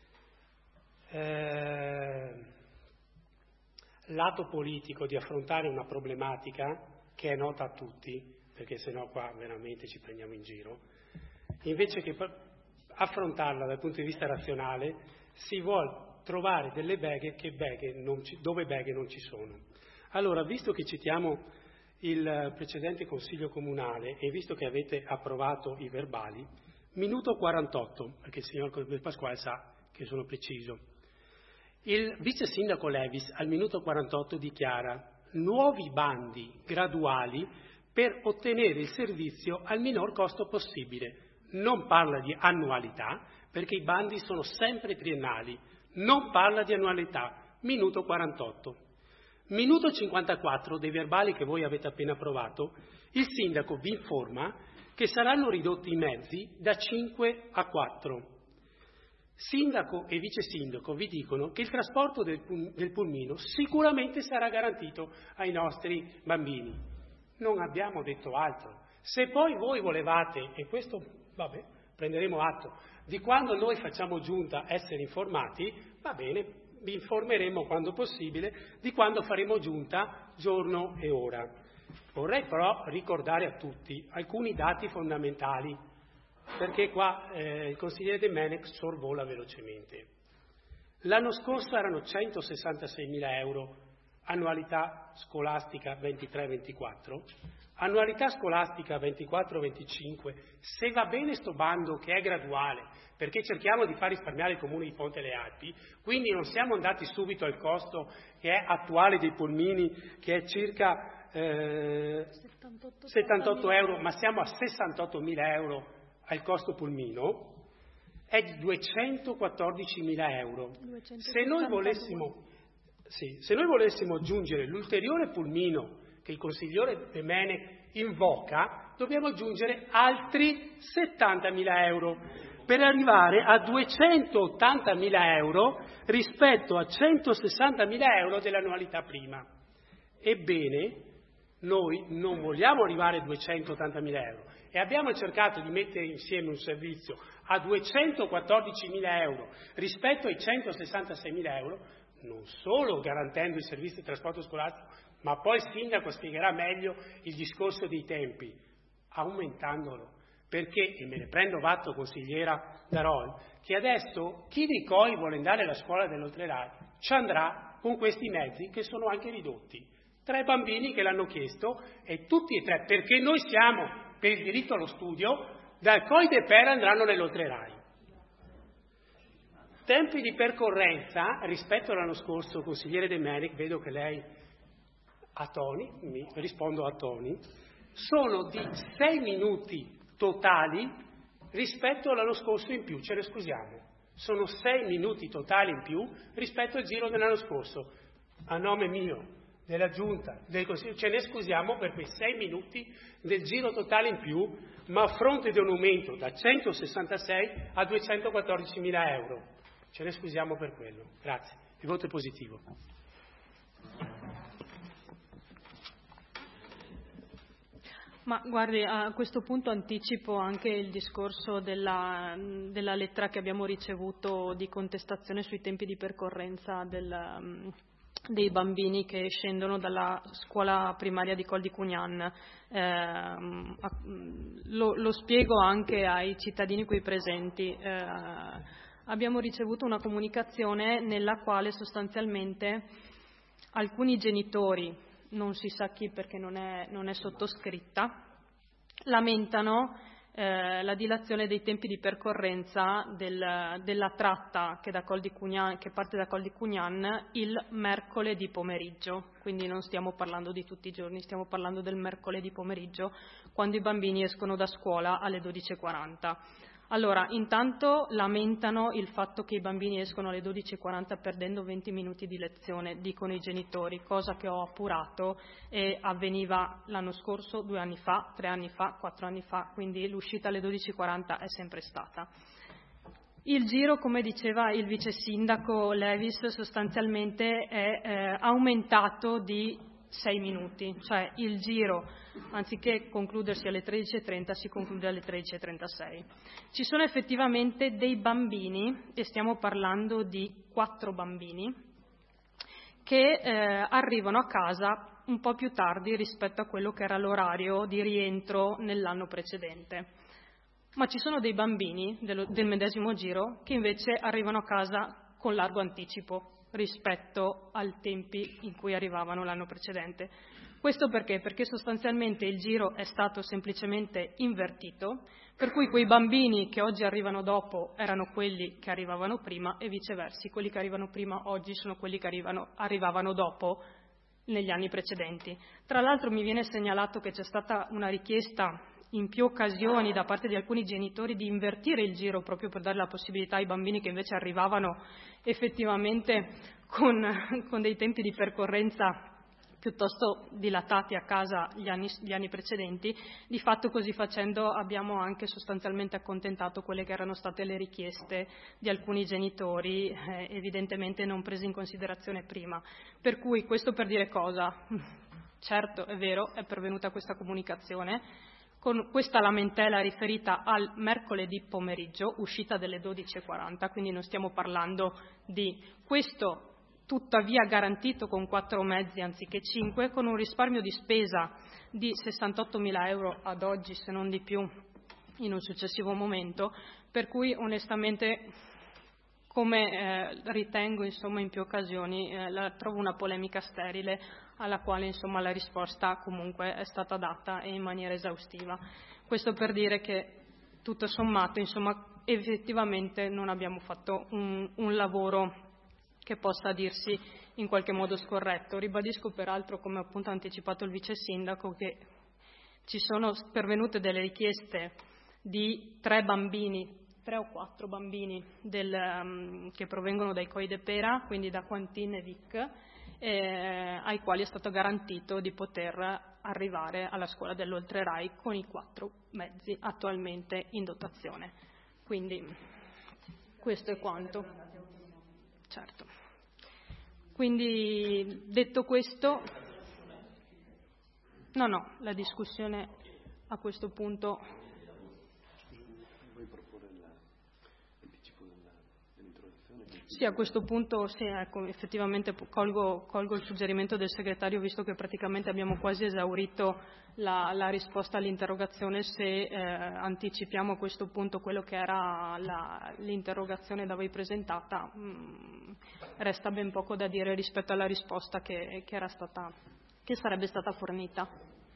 [SPEAKER 8] lato politico di affrontare una problematica che è nota a tutti, perché sennò qua veramente ci prendiamo in giro, invece che affrontarla dal punto di vista razionale, si vuole trovare delle beghe dove beghe non ci sono. Allora, visto che citiamo il precedente Consiglio Comunale e visto che avete approvato i verbali, minuto 48, perché il signor Pasquale sa che sono preciso. Il vice sindaco Levis al minuto 48 dichiara nuovi bandi graduali per ottenere il servizio al minor costo possibile. Non parla di annualità, perché i bandi sono sempre triennali. Non parla di annualità. Minuto 48. Minuto 54 dei verbali che voi avete appena approvato, il sindaco vi informa che saranno ridotti i mezzi da 5 a 4. Sindaco e vice sindaco vi dicono che il trasporto del pulmino sicuramente sarà garantito ai nostri bambini. Non abbiamo detto altro. Se poi voi volevate, e questo, vabbè, prenderemo atto, di quando noi facciamo giunta essere informati, va bene, vi informeremo quando possibile di quando faremo giunta, giorno e ora. Vorrei però ricordare a tutti alcuni dati fondamentali, perché qua il consigliere De Menec sorvola velocemente. L'anno scorso erano 166.000 euro, annualità scolastica 23-24, annualità scolastica 24-25, se va bene sto bando che è graduale, perché cerchiamo di far risparmiare il comune di Ponte alle Alpi, quindi non siamo andati subito al costo che è attuale dei pulmini, che è circa 78 euro, ma siamo a 68.000 euro al costo pulmino, è di 214.000 euro. Se noi volessimo aggiungere l'ulteriore pulmino che il consigliere De Menec invoca, dobbiamo aggiungere altri 70.000 euro per arrivare a 280.000 euro rispetto a 160.000 euro dell'annualità prima. Ebbene, noi non vogliamo arrivare a 280.000 euro e abbiamo cercato di mettere insieme un servizio a 214.000 euro rispetto ai 166.000 euro, non solo garantendo il servizio di trasporto scolastico, ma poi il sindaco spiegherà meglio il discorso dei tempi, aumentandolo. Perché, e me ne prendo atto, consigliera Darol, che adesso chi di COI vuole andare alla scuola dell'Oltrelai ci andrà con questi mezzi che sono anche ridotti. 3 bambini che l'hanno chiesto e tutti e 3, perché noi siamo per il diritto allo studio, dal COI de Per andranno nell'Oltrelai. Tempi di percorrenza rispetto all'anno scorso, consigliere De Menec, vedo che lei a toni, mi rispondo a toni, sono di 6 minuti totali rispetto all'anno scorso in più, ce ne scusiamo. Sono 6 minuti totali in più rispetto al giro dell'anno scorso. A nome mio, della Giunta, del Consiglio, ce ne scusiamo per quei 6 minuti del giro totale in più, ma a fronte di un aumento da 166 a 214.000 euro. Ce ne scusiamo per quello. Grazie. Il voto è positivo.
[SPEAKER 1] Ma guardi, a questo punto anticipo anche il discorso della lettera che abbiamo ricevuto di contestazione sui tempi di percorrenza dei bambini che scendono dalla scuola primaria di Col di Cugnan. Lo spiego anche ai cittadini qui presenti. Abbiamo ricevuto una comunicazione nella quale sostanzialmente alcuni genitori, non si sa chi perché non è sottoscritta, lamentano la dilazione dei tempi di percorrenza della tratta che parte da Col di Cugnan il mercoledì pomeriggio, quindi non stiamo parlando di tutti i giorni, stiamo parlando del mercoledì pomeriggio, quando i bambini escono da scuola alle 12:40. Allora, intanto lamentano il fatto che i bambini escono alle 12:40 perdendo 20 minuti di lezione, dicono i genitori, cosa che ho appurato e avveniva l'anno scorso, 2 anni fa, 3 anni fa, 4 anni fa, quindi l'uscita alle 12:40 è sempre stata. Il giro, come diceva il vice sindaco Levis, sostanzialmente è aumentato di 6 minuti, cioè il giro anziché concludersi alle 13:30 si conclude alle 13:36. Ci sono effettivamente dei bambini, e stiamo parlando di 4 bambini, che arrivano a casa un po' più tardi rispetto a quello che era l'orario di rientro nell'anno precedente. ma ci sono dei bambini del medesimo giro che invece arrivano a casa con largo anticipo rispetto ai tempi in cui arrivavano l'anno precedente. Questo perché? Perché sostanzialmente il giro è stato semplicemente invertito, per cui quei bambini che oggi arrivano dopo erano quelli che arrivavano prima e viceversa, quelli che arrivano prima oggi sono quelli che arrivavano dopo negli anni precedenti. Tra l'altro mi viene segnalato che c'è stata una richiesta in più occasioni da parte di alcuni genitori di invertire il giro proprio per dare la possibilità ai bambini che invece arrivavano effettivamente con dei tempi di percorrenza piuttosto dilatati a casa gli anni precedenti. Di fatto, così facendo, abbiamo anche sostanzialmente accontentato quelle che erano state le richieste di alcuni genitori, evidentemente non prese in considerazione prima. Per cui, questo per dire cosa? Certo, è vero, è pervenuta questa comunicazione, con questa lamentela riferita al mercoledì pomeriggio, uscita delle 12:40, quindi non stiamo parlando di questo, tuttavia garantito con 4 mezzi anziché 5, con un risparmio di spesa di 68.000 euro ad oggi, se non di più, in un successivo momento, per cui onestamente, come ritengo insomma in più occasioni, trovo una polemica sterile alla quale insomma la risposta comunque è stata data e in maniera esaustiva. Questo per dire che tutto sommato insomma effettivamente non abbiamo fatto un lavoro che possa dirsi in qualche modo scorretto. Ribadisco peraltro, come appunto ha anticipato il vice sindaco, che ci sono pervenute delle richieste di 3 o 4 bambini che provengono dai COI de Pera, quindi da Quantin e Vic, ai quali è stato garantito di poter arrivare alla scuola dell'Oltre-Rai con i 4 mezzi attualmente in dotazione. Quindi questo è quanto. Certo. Quindi, detto questo, la discussione a questo punto.
[SPEAKER 2] Vuoi proporre l'anticipo dell'introduzione?
[SPEAKER 1] Sì, a questo punto sì, ecco, effettivamente colgo il suggerimento del segretario, visto che praticamente abbiamo quasi esaurito la risposta all'interrogazione. Se anticipiamo a questo punto quello che era l'interrogazione da voi presentata, resta ben poco da dire rispetto alla risposta che sarebbe stata fornita.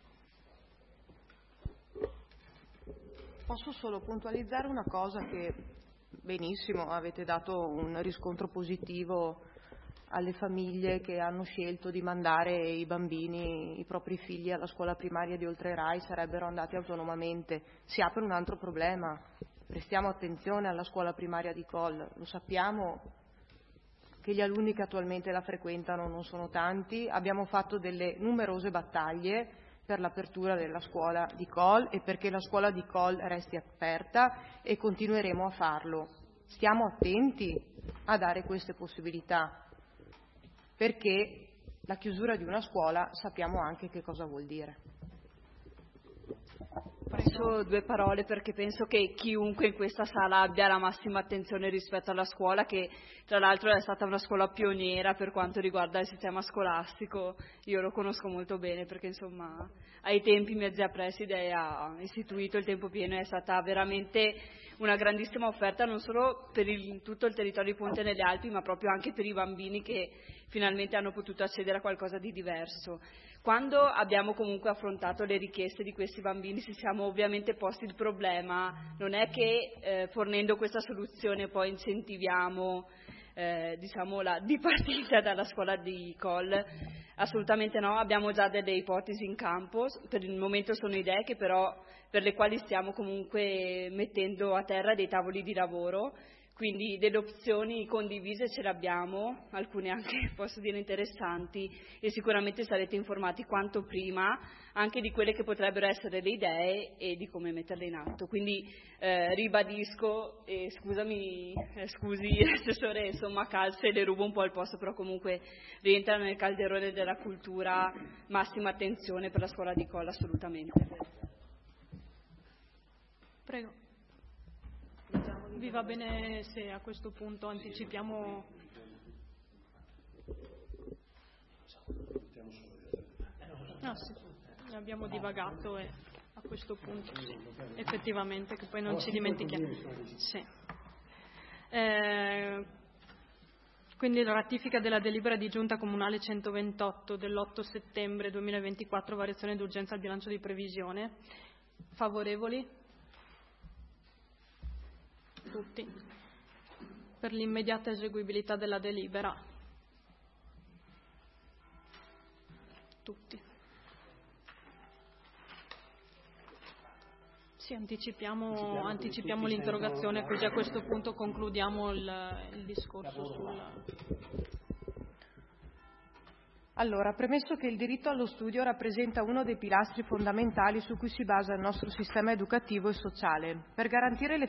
[SPEAKER 3] Posso solo puntualizzare una cosa, che benissimo avete dato un riscontro positivo alle famiglie che hanno scelto di mandare i bambini, i propri figli alla scuola primaria di Oltre-Rai, sarebbero andati autonomamente. Si apre un altro problema: prestiamo attenzione alla scuola primaria di Coll. Lo sappiamo che gli alunni che attualmente la frequentano non sono tanti, abbiamo fatto delle numerose battaglie per l'apertura della scuola di Coll e perché la scuola di Coll resti aperta, e continueremo a farlo. Stiamo attenti a dare queste possibilità, perché la chiusura di una scuola sappiamo anche che cosa vuol dire.
[SPEAKER 10] Prego 2 parole, perché penso che chiunque in questa sala abbia la massima attenzione rispetto alla scuola, che tra l'altro è stata una scuola pioniera per quanto riguarda il sistema scolastico. Io lo conosco molto bene perché insomma ai tempi mia zia preside ha istituito il tempo pieno, è stata veramente una grandissima offerta non solo per tutto il territorio di Ponte nelle Alpi, ma proprio anche per i bambini che finalmente hanno potuto accedere a qualcosa di diverso. Quando abbiamo comunque affrontato le richieste di questi bambini ci siamo ovviamente posti il problema, non è che fornendo questa soluzione poi incentiviamo la dipartita dalla scuola di Coll, assolutamente no, abbiamo già delle ipotesi in campo, per il momento sono idee che però per le quali stiamo comunque mettendo a terra dei tavoli di lavoro. Quindi delle opzioni condivise ce le abbiamo, alcune anche posso dire interessanti, e sicuramente sarete informati quanto prima anche di quelle che potrebbero essere le idee e di come metterle in atto. Quindi ribadisco, e scusi Assessore, insomma se le rubo un po' il posto, però comunque rientrano nel calderone della cultura, massima attenzione per la scuola di Coll, assolutamente.
[SPEAKER 1] Prego. Vi va bene se a questo punto anticipiamo? No, sì, abbiamo divagato e a questo punto, sì, effettivamente, che poi non ci dimentichiamo. Sì. Quindi la ratifica della delibera di Giunta Comunale 128 dell'8 settembre 2024, variazione d'urgenza al bilancio di previsione. Favorevoli? Tutti. Per l'immediata eseguibilità della delibera? Tutti. Sì, anticipiamo l'interrogazione, così a questo punto concludiamo il discorso sul...
[SPEAKER 3] Allora, premesso che il diritto allo studio rappresenta uno dei pilastri fondamentali su cui si basa il nostro sistema educativo e sociale, per garantirne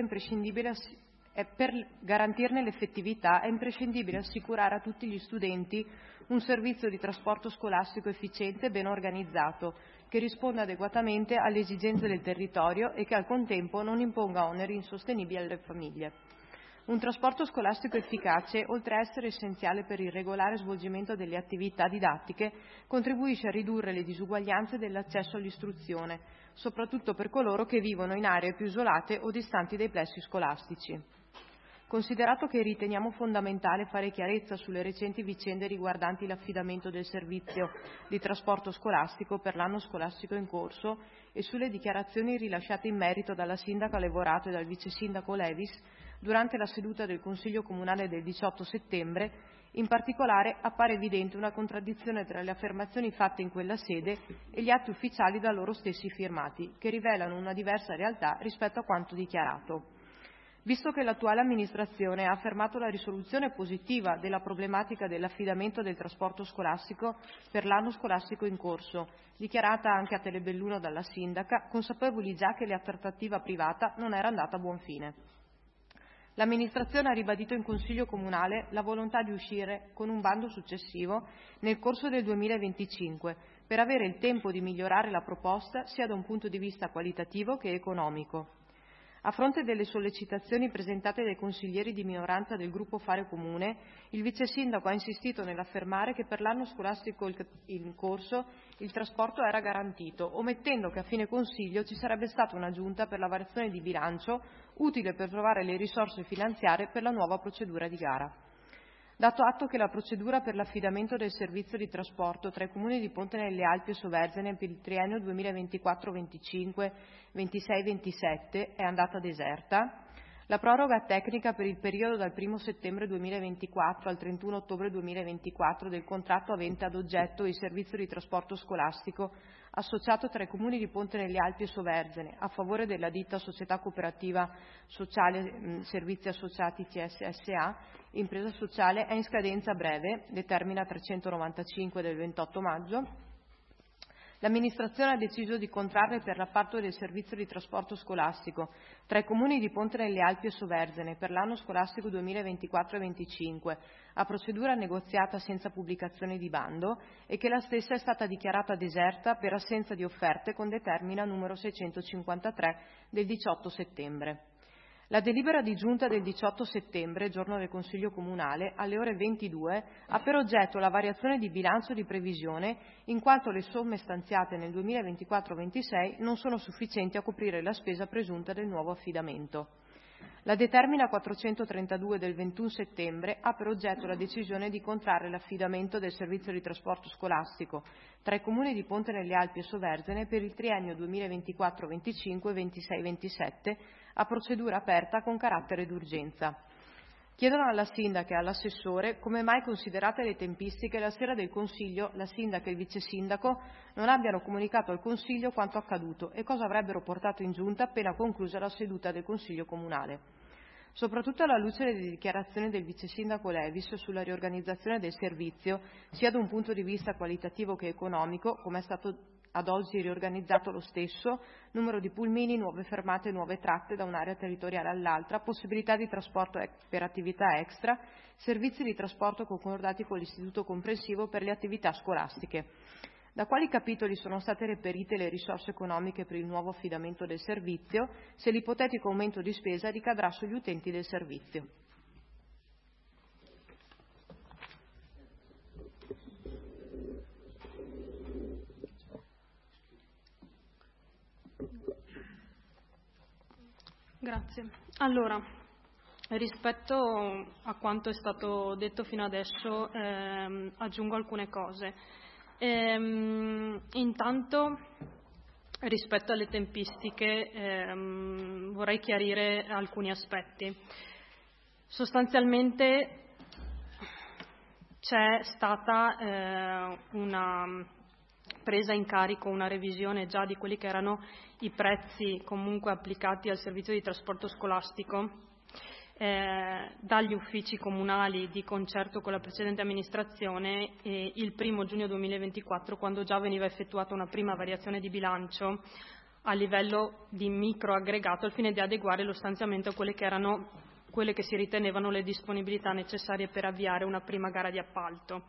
[SPEAKER 3] l'effettività è imprescindibile assicurare a tutti gli studenti un servizio di trasporto scolastico efficiente e ben organizzato, che risponda adeguatamente alle esigenze del territorio e che al contempo non imponga oneri insostenibili alle famiglie. Un trasporto scolastico efficace, oltre a essere essenziale per il regolare svolgimento delle attività didattiche, contribuisce a ridurre le disuguaglianze dell'accesso all'istruzione, soprattutto per coloro che vivono in aree più isolate o distanti dai plessi scolastici. Considerato che riteniamo fondamentale fare chiarezza sulle recenti vicende riguardanti l'affidamento del servizio di trasporto scolastico per l'anno scolastico in corso e sulle dichiarazioni rilasciate in merito dalla sindaca Levorato e dal vice sindaco Levis durante la seduta del Consiglio Comunale del 18 settembre, in particolare appare evidente una contraddizione tra le affermazioni fatte in quella sede e gli atti ufficiali da loro stessi firmati, che rivelano una diversa realtà rispetto a quanto dichiarato. Visto che l'attuale amministrazione ha affermato la risoluzione positiva della problematica dell'affidamento del trasporto scolastico per l'anno scolastico in corso, dichiarata anche a Telebelluno dalla sindaca, consapevoli già che la trattativa privata non era andata a buon fine. L'amministrazione ha ribadito in Consiglio Comunale la volontà di uscire con un bando successivo nel corso del 2025 per avere il tempo di migliorare la proposta sia da un punto di vista qualitativo che economico. A fronte delle sollecitazioni presentate dai consiglieri di minoranza del gruppo Fare Comune, il vice sindaco ha insistito nell'affermare che per l'anno scolastico in corso il trasporto era garantito, omettendo che a fine consiglio ci sarebbe stata una giunta per la variazione di bilancio utile per trovare le risorse finanziarie per la nuova procedura di gara. Dato atto che la procedura per l'affidamento del servizio di trasporto tra i comuni di Ponte nelle Alpi e Soverzene per il triennio 2024-25, 26-27 è andata deserta, la proroga tecnica per il periodo dal 1 settembre 2024 al 31 ottobre 2024 del contratto avente ad oggetto il servizio di trasporto scolastico associato tra i comuni di Ponte nelle Alpi e Soverzene a favore della ditta Società Cooperativa Sociale Servizi Associati CSSA, impresa sociale, è in scadenza breve, determina 395 del 28 maggio. L'amministrazione ha deciso di contrarre per l'appalto del servizio di trasporto scolastico tra i comuni di Ponte nelle Alpi e Soverzene per l'anno scolastico 2024-25 a procedura negoziata senza pubblicazione di bando e che la stessa è stata dichiarata deserta per assenza di offerte con determina numero 653 del 18 settembre. La delibera di giunta del 18 settembre, giorno del Consiglio Comunale, alle ore 22, ha per oggetto la variazione di bilancio di previsione in quanto le somme stanziate nel 2024-26 non sono sufficienti a coprire la spesa presunta del nuovo affidamento. La determina 432 del 21 settembre ha per oggetto la decisione di contrarre l'affidamento del servizio di trasporto scolastico tra i comuni di Ponte nelle Alpi e Soverzene per il triennio 2024-25 e 26-27 a procedura aperta con carattere d'urgenza. Chiedono alla sindaca e all'assessore come mai, considerate le tempistiche, la sera del Consiglio la sindaca e il vice sindaco non abbiano comunicato al Consiglio quanto accaduto e cosa avrebbero portato in giunta appena conclusa la seduta del Consiglio Comunale. Soprattutto alla luce delle dichiarazioni del vice sindaco Levis sulla riorganizzazione del servizio, sia da un punto di vista qualitativo che economico, come è stato ad oggi riorganizzato lo stesso, numero di pulmini, nuove fermate, nuove tratte da un'area territoriale all'altra, possibilità di trasporto per attività extra, servizi di trasporto concordati con l'Istituto Comprensivo per le attività scolastiche. Da quali capitoli sono state reperite le risorse economiche per il nuovo affidamento del servizio, se l'ipotetico aumento di spesa ricadrà sugli utenti del servizio.
[SPEAKER 1] Grazie. Allora, rispetto a quanto è stato detto fino adesso, aggiungo alcune cose. Intanto, rispetto alle tempistiche, vorrei chiarire alcuni aspetti. Sostanzialmente c'è stata una presa in carico, una revisione già di quelli che erano i prezzi comunque applicati al servizio di trasporto scolastico dagli uffici comunali di concerto con la precedente amministrazione il 1° giugno 2024, quando già veniva effettuata una prima variazione di bilancio a livello di microaggregato al fine di adeguare lo stanziamento a quelle che si ritenevano le disponibilità necessarie per avviare una prima gara di appalto.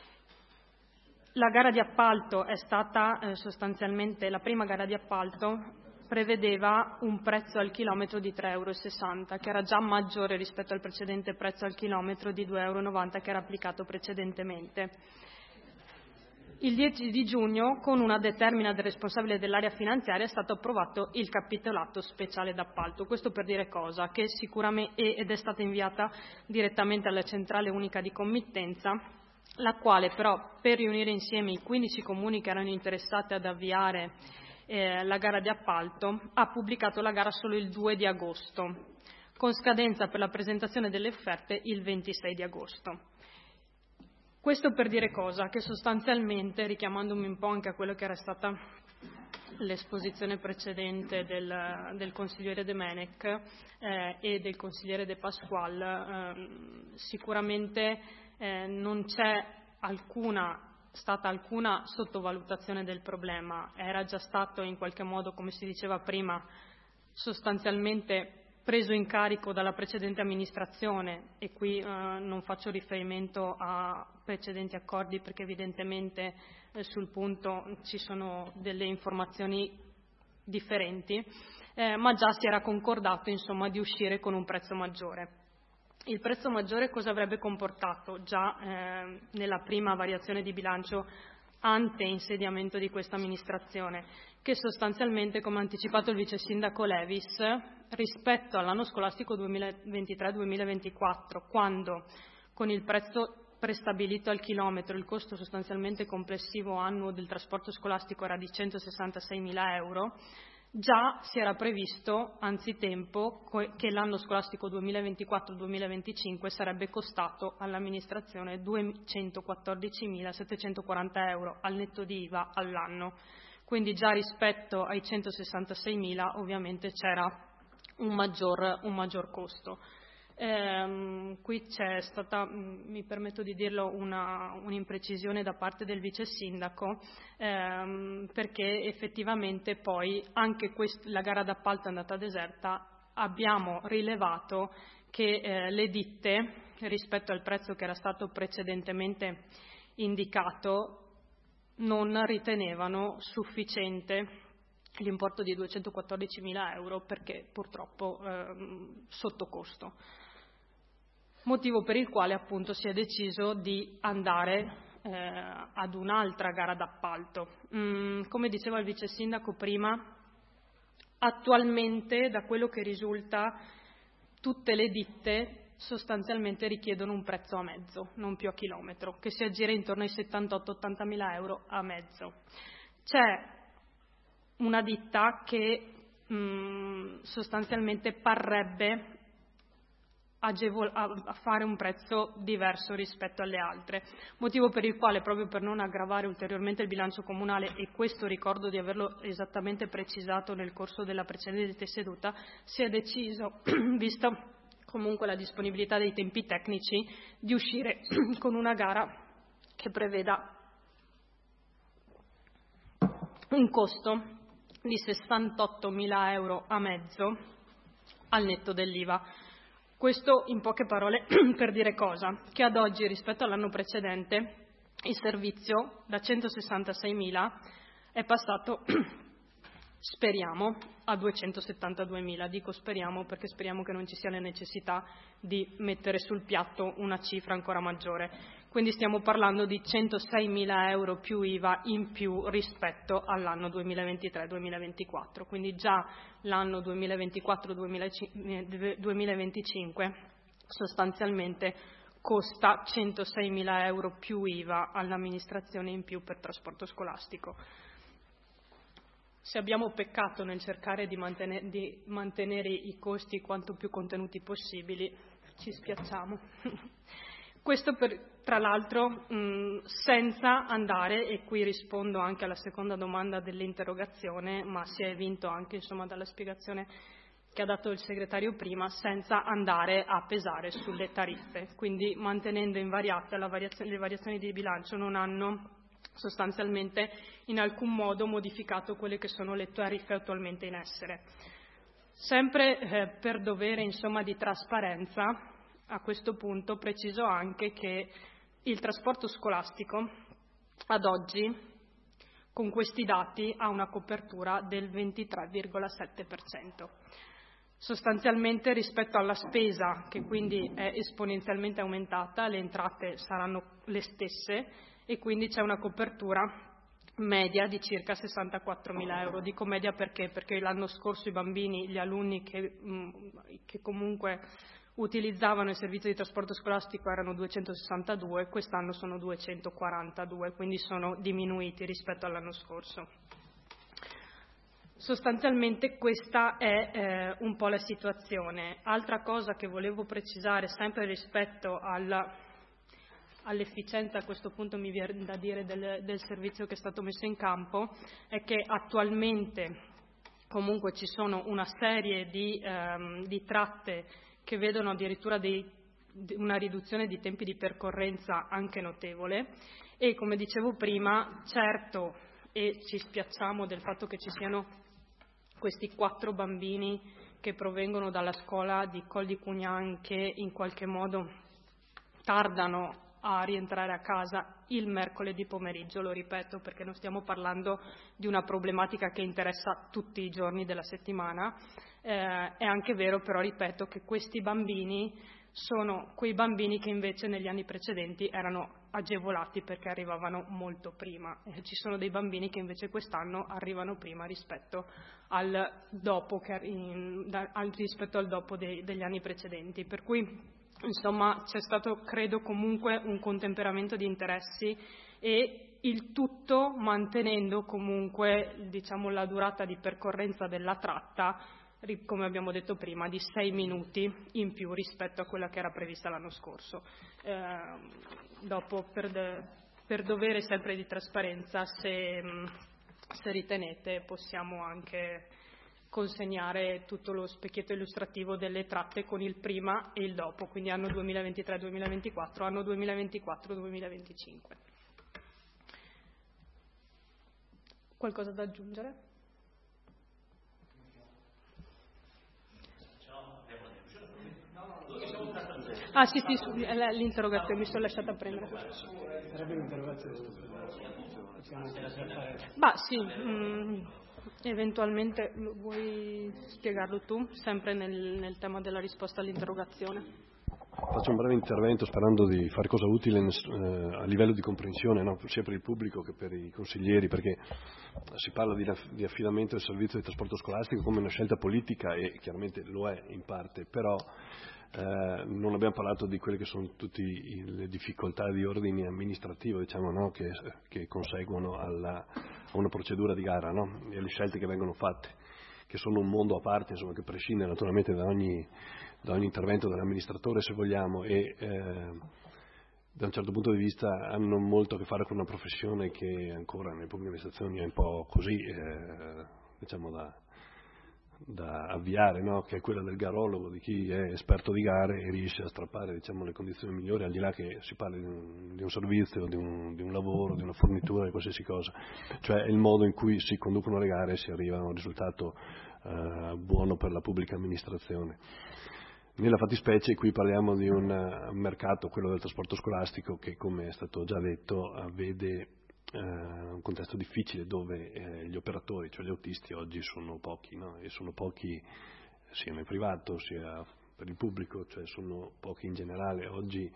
[SPEAKER 1] La gara di appalto è stata sostanzialmente, la prima gara di appalto prevedeva un prezzo al chilometro di 3,60 euro, che era già maggiore rispetto al precedente prezzo al chilometro di 2,90 euro che era applicato precedentemente. Il 10 di giugno, con una determina del responsabile dell'area finanziaria, è stato approvato il capitolato speciale d'appalto. Questo per dire cosa? Che sicuramente, ed è stata inviata direttamente alla centrale unica di committenza, la quale però, per riunire insieme i 15 comuni che erano interessati ad avviare la gara di appalto, ha pubblicato la gara solo il 2 di agosto, con scadenza per la presentazione delle offerte il 26 di agosto. Questo per dire cosa? Che sostanzialmente, richiamandomi un po' anche a quello che era stata l'esposizione precedente del consigliere De Menec e del consigliere De Pasqual, sicuramente non c'è stata alcuna sottovalutazione del problema. Era già stato in qualche modo, come si diceva prima, sostanzialmente preso in carico dalla precedente amministrazione, e qui non faccio riferimento a precedenti accordi perché evidentemente sul punto ci sono delle informazioni differenti, ma già si era concordato insomma di uscire con un prezzo maggiore. Il prezzo maggiore cosa avrebbe comportato già nella prima variazione di bilancio ante insediamento di questa amministrazione? Che sostanzialmente, come ha anticipato il vice sindaco Levis, rispetto all'anno scolastico 2023-2024, quando con il prezzo prestabilito al chilometro il costo sostanzialmente complessivo annuo del trasporto scolastico era di 166.000 euro, già si era previsto anzitempo che l'anno scolastico 2024-2025 sarebbe costato all'amministrazione 214.740 euro al netto di IVA all'anno. Quindi già rispetto ai 166.000 ovviamente c'era un maggior costo. Qui c'è stata, mi permetto di dirlo, un'imprecisione da parte del vice sindaco, perché effettivamente poi anche la gara d'appalto è andata deserta. Abbiamo rilevato che le ditte, rispetto al prezzo che era stato precedentemente indicato, non ritenevano sufficiente l'importo di 214.000 euro perché purtroppo sotto costo. Motivo per il quale appunto si è deciso di andare ad un'altra gara d'appalto. Come diceva il vice sindaco prima, attualmente da quello che risulta tutte le ditte sostanzialmente richiedono un prezzo a mezzo, non più a chilometro, che si aggira intorno ai 78-80.000 euro a mezzo. C'è una ditta che sostanzialmente parrebbe a fare un prezzo diverso rispetto alle altre, motivo per il quale, proprio per non aggravare ulteriormente il bilancio comunale, e questo ricordo di averlo esattamente precisato nel corso della precedente seduta, si è deciso, visto comunque la disponibilità dei tempi tecnici, di uscire con una gara che preveda un costo di 68.000 euro a mezzo al netto dell'IVA. Questo in poche parole per dire cosa? Che ad oggi rispetto all'anno precedente il servizio da 166.000 è passato speriamo, a 272.000. Dico speriamo perché speriamo che non ci sia la necessità di mettere sul piatto una cifra ancora maggiore. Quindi stiamo parlando di 106.000 euro più IVA in più rispetto all'anno 2023-2024. Quindi già l'anno 2024-2025 sostanzialmente costa 106.000 euro più IVA all'amministrazione in più per trasporto scolastico. Se abbiamo peccato nel cercare di mantenere i costi quanto più contenuti possibili, ci spiacciamo. Questo tra l'altro senza andare, e qui rispondo anche alla seconda domanda dell'interrogazione, ma si è evinto anche insomma dalla spiegazione che ha dato il segretario prima, senza andare a pesare sulle tariffe. Quindi mantenendo invariate le variazioni di bilancio non hanno sostanzialmente in alcun modo modificato quelle che sono le tariffe attualmente in essere. Sempre per dovere insomma di trasparenza, a questo punto preciso anche che il trasporto scolastico ad oggi con questi dati ha una copertura del 23,7%. Sostanzialmente rispetto alla spesa, che quindi è esponenzialmente aumentata, le entrate saranno le stesse e quindi c'è una copertura media di circa 64.000 euro. Dico media perché l'anno scorso i bambini, gli alunni che comunque utilizzavano il servizio di trasporto scolastico erano 262, quest'anno sono 242, quindi sono diminuiti rispetto all'anno scorso. Sostanzialmente questa è un po' la situazione. Altra cosa che volevo precisare, sempre rispetto all'efficienza, a questo punto mi viene da dire, del servizio che è stato messo in campo, è che attualmente comunque ci sono una serie di tratte che vedono addirittura una riduzione di tempi di percorrenza anche notevole e, come dicevo prima, certo, e ci spiacciamo del fatto che ci siano questi 4 bambini che provengono dalla scuola di Col di Cugnan che in qualche modo tardano a rientrare a casa il mercoledì pomeriggio, lo ripeto perché non stiamo parlando di una problematica che interessa tutti i giorni della settimana. È anche vero però, ripeto, che questi bambini sono quei bambini che invece negli anni precedenti erano agevolati perché arrivavano molto prima. Ci sono dei bambini che invece quest'anno arrivano prima rispetto al dopo degli anni precedenti. Per cui insomma c'è stato, credo, comunque un contemperamento di interessi e il tutto mantenendo comunque, diciamo, la durata di percorrenza della tratta, come abbiamo detto prima, di 6 minuti in più rispetto a quella che era prevista l'anno scorso. Dopo, per dovere sempre di trasparenza, se ritenete, possiamo anche consegnare tutto lo specchietto illustrativo delle tratte con il prima e il dopo, quindi anno 2023-2024, anno 2024-2025. Qualcosa da aggiungere? Ah sì, l'interrogazione, mi sono lasciata prendere.
[SPEAKER 8] Sarebbe un'interrogazione.
[SPEAKER 1] Ma sì, eventualmente vuoi spiegarlo tu, sempre nel tema della risposta all'interrogazione?
[SPEAKER 2] Faccio un breve intervento sperando di fare cosa utile a livello di comprensione, no? Sia per il pubblico che per i consiglieri, perché si parla di affidamento del servizio di trasporto scolastico come una scelta politica e chiaramente lo è in parte, però non abbiamo parlato di quelle che sono tutte le difficoltà di ordine amministrativo, diciamo, no? che conseguono a una procedura di gara, no? E le scelte che vengono fatte, che sono un mondo a parte, insomma, che prescinde naturalmente da ogni intervento dell'amministratore, se vogliamo, e da un certo punto di vista hanno molto a che fare con una professione che ancora nelle pubbliche amministrazioni è un po' così, diciamo, da avviare, no? Che è quella del garologo, di chi è esperto di gare e riesce a strappare, diciamo, le condizioni migliori, al di là che si parli di un servizio, di un lavoro, di una fornitura, di qualsiasi cosa. Cioè il modo in cui si conducono le gare e si arriva a un risultato buono per la pubblica amministrazione. Nella fattispecie qui parliamo di un mercato, quello del trasporto scolastico, che, come è stato già detto, vede un contesto difficile dove gli operatori, cioè gli autisti oggi sono pochi, no? E sono pochi sia nel privato sia per il pubblico, cioè sono pochi in generale. Oggi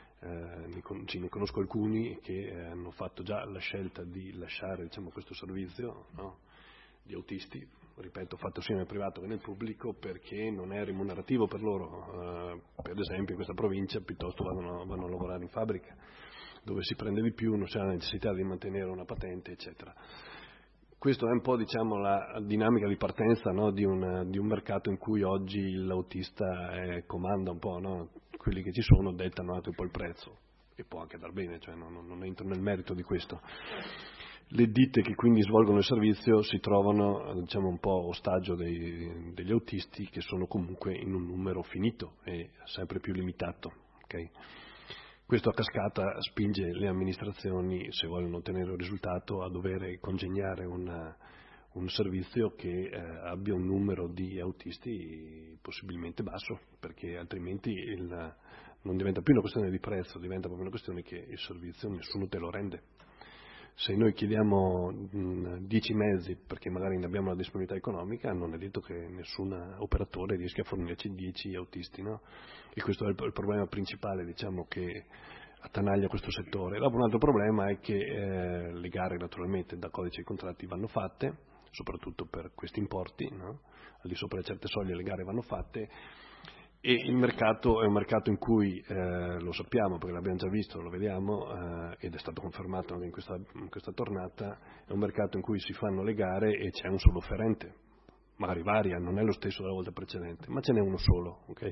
[SPEAKER 2] ne conosco alcuni che hanno fatto già la scelta di lasciare, diciamo, questo servizio, no? Di autisti, ripeto, fatto sia nel privato che nel pubblico, perché non è remunerativo per loro. Per esempio in questa provincia piuttosto vanno a lavorare in fabbrica, dove si prende di più, non si ha la necessità di mantenere una patente, eccetera. Questo è un po', diciamo, la dinamica di partenza, no? di un mercato in cui oggi l'autista comanda un po', no? Quelli che ci sono dettano anche un po' il prezzo, e può anche andare bene, cioè non entro nel merito di questo. Le ditte che quindi svolgono il servizio si trovano, diciamo, un po' ostaggio degli autisti, che sono comunque in un numero finito e sempre più limitato, okay? Questo a cascata spinge le amministrazioni, se vogliono ottenere un risultato, a dover congegnare un servizio che abbia un numero di autisti possibilmente basso, perché altrimenti non diventa più una questione di prezzo, diventa proprio una questione che il servizio nessuno te lo rende. Se noi chiediamo 10 mezzi perché magari ne abbiamo la disponibilità economica, non è detto che nessun operatore riesca a fornirci 10 autisti, no? E questo è il problema principale, diciamo, che attanaglia questo settore. Dopo un altro problema è che le gare naturalmente da codice dei contratti vanno fatte, soprattutto per questi importi, no? Al di sopra di certe soglie le gare vanno fatte, e il mercato è un mercato in cui, lo sappiamo perché l'abbiamo già visto, lo vediamo, ed è stato confermato anche in questa tornata, è un mercato in cui si fanno le gare e c'è un solo offerente, magari varia, non è lo stesso della volta precedente, ma ce n'è uno solo, ok?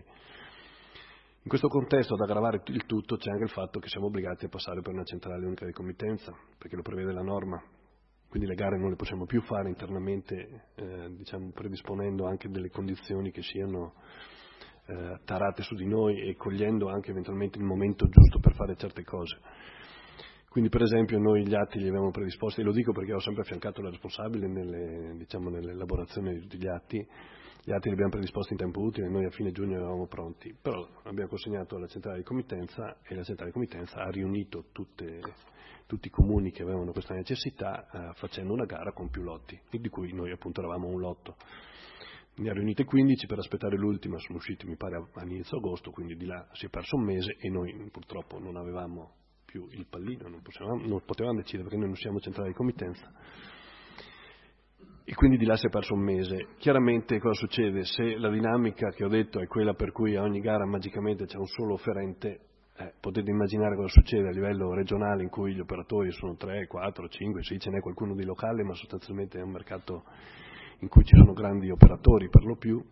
[SPEAKER 2] In questo contesto, ad aggravare il tutto, c'è anche il fatto che siamo obbligati a passare per una centrale unica di committenza, perché lo prevede la norma. Quindi le gare non le possiamo più fare internamente, diciamo, predisponendo anche delle condizioni che siano tarate su di noi e cogliendo anche eventualmente il momento giusto per fare certe cose. Quindi per esempio noi gli atti li abbiamo predisposti, e lo dico perché ho sempre affiancato la responsabile nell'elaborazione di tutti gli atti li abbiamo predisposti in tempo utile, noi a fine giugno eravamo pronti, però abbiamo consegnato alla centrale di committenza e la centrale di committenza ha riunito tutti i comuni che avevano questa necessità facendo una gara con più lotti, di cui noi appunto eravamo un lotto. Ne ha riunite 15 per aspettare l'ultima, sono usciti mi pare a inizio agosto, quindi di là si è perso un mese e noi purtroppo non avevamo più il pallino, non potevamo decidere perché noi non siamo centrale di committenza e quindi di là si è perso un mese. Chiaramente cosa succede? Se la dinamica che ho detto è quella per cui a ogni gara magicamente c'è un solo offerente, potete immaginare cosa succede a livello regionale in cui gli operatori sono 3, 4, 5, 6, ce n'è qualcuno di locale, ma sostanzialmente è un mercato in cui ci sono grandi operatori per lo più,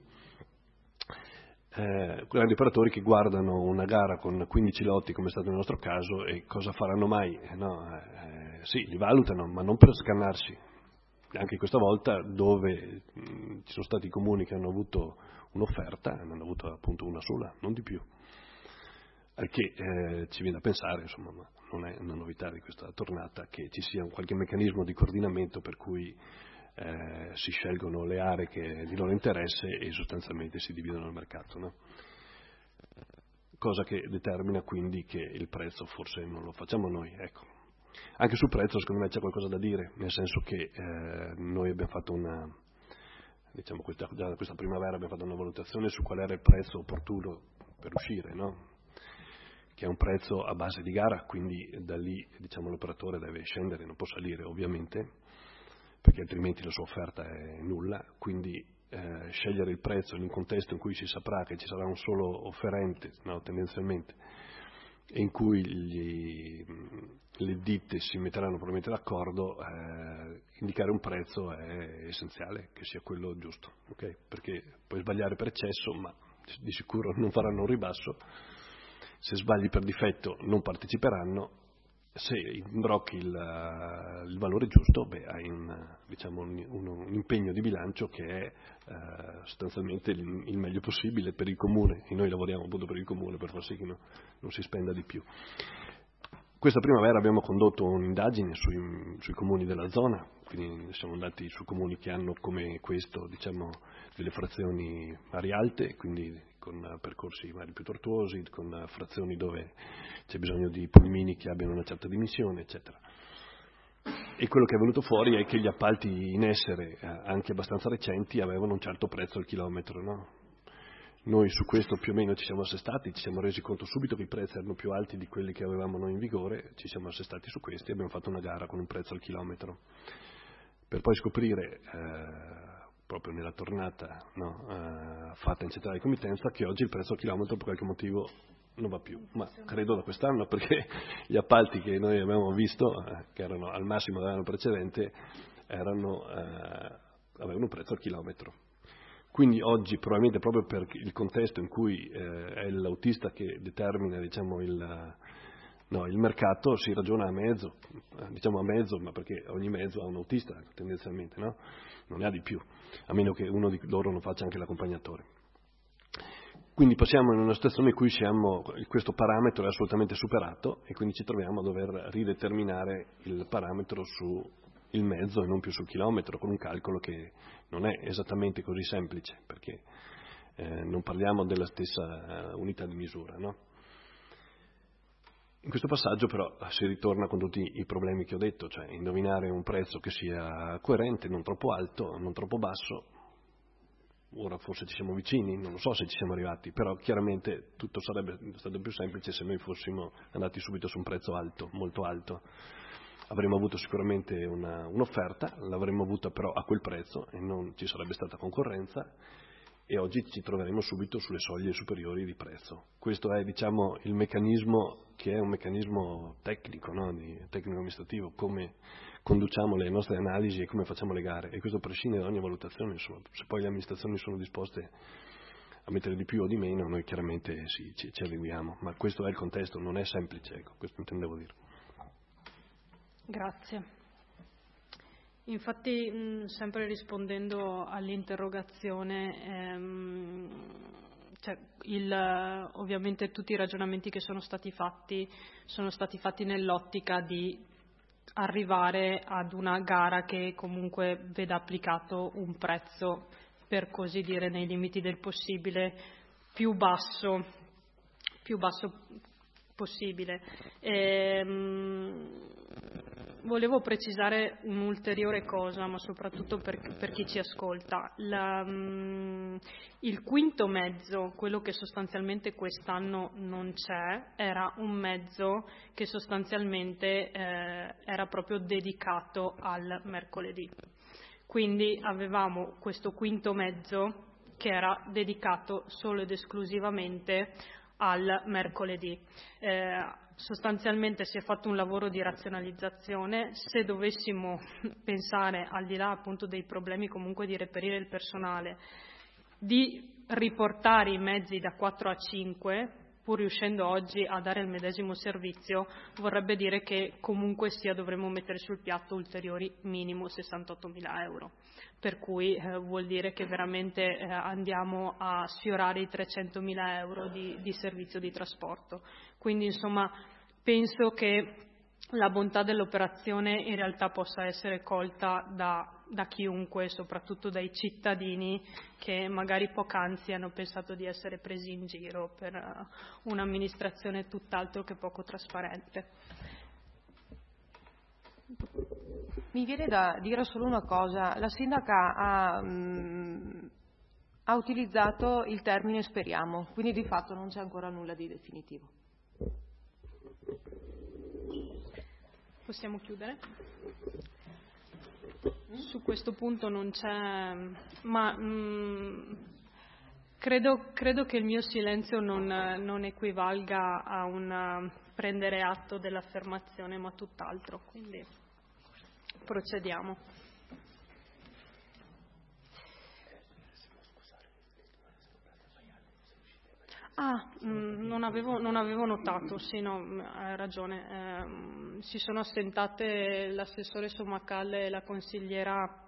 [SPEAKER 2] grandi operatori che guardano una gara con 15 lotti come è stato nel nostro caso e cosa faranno mai? Sì, li valutano, ma non per scannarsi. Anche questa volta dove ci sono stati comuni che hanno avuto un'offerta, ne hanno avuto appunto una sola, non di più. Al che ci viene da pensare, insomma, ma non è una novità di questa tornata, che ci sia qualche meccanismo di coordinamento per cui si scelgono le aree che di loro interesse e sostanzialmente si dividono il mercato, no? Cosa che determina quindi che il prezzo forse non lo facciamo noi, ecco. Anche sul prezzo secondo me c'è qualcosa da dire, nel senso che noi abbiamo fatto già da questa primavera abbiamo fatto una valutazione su qual era il prezzo opportuno per uscire, no? Che è un prezzo a base di gara, quindi da lì l'operatore deve scendere, non può salire ovviamente, perché altrimenti la sua offerta è nulla, quindi scegliere il prezzo in un contesto in cui si saprà che ci sarà un solo offerente, no, tendenzialmente, e in cui le ditte si metteranno probabilmente d'accordo, indicare un prezzo è essenziale, che sia quello giusto, okay? Perché puoi sbagliare per eccesso, ma di sicuro non faranno un ribasso, se sbagli per difetto non parteciperanno, se imbrocchi il valore giusto, hai un impegno di bilancio che è sostanzialmente il meglio possibile per il comune, e noi lavoriamo appunto per il comune per far sì che non si spenda di più. Questa primavera abbiamo condotto un'indagine sui comuni della zona, quindi siamo andati su comuni che hanno come questo delle frazioni mari alte, quindi con percorsi mari più tortuosi, con frazioni dove c'è bisogno di pulmini che abbiano una certa dimensione, eccetera. E quello che è venuto fuori è che gli appalti in essere, anche abbastanza recenti, avevano un certo prezzo al chilometro, no? Noi su questo più o meno ci siamo assestati, ci siamo resi conto subito che i prezzi erano più alti di quelli che avevamo noi in vigore, ci siamo assestati su questi e abbiamo fatto una gara con un prezzo al chilometro. Per poi scoprire, proprio nella tornata fatta in centrale di committenza, che oggi il prezzo al chilometro per qualche motivo non va più, ma credo da quest'anno, perché gli appalti che noi abbiamo visto, che erano al massimo dell'anno precedente, avevano un prezzo al chilometro. Quindi oggi, probabilmente proprio per il contesto in cui è l'autista che determina, diciamo, il mercato, si ragiona a mezzo, ma perché ogni mezzo ha un autista tendenzialmente, no? Non ne ha di più, a meno che uno di loro non faccia anche l'accompagnatore. Quindi passiamo in una situazione in cui questo parametro è assolutamente superato e quindi ci troviamo a dover rideterminare il parametro sul mezzo e non più sul chilometro, con un calcolo che non è esattamente così semplice, perché non parliamo della stessa unità di misura, no? In questo passaggio però si ritorna con tutti i problemi che ho detto, cioè indovinare un prezzo che sia coerente, non troppo alto, non troppo basso. Ora forse ci siamo vicini, non lo so se ci siamo arrivati, però chiaramente tutto sarebbe stato più semplice se noi fossimo andati subito su un prezzo alto, molto alto. Avremmo avuto sicuramente un'offerta, l'avremmo avuta però a quel prezzo e non ci sarebbe stata concorrenza e oggi ci troveremo subito sulle soglie superiori di prezzo. Questo è, diciamo, il meccanismo che è un meccanismo tecnico, no? Tecnico-amministrativo, come conduciamo le nostre analisi e come facciamo le gare, e questo prescinde da ogni valutazione, insomma. Se poi le amministrazioni sono disposte a mettere di più o di meno, noi chiaramente ci adeguiamo, ma questo è il contesto, non è semplice, ecco, questo intendevo dire.
[SPEAKER 1] Grazie. Infatti, sempre rispondendo all'interrogazione, ovviamente tutti i ragionamenti che sono stati fatti nell'ottica di arrivare ad una gara che comunque veda applicato un prezzo, per così dire, nei limiti del possibile, più basso possibile. Volevo precisare un'ulteriore cosa, ma soprattutto per chi ci ascolta. Il quinto mezzo, quello che sostanzialmente quest'anno non c'è, era un mezzo che sostanzialmente era proprio dedicato al mercoledì. Quindi avevamo questo quinto mezzo che era dedicato solo ed esclusivamente al mercoledì. Sostanzialmente si è fatto un lavoro di razionalizzazione. Se dovessimo pensare, al di là appunto dei problemi comunque di reperire il personale, di riportare i mezzi da 4 a 5, pur riuscendo oggi a dare il medesimo servizio, vorrebbe dire che comunque sia dovremmo mettere sul piatto ulteriori minimo 68.000 euro. Per cui vuol dire che veramente andiamo a sfiorare i 300.000 euro di servizio di trasporto. Quindi insomma penso che la bontà dell'operazione in realtà possa essere colta da chiunque, soprattutto dai cittadini che magari poc'anzi hanno pensato di essere presi in giro per un'amministrazione tutt'altro che poco trasparente.
[SPEAKER 3] Mi viene da dire solo una cosa, la sindaca ha utilizzato il termine speriamo, quindi di fatto non c'è ancora nulla di definitivo.
[SPEAKER 1] Possiamo chiudere? Su questo punto non c'è, ma credo che il mio silenzio non equivalga a un prendere atto dell'affermazione, ma tutt'altro, quindi procediamo. Non avevo notato, sì, no, hai ragione. Si sono assentate l'assessore Sommacalle e la consigliera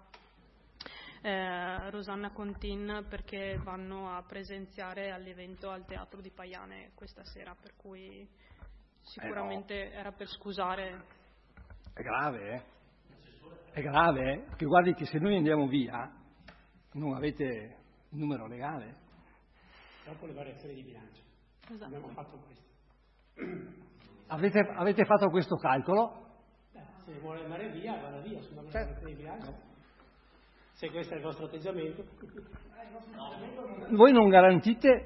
[SPEAKER 1] Rosanna Contin perché vanno a presenziare all'evento al Teatro di Paiane questa sera, per cui sicuramente era per scusare.
[SPEAKER 4] È grave, È grave, Che guardi che se noi andiamo via non avete il numero legale.
[SPEAKER 8] Dopo le variazioni di bilancio.
[SPEAKER 1] Esatto.
[SPEAKER 8] Abbiamo fatto questo.
[SPEAKER 4] Avete fatto questo calcolo?
[SPEAKER 8] Se se vuole andare via, vada via, sono di bilancio. Se questo è il vostro atteggiamento.
[SPEAKER 4] Voi non garantite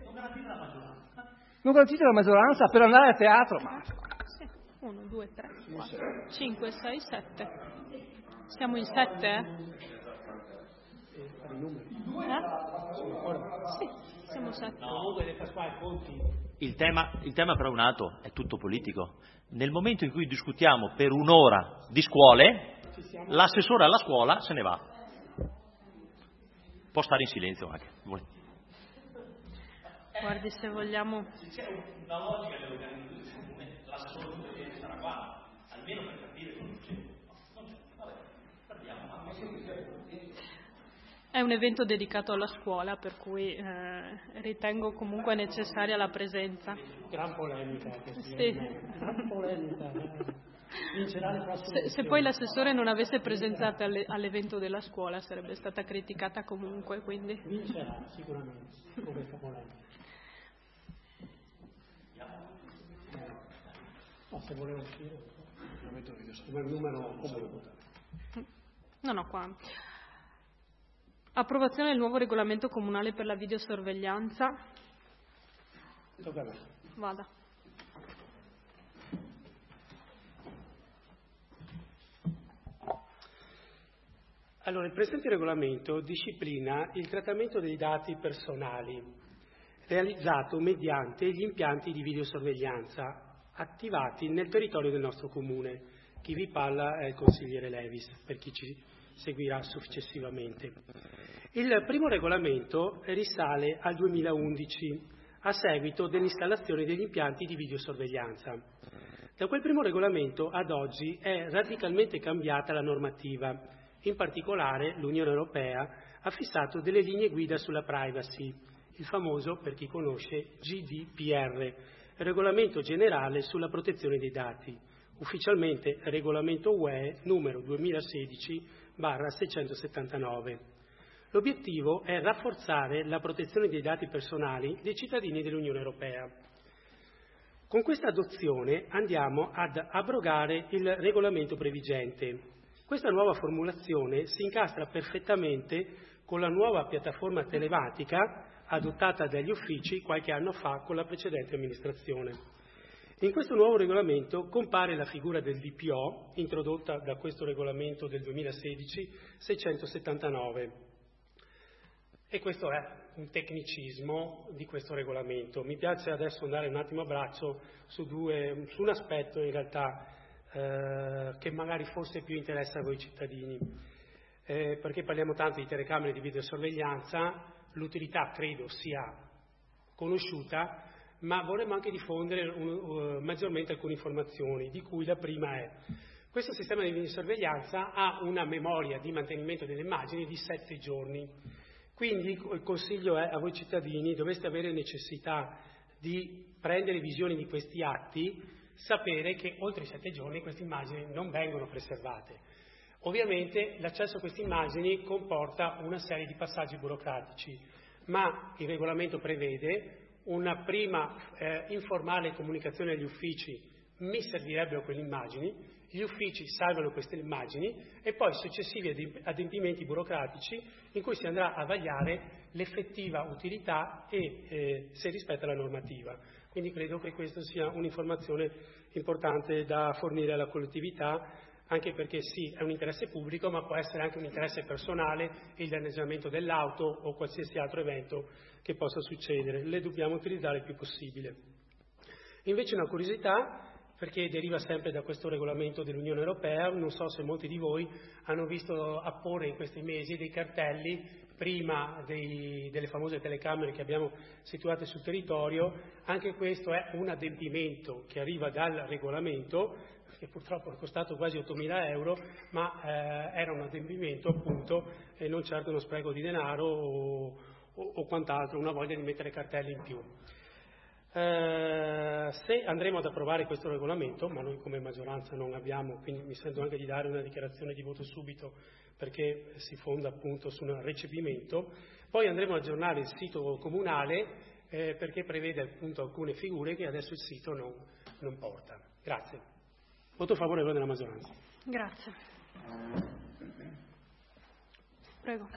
[SPEAKER 4] la maggioranza per andare a teatro? Ma...
[SPEAKER 1] 1, 2, 3, 4, 5, 6, 7. Siamo in 7? Sì, siamo 7.
[SPEAKER 6] Il tema però è un altro, è tutto politico. Nel momento in cui discutiamo per un'ora di scuole, l'assessore alla scuola se ne va. Può stare in silenzio anche.
[SPEAKER 1] Guardi, se vogliamo...
[SPEAKER 6] C'è una logica dell'organizzazione comune, l'assessore sarà qua, almeno per capire cosa succede. Non c'è. Vabbè, perdiamo.
[SPEAKER 1] È un evento dedicato alla scuola, per cui ritengo comunque necessaria la presenza.
[SPEAKER 8] Gran polemica.
[SPEAKER 1] Sì.
[SPEAKER 8] Gran polemica.
[SPEAKER 1] Se poi l'assessore non avesse presenziato all'evento della scuola sarebbe stata criticata comunque, quindi...
[SPEAKER 8] Vincerà sicuramente con questa polemica. Se voleva uscire, come il numero
[SPEAKER 1] No, qua. Approvazione del nuovo regolamento comunale per la videosorveglianza.
[SPEAKER 8] Tocca a me.
[SPEAKER 1] Vada.
[SPEAKER 8] Allora, il presente regolamento disciplina il trattamento dei dati personali realizzato mediante gli impianti di videosorveglianza attivati nel territorio del nostro comune. Chi vi parla è il consigliere Levis, per chi ci seguirà successivamente. Il primo regolamento risale al 2011, a seguito dell'installazione degli impianti di videosorveglianza. Da quel primo regolamento ad oggi è radicalmente cambiata la normativa. In particolare l'Unione Europea ha fissato delle linee guida sulla privacy, il famoso, per chi conosce, GDPR, Regolamento generale sulla protezione dei dati, ufficialmente Regolamento UE numero 2016/679. L'obiettivo è rafforzare la protezione dei dati personali dei cittadini dell'Unione Europea. Con questa adozione andiamo ad abrogare il regolamento previgente. Questa nuova formulazione si incastra perfettamente con la nuova piattaforma telematica adottata dagli uffici qualche anno fa con la precedente amministrazione. In questo nuovo regolamento compare la figura del DPO, introdotta da questo regolamento del 2016/679. E questo è un tecnicismo di questo regolamento. Mi piace adesso andare un attimo a braccio su un aspetto in realtà che magari forse più interessa a voi cittadini, perché parliamo tanto di telecamere di videosorveglianza. L'utilità credo sia conosciuta, ma vorremmo anche diffondere maggiormente alcune informazioni, di cui la prima è: questo sistema di videosorveglianza ha una memoria di mantenimento delle immagini di 7 giorni, quindi il consiglio è a voi cittadini, dovreste avere necessità di prendere visione di questi atti, sapere che oltre i 7 giorni queste immagini non vengono preservate. Ovviamente l'accesso a queste immagini comporta una serie di passaggi burocratici, ma il regolamento prevede una prima informale comunicazione agli uffici: mi servirebbero quelle immagini, gli uffici salvano queste immagini e poi successivi adempimenti burocratici in cui si andrà a vagliare l'effettiva utilità e se rispetta la normativa. Quindi credo che questa sia un'informazione importante da fornire alla collettività, anche perché sì, è un interesse pubblico, ma può essere anche un interesse personale, il danneggiamento dell'auto o qualsiasi altro evento che possa succedere. Le dobbiamo utilizzare il più possibile. Invece una curiosità, perché deriva sempre da questo regolamento dell'Unione Europea, non so se molti di voi hanno visto apporre in questi mesi dei cartelli prima delle famose telecamere che abbiamo situate sul territorio. Anche questo è un adempimento che arriva dal regolamento, che purtroppo è costato quasi 8.000 euro, ma era un adempimento appunto e non certo uno spreco di denaro o quant'altro, una voglia di mettere cartelli in più. Se andremo ad approvare questo regolamento, ma noi come maggioranza non abbiamo, quindi mi sento anche di dare una dichiarazione di voto subito, perché si fonda appunto su un recepimento, poi andremo ad aggiornare il sito comunale perché prevede appunto alcune figure che adesso il sito non porta. Grazie. Voto favorevole della maggioranza.
[SPEAKER 1] Grazie. Prego.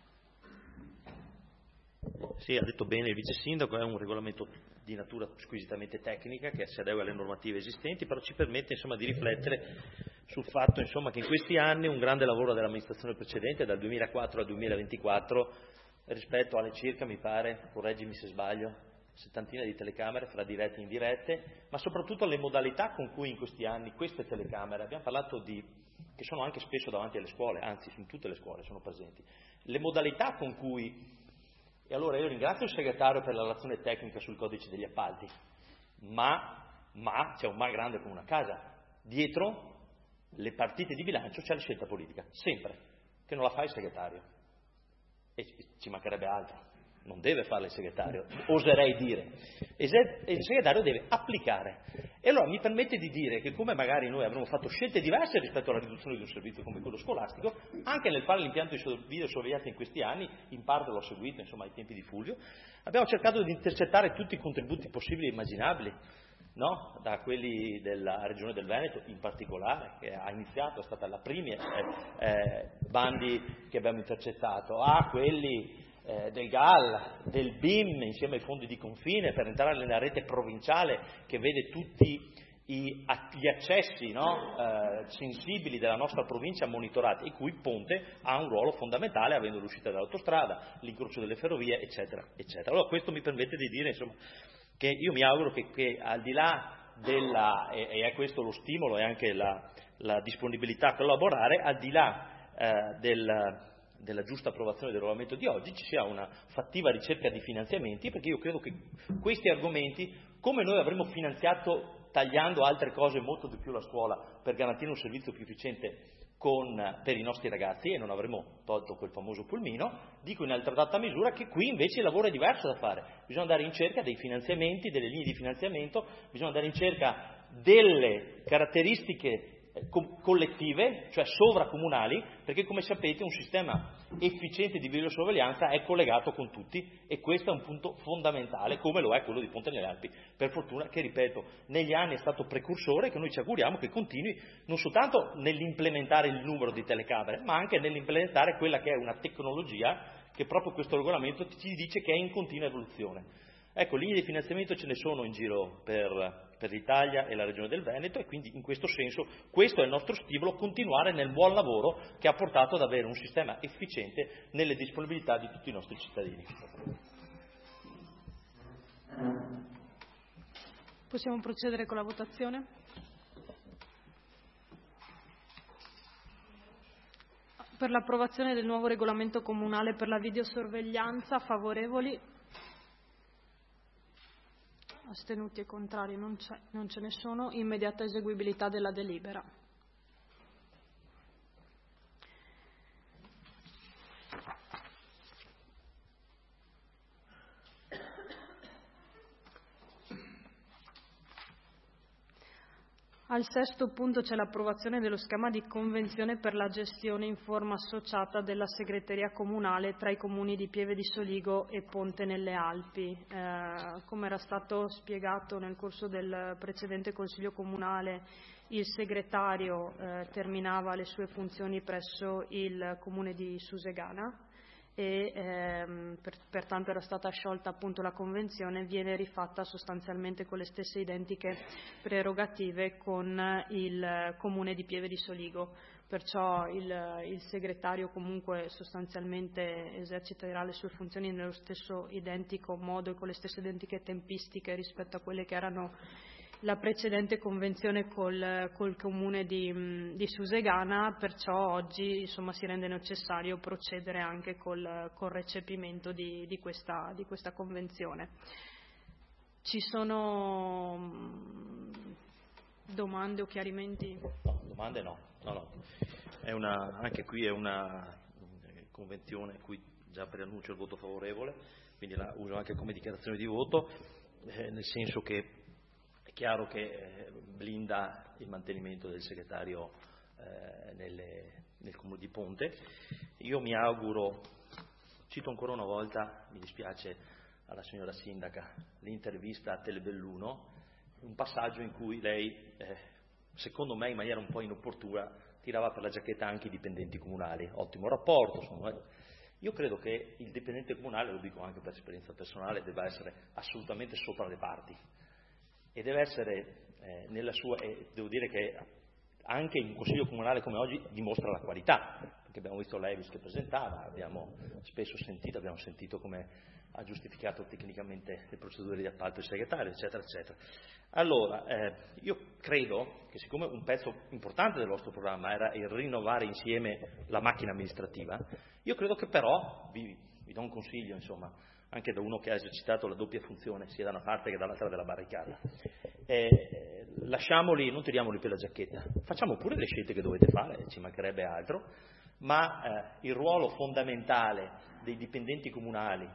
[SPEAKER 6] Sì, ha detto bene il vice sindaco, è un regolamento di natura squisitamente tecnica che si adegua alle normative esistenti, però ci permette insomma di riflettere sul fatto insomma che in questi anni un grande lavoro dell'amministrazione precedente, dal 2004 al 2024, rispetto alle circa, mi pare, correggimi se sbaglio, 70 di telecamere fra dirette e indirette, ma soprattutto le modalità con cui in questi anni queste telecamere, abbiamo parlato che sono anche spesso davanti alle scuole, anzi in tutte le scuole sono presenti, le modalità con cui. E allora io ringrazio il segretario per la relazione tecnica sul codice degli appalti, ma c'è un ma grande come una casa. Dietro le partite di bilancio c'è la scelta politica, sempre, che non la fa il segretario. E ci mancherebbe altro, non deve farla il segretario, oserei dire. E il segretario deve applicare. E allora mi permette di dire che come magari noi avremmo fatto scelte diverse rispetto alla riduzione di un servizio come quello scolastico, anche nel fare l'impianto di videosorveglianza in questi anni, in parte l'ho seguito, insomma, ai tempi di Fulvio, abbiamo cercato di intercettare tutti i contributi possibili e immaginabili, no? Da quelli della Regione del Veneto in particolare, che ha iniziato, è stata la prima bandi che abbiamo intercettato, a quelli del GAL, del BIM insieme ai fondi di confine per entrare nella rete provinciale che vede tutti gli accessi, no? Sensibili della nostra provincia monitorati, e cui il ponte ha un ruolo fondamentale, avendo l'uscita dall'autostrada, l'incrocio delle ferrovie, eccetera, eccetera. Allora questo mi permette di dire insomma che io mi auguro che al di là della, e è questo lo stimolo e anche la disponibilità a collaborare, al di là della giusta approvazione del regolamento di oggi, ci sia una fattiva ricerca di finanziamenti, perché io credo che questi argomenti, come noi avremmo finanziato tagliando altre cose molto di più la scuola per garantire un servizio più efficiente per i nostri ragazzi, e non avremmo tolto quel famoso pulmino, dico in altrettanta misura che qui invece il lavoro è diverso da fare, bisogna andare in cerca dei finanziamenti, delle linee di finanziamento, bisogna andare in cerca delle caratteristiche collettive, cioè sovracomunali, perché come sapete un sistema efficiente di videosorveglianza è collegato con tutti, e questo è un punto fondamentale, come lo è quello di Ponte nelle Alpi, per fortuna, che ripeto negli anni è stato precursore, che noi ci auguriamo che continui non soltanto nell'implementare il numero di telecamere, ma anche nell'implementare quella che è una tecnologia che proprio questo regolamento ci dice che è in continua evoluzione. Ecco, linee di finanziamento ce ne sono in giro per l'Italia e la Regione del Veneto, e quindi in questo senso questo è il nostro stimolo, continuare nel buon lavoro che ha portato ad avere un sistema efficiente nelle disponibilità di tutti i nostri cittadini.
[SPEAKER 1] Possiamo procedere con la votazione? Per l'approvazione del nuovo regolamento comunale per la videosorveglianza, favorevoli? Astenuti e contrari non ce ne sono. Immediata eseguibilità della delibera. Al sesto punto c'è l'approvazione dello schema di convenzione per la gestione in forma associata della segreteria comunale tra i comuni di Pieve di Soligo e Ponte nelle Alpi. Come era stato spiegato nel corso del precedente Consiglio Comunale, il segretario terminava le sue funzioni presso il comune di Susegana e pertanto era stata sciolta appunto la convenzione, viene rifatta sostanzialmente con le stesse identiche prerogative con il comune di Pieve di Soligo, perciò il segretario comunque sostanzialmente eserciterà le sue funzioni nello stesso identico modo e con le stesse identiche tempistiche rispetto a quelle che erano la precedente convenzione col comune di Susegana, perciò oggi insomma si rende necessario procedere anche col recepimento di questa convenzione. Ci sono domande o chiarimenti?
[SPEAKER 6] No, domande no. Anche qui è una convenzione a cui già preannuncio il voto favorevole, quindi la uso anche come dichiarazione di voto, nel senso che è chiaro che blinda il mantenimento del segretario nel comune di Ponte. Io mi auguro, cito ancora una volta, mi dispiace alla signora sindaca, l'intervista a Telebelluno, un passaggio in cui lei secondo me in maniera un po' inopportuna, tirava per la giacchetta anche i dipendenti comunali. Ottimo rapporto, insomma. Io credo che il dipendente comunale, lo dico anche per esperienza personale, debba essere assolutamente sopra le parti e deve essere nella sua, devo dire che anche in un consiglio comunale come oggi dimostra la qualità, perché abbiamo visto l'Evis che presentava, abbiamo sentito come ha giustificato tecnicamente le procedure di appalto il segretario, eccetera, eccetera. Allora, io credo che siccome un pezzo importante del vostro programma era il rinnovare insieme la macchina amministrativa, io credo che però, vi do un consiglio, insomma, anche da uno che ha esercitato la doppia funzione, sia da una parte che dall'altra della barricata, lasciamoli, non tiriamoli per la giacchetta, facciamo pure le scelte che dovete fare, ci mancherebbe altro, ma il ruolo fondamentale dei dipendenti comunali,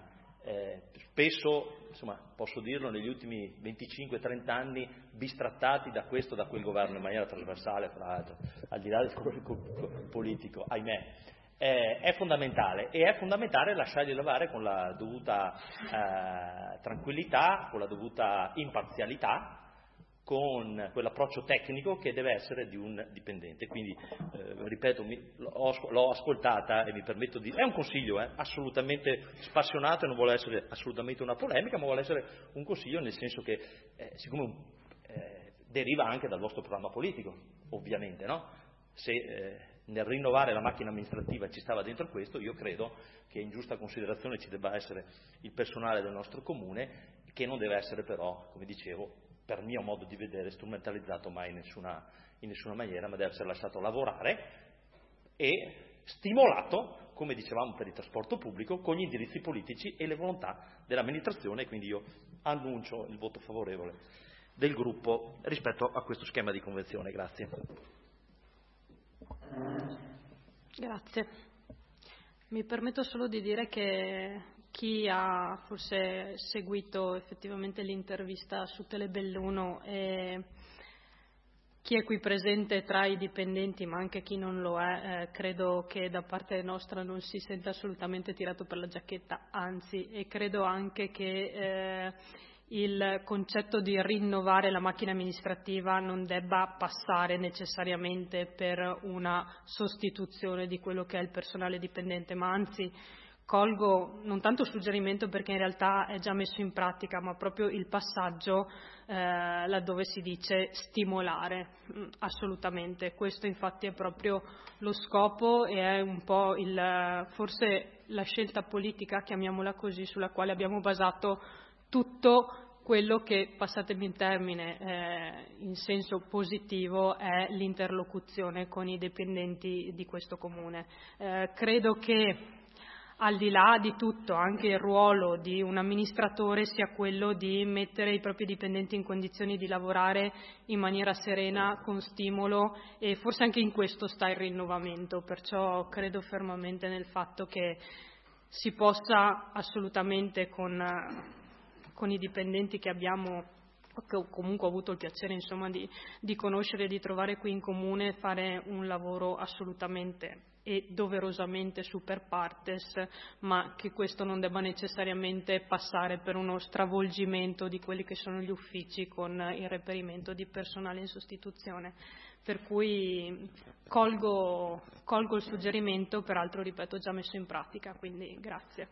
[SPEAKER 6] spesso, insomma, posso dirlo, negli ultimi 25-30 anni bistrattati da questo o da quel governo in maniera trasversale, fra l'altro, al di là del colore politico, ahimè, è fondamentale, e è fondamentale lasciarli lavorare con la dovuta tranquillità, con la dovuta imparzialità, con quell'approccio tecnico che deve essere di un dipendente. Quindi, ripeto, l'ho ascoltata e mi permetto di... È un consiglio assolutamente spassionato e non vuole essere assolutamente una polemica, ma vuole essere un consiglio nel senso che, siccome deriva anche dal vostro programma politico, ovviamente, no? Se nel rinnovare la macchina amministrativa ci stava dentro questo, io credo che in giusta considerazione ci debba essere il personale del nostro comune, che non deve essere però, come dicevo, per mio modo di vedere, strumentalizzato mai in nessuna maniera, ma deve essere lasciato lavorare e stimolato, come dicevamo per il trasporto pubblico, con gli indirizzi politici e le volontà dell'amministrazione. Quindi io annuncio il voto favorevole del gruppo rispetto a questo schema di convenzione. Grazie.
[SPEAKER 1] Grazie. Mi permetto solo di dire che chi ha forse seguito effettivamente l'intervista su Telebelluno e chi è qui presente tra i dipendenti, ma anche chi non lo è, credo che da parte nostra non si senta assolutamente tirato per la giacchetta, anzi, e credo anche che il concetto di rinnovare la macchina amministrativa non debba passare necessariamente per una sostituzione di quello che è il personale dipendente, ma anzi colgo non tanto il suggerimento, perché in realtà è già messo in pratica, ma proprio il passaggio laddove si dice stimolare, assolutamente. Questo infatti è proprio lo scopo e è un po' forse la scelta politica, chiamiamola così, sulla quale abbiamo basato tutto quello che, passatemi il termine, in senso positivo, è l'interlocuzione con i dipendenti di questo comune. Credo che al di là di tutto anche il ruolo di un amministratore sia quello di mettere i propri dipendenti in condizioni di lavorare in maniera serena, con stimolo, e forse anche in questo sta il rinnovamento. Perciò credo fermamente nel fatto che si possa assolutamente con i dipendenti che abbiamo, che comunque ho avuto il piacere insomma di conoscere e di trovare qui in comune, fare un lavoro assolutamente e doverosamente super partes, ma che questo non debba necessariamente passare per uno stravolgimento di quelli che sono gli uffici con il reperimento di personale in sostituzione. Per cui colgo il suggerimento, peraltro ripeto già messo in pratica, quindi grazie.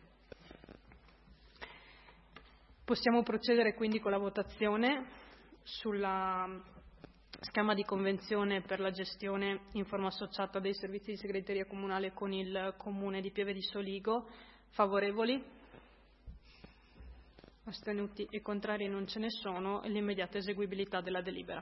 [SPEAKER 1] Possiamo procedere quindi con la votazione sulla schema di convenzione per la gestione in forma associata dei servizi di segreteria comunale con il Comune di Pieve di Soligo. Favorevoli? Astenuti e contrari non ce ne sono. L'immediata eseguibilità della delibera.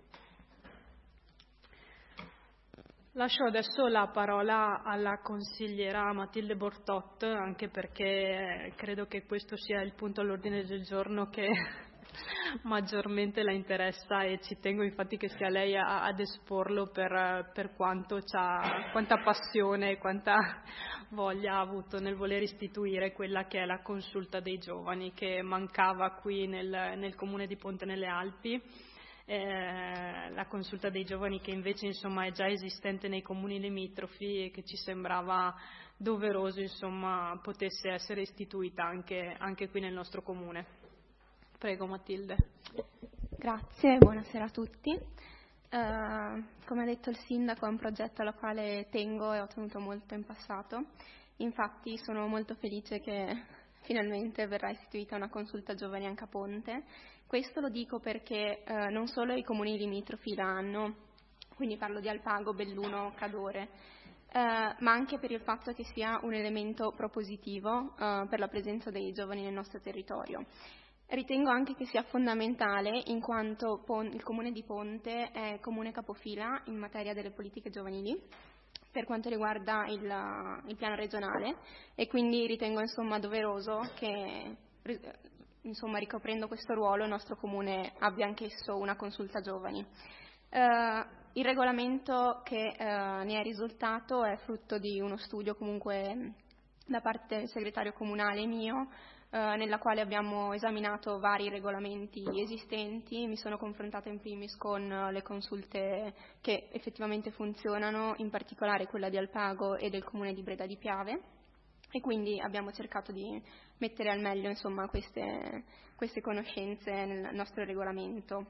[SPEAKER 1] Lascio adesso la parola alla consigliera Matilde Bortot, anche perché credo che questo sia il punto all'ordine del giorno che maggiormente la interessa, e ci tengo infatti che sia lei ad esporlo per quanta passione e quanta voglia ha avuto nel voler istituire quella che è la consulta dei giovani, che mancava qui nel comune di Ponte nelle Alpi. La consulta dei giovani che invece insomma è già esistente nei comuni limitrofi e che ci sembrava doveroso insomma potesse essere istituita anche qui nel nostro comune. Prego Matilde.
[SPEAKER 11] Grazie, buonasera a tutti. Come ha detto il Sindaco, è un progetto alla quale tengo e ho tenuto molto in passato. Infatti sono molto felice che finalmente verrà istituita una consulta giovani anche a Ponte. Questo lo dico perché non solo i comuni limitrofi la hanno, quindi parlo di Alpago, Belluno, Cadore, ma anche per il fatto che sia un elemento propositivo per la presenza dei giovani nel nostro territorio. Ritengo anche che sia fondamentale in quanto il Comune di Ponte è comune capofila in materia delle politiche giovanili per quanto riguarda il piano regionale, e quindi ritengo doveroso che ricoprendo questo ruolo il nostro Comune abbia anch'esso una consulta giovani. Il regolamento che ne è risultato è frutto di uno studio comunque da parte del segretario comunale mio, nella quale abbiamo esaminato vari regolamenti esistenti. Mi sono confrontata in primis con le consulte che effettivamente funzionano, in particolare quella di Alpago e del Comune di Breda di Piave, e quindi abbiamo cercato di mettere al meglio queste conoscenze nel nostro regolamento.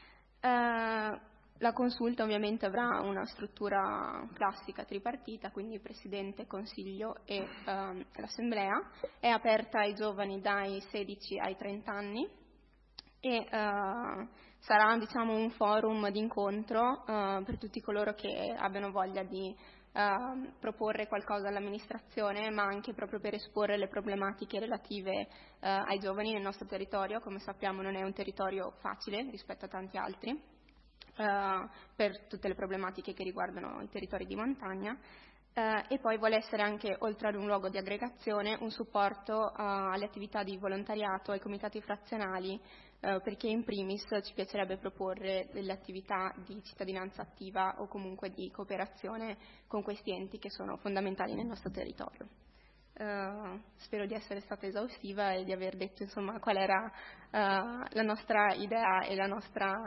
[SPEAKER 11] La consulta ovviamente avrà una struttura classica tripartita, quindi Presidente, Consiglio e l'Assemblea. È aperta ai giovani dai 16 ai 30 anni e sarà un forum d'incontro per tutti coloro che abbiano voglia di proporre qualcosa all'amministrazione, ma anche proprio per esporre le problematiche relative ai giovani nel nostro territorio. Come sappiamo non è un territorio facile rispetto a tanti altri, per tutte le problematiche che riguardano i territori di montagna, e poi vuole essere anche, oltre ad un luogo di aggregazione, un supporto alle attività di volontariato, ai comitati frazionali, perché in primis ci piacerebbe proporre delle attività di cittadinanza attiva o comunque di cooperazione con questi enti che sono fondamentali nel nostro territorio. Spero di essere stata esaustiva e di aver detto qual era la nostra idea e la nostra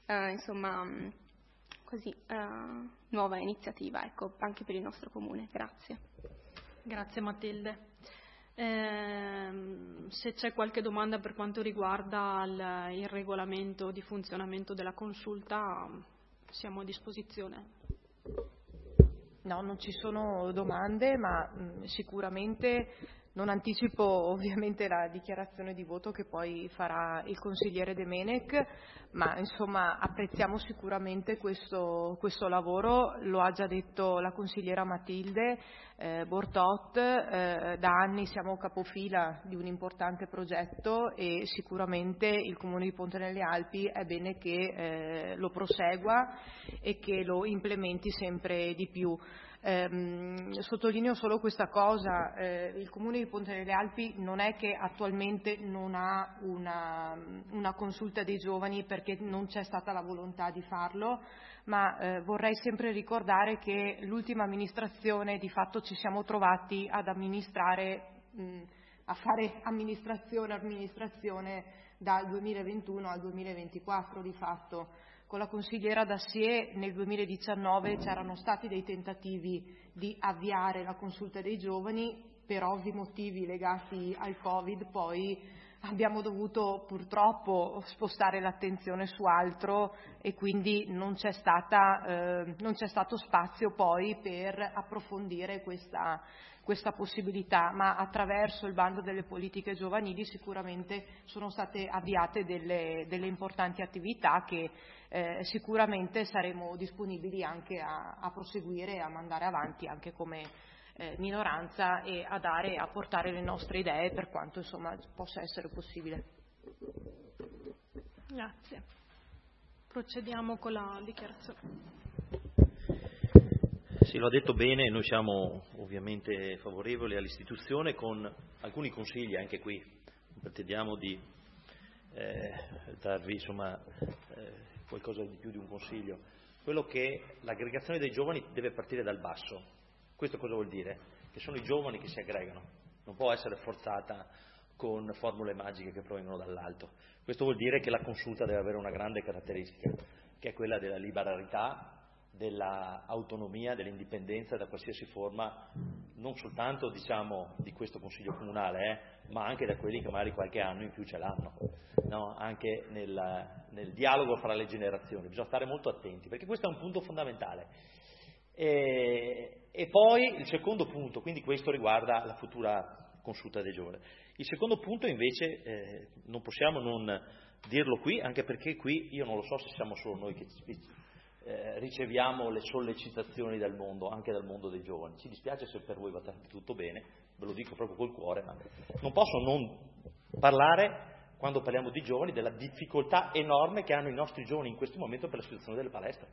[SPEAKER 11] nuova iniziativa, anche per il nostro comune. Grazie.
[SPEAKER 1] Grazie Matilde. Se c'è qualche domanda per quanto riguarda il regolamento di funzionamento della consulta, siamo a disposizione.
[SPEAKER 3] No, non ci sono domande, ma sicuramente non anticipo ovviamente la dichiarazione di voto che poi farà il consigliere De Menec, ma apprezziamo sicuramente questo lavoro. Lo ha già detto la consigliera Matilde Bortot, da anni siamo capofila di un importante progetto e sicuramente il Comune di Ponte nelle Alpi è bene che lo prosegua e che lo implementi sempre di più. Sottolineo solo questa cosa, il Comune di Ponte nelle Alpi non è che attualmente non ha una consulta dei giovani perché non c'è stata la volontà di farlo, ma vorrei sempre ricordare che l'ultima amministrazione di fatto ci siamo trovati ad amministrare, a fare amministrazione dal 2021 al 2024 di fatto. Con la consigliera Dassier nel 2019 c'erano stati dei tentativi di avviare la consulta dei giovani, per ovvi motivi legati al Covid poi abbiamo dovuto purtroppo spostare l'attenzione su altro e quindi non c'è stato spazio poi per approfondire questa possibilità, ma attraverso il bando delle politiche giovanili sicuramente sono state avviate delle importanti attività che sicuramente saremo disponibili anche a proseguire e a mandare avanti anche come minoranza e a portare le nostre idee per quanto possa essere possibile.
[SPEAKER 1] Grazie. Procediamo con la dichiarazione.
[SPEAKER 6] Sì, lo ha detto bene, noi siamo ovviamente favorevoli all'istituzione con alcuni consigli anche qui, non pretendiamo di darvi qualcosa di più di un consiglio. Quello che l'aggregazione dei giovani deve partire dal basso. Questo cosa vuol dire? Che sono i giovani che si aggregano, non può essere forzata con formule magiche che provengono dall'alto. Questo vuol dire che la consulta deve avere una grande caratteristica, che è quella della liberalità, dell'autonomia, dell'indipendenza da qualsiasi forma, non soltanto di questo Consiglio Comunale, ma anche da quelli che magari qualche anno in più ce l'hanno, no? Anche nel dialogo fra le generazioni, bisogna stare molto attenti, perché questo è un punto fondamentale. E poi il secondo punto, quindi questo riguarda la futura consulta dei giovani. Il secondo punto invece non possiamo non dirlo qui, anche perché qui io non lo so se siamo solo noi che riceviamo le sollecitazioni del mondo, anche dal mondo dei giovani. Ci dispiace se per voi va tutto bene, ve lo dico proprio col cuore, ma non posso non parlare, quando parliamo di giovani, della difficoltà enorme che hanno i nostri giovani in questo momento per la situazione delle palestre.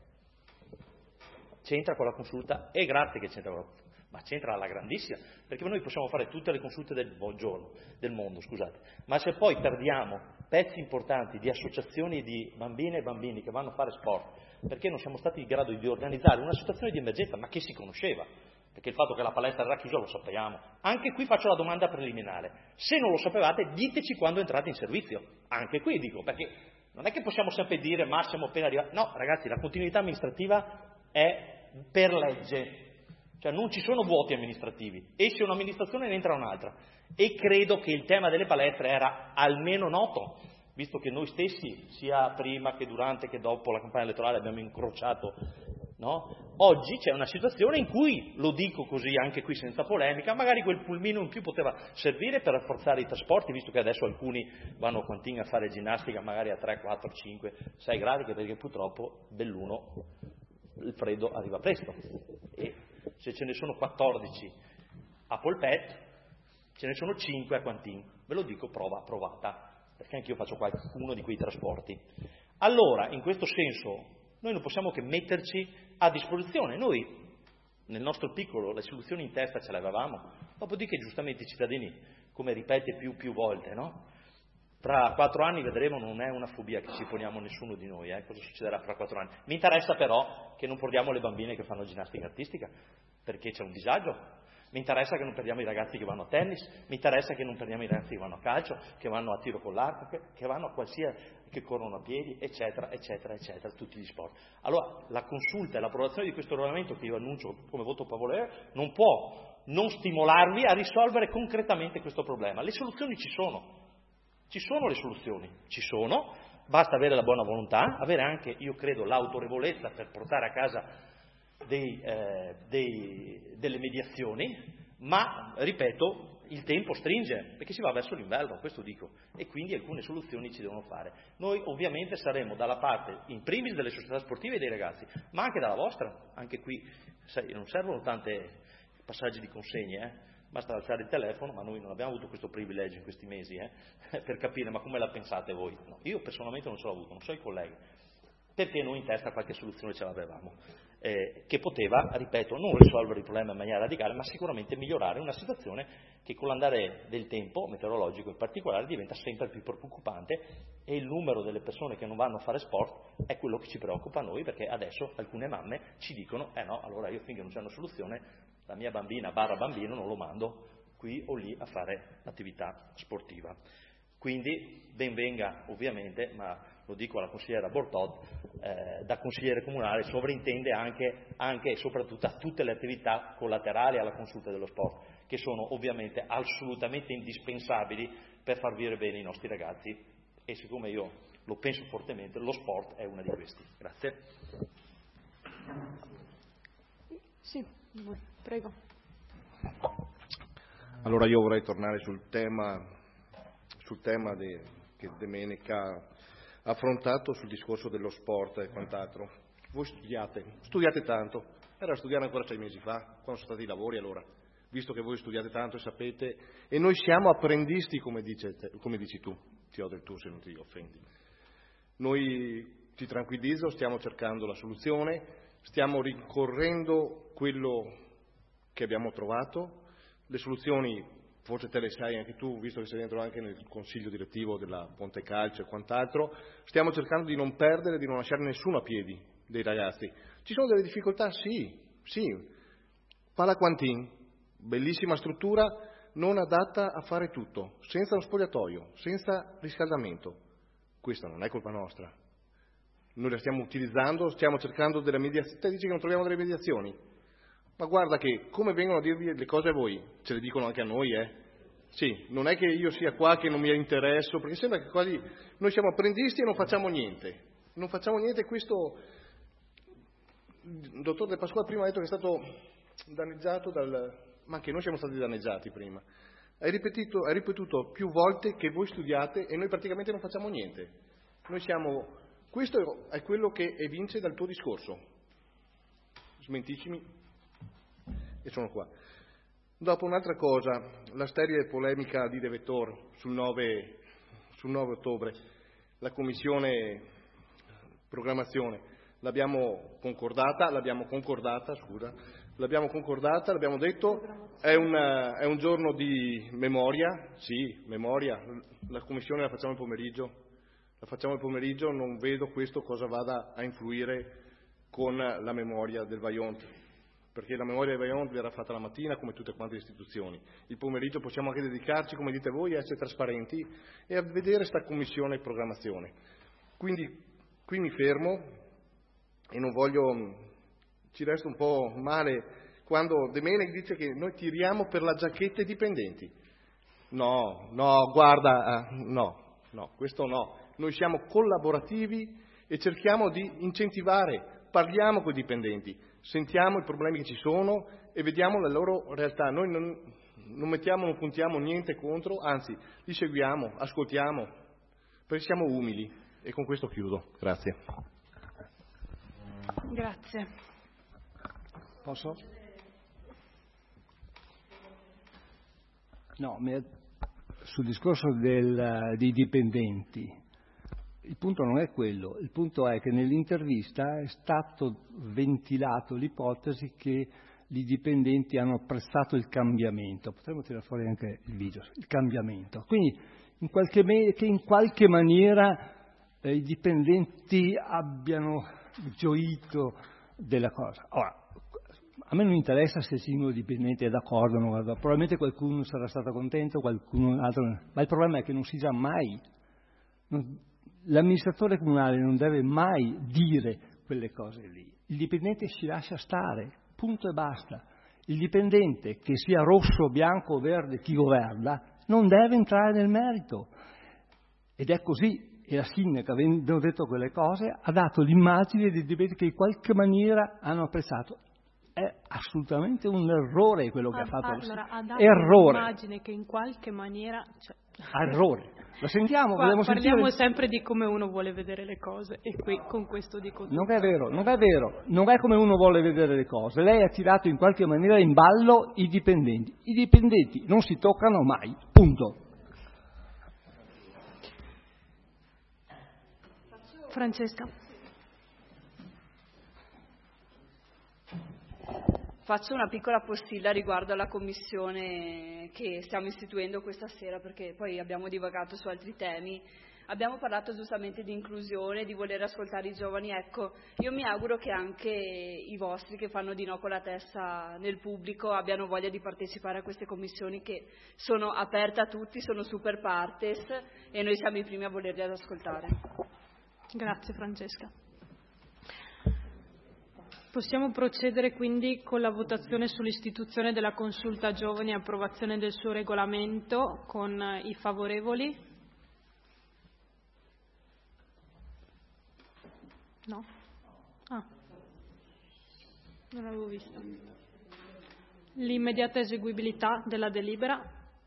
[SPEAKER 6] C'entra con la consulta, e grazie che c'entra con la consulta, ma c'entra alla grandissima, perché noi possiamo fare tutte le consulte del mondo, ma se poi perdiamo pezzi importanti di associazioni di bambine e bambini che vanno a fare sport, perché non siamo stati in grado di organizzare una situazione di emergenza, ma che si conosceva, perché il fatto che la palestra era chiusa lo sappiamo. Anche qui faccio la domanda preliminare: se non lo sapevate, diteci quando entrate in servizio. Anche qui dico, perché non è che possiamo sempre dire ma siamo appena arrivati. No, ragazzi, la continuità amministrativa è per legge, cioè non ci sono vuoti amministrativi, esce un'amministrazione e ne entra un'altra, e credo che il tema delle palestre era almeno noto, visto che noi stessi, sia prima che durante che dopo la campagna elettorale, abbiamo incrociato, no? Oggi c'è una situazione in cui, lo dico così anche qui senza polemica, magari quel pulmino in più poteva servire per rafforzare i trasporti, visto che adesso alcuni vanno a Quantin a fare ginnastica magari a 3, 4, 5, 6 gradi, perché purtroppo Belluno il freddo arriva presto, e se ce ne sono 14 a Polpet, ce ne sono 5 a Quantin. Ve lo dico provata, perché anch'io faccio qualcuno di quei trasporti. Allora, in questo senso, noi non possiamo che metterci a disposizione. Noi, nel nostro piccolo, le soluzioni in testa ce le avevamo, dopodiché giustamente i cittadini, come ripete più volte, no? Tra 4 anni vedremo, non è una fobia che ci poniamo nessuno di noi, cosa succederà fra 4 anni. Mi interessa però che non portiamo le bambine che fanno ginnastica artistica, perché c'è un disagio. Mi interessa che non perdiamo i ragazzi che vanno a tennis, mi interessa che non perdiamo i ragazzi che vanno a calcio, che vanno a tiro con l'arco, che vanno a qualsiasi, che corrono a piedi, eccetera, eccetera, eccetera, tutti gli sport. Allora, la consulta e l'approvazione di questo regolamento, che io annuncio come voto favorevole, non può non stimolarvi a risolvere concretamente questo problema. Le soluzioni ci sono. Ci sono le soluzioni, basta avere la buona volontà, avere anche, io credo, l'autorevolezza per portare a casa delle mediazioni, ma, ripeto, il tempo stringe, perché si va verso l'inverno, questo dico, e quindi alcune soluzioni ci devono fare. Noi ovviamente saremo dalla parte, in primis, delle società sportive e dei ragazzi, ma anche dalla vostra. Anche qui non servono tanti passaggi di consegne, basta alzare il telefono, ma noi non abbiamo avuto questo privilegio in questi mesi, per capire ma come la pensate voi. No, io personalmente non ce l'ho avuto, non so i colleghi, perché noi in testa qualche soluzione ce l'avevamo, che poteva, ripeto, non risolvere il problema in maniera radicale, ma sicuramente migliorare una situazione che con l'andare del tempo, meteorologico in particolare, diventa sempre più preoccupante, e il numero delle persone che non vanno a fare sport è quello che ci preoccupa a noi, perché adesso alcune mamme ci dicono no, allora io finché non c'è una soluzione la mia bambina / bambino non lo mando qui o lì a fare attività sportiva. Quindi ben venga ovviamente, ma lo dico alla consigliera Bortot, da consigliere comunale sovrintende anche e soprattutto a tutte le attività collaterali alla consulta dello sport, che sono ovviamente assolutamente indispensabili per far vivere bene i nostri ragazzi, e siccome io lo penso fortemente, lo sport è una di questi. Grazie.
[SPEAKER 3] Sì, prego.
[SPEAKER 12] Allora io vorrei tornare sul tema che Domenico ha affrontato, sul discorso dello sport e quant'altro. Voi studiate tanto, era studiare ancora 6 mesi fa, quando sono stati i lavori. Allora, visto che voi studiate tanto e sapete, e noi siamo apprendisti, come dici tu, ti ho del tu se non ti offendi. Noi ti tranquillizzo, stiamo cercando la soluzione, stiamo rincorrendo quello che abbiamo trovato, le soluzioni forse te le sai anche tu, visto che sei dentro anche nel consiglio direttivo della Ponte Calcio e quant'altro. Stiamo cercando di non perdere, di non lasciare nessuno a piedi dei ragazzi. Ci sono delle difficoltà? Sì. Pala Quantin, bellissima struttura, non adatta a fare tutto, senza lo spogliatoio, senza riscaldamento. Questa non è colpa nostra. Noi la stiamo utilizzando, stiamo cercando delle mediazioni. Te dici che non troviamo delle mediazioni? Ma guarda che come vengono a dirvi le cose a voi, ce le dicono anche a noi, Sì, non è che io sia qua che non mi interesso, perché sembra che quasi noi siamo apprendisti e non facciamo niente. Non facciamo niente, questo il dottor De Pasquale prima ha detto che è stato danneggiato ma anche noi siamo stati danneggiati prima. Hai ripetuto più volte che voi studiate e noi praticamente non facciamo niente. Questo è quello che evince dal tuo discorso. Smentiscimi e sono qua. Dopo un'altra cosa, la sterile polemica di De Vettor sul 9 ottobre, la commissione programmazione l'abbiamo concordata, l'abbiamo detto, è un giorno di memoria, sì, memoria, la commissione la facciamo il pomeriggio, non vedo questo cosa vada a influire con la memoria del Vajont, perché la memoria del Vajont verrà fatta la mattina come tutte quante le istituzioni. Il pomeriggio possiamo anche dedicarci, come dite voi, a essere trasparenti e a vedere sta commissione di programmazione. Quindi qui mi fermo e non voglio, ci resta un po' male quando De Menec dice che noi tiriamo per la giacchetta ai dipendenti. No, guarda, no, questo no. Noi siamo collaborativi e cerchiamo di incentivare, parliamo con i dipendenti, sentiamo i problemi che ci sono e vediamo la loro realtà. Noi non puntiamo niente contro, anzi, li seguiamo, ascoltiamo, perché siamo umili. E con questo chiudo. Grazie.
[SPEAKER 1] Grazie.
[SPEAKER 4] Posso? No, sul discorso dei dipendenti, il punto non è quello, il punto è che nell'intervista è stato ventilato l'ipotesi che i dipendenti hanno apprezzato il cambiamento, potremmo tirare fuori anche il video, il cambiamento, quindi che in qualche maniera i dipendenti abbiano gioito della cosa. Ora, a me non interessa se il singolo dipendente è d'accordo o non, probabilmente qualcuno sarà stato contento, qualcuno altro, ma il problema è che non si sa mai. L'amministratore comunale non deve mai dire quelle cose lì. Il dipendente si lascia stare, punto e basta. Il dipendente, che sia rosso, bianco o verde, chi governa, non deve entrare nel merito. Ed è così. E la sindaca, avendo detto quelle cose, ha dato l'immagine dei dipendenti che in qualche maniera hanno apprezzato. È assolutamente un errore quello che ha fatto.
[SPEAKER 1] Allora, ha dato
[SPEAKER 4] errore.
[SPEAKER 1] L'immagine che in qualche maniera...
[SPEAKER 4] Errore. Lo sentiamo?
[SPEAKER 1] Parliamo
[SPEAKER 4] sentire?
[SPEAKER 1] sempre di come uno vuole vedere le cose e qui con questo dico tutto.
[SPEAKER 4] Non è vero, non è come uno vuole vedere le cose. Lei ha tirato in qualche maniera in ballo i dipendenti. I dipendenti non si toccano mai, punto.
[SPEAKER 1] Francesca.
[SPEAKER 10] Faccio una piccola postilla riguardo alla commissione che stiamo istituendo questa sera, perché poi abbiamo divagato su altri temi. Abbiamo parlato giustamente di inclusione, di voler ascoltare i giovani. Ecco, io mi auguro che anche i vostri che fanno di no con la testa nel pubblico abbiano voglia di partecipare a queste commissioni che sono aperte a tutti, sono super partes e noi siamo i primi a volerli ascoltare.
[SPEAKER 1] Grazie Francesca. Possiamo procedere quindi con la votazione sull'istituzione della consulta giovani e approvazione del suo regolamento con i favorevoli? No? Ah, non l'avevo vista. L'immediata eseguibilità della delibera?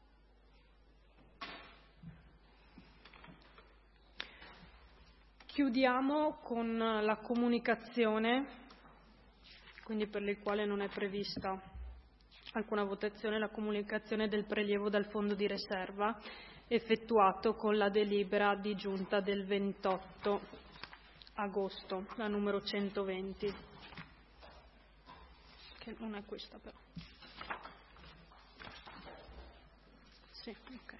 [SPEAKER 1] Chiudiamo con la comunicazione, quindi per il quale non è prevista alcuna votazione, la comunicazione del prelievo dal fondo di riserva effettuato con la delibera di giunta del 28 agosto, la numero 120, che non è questa però. Sì, ok.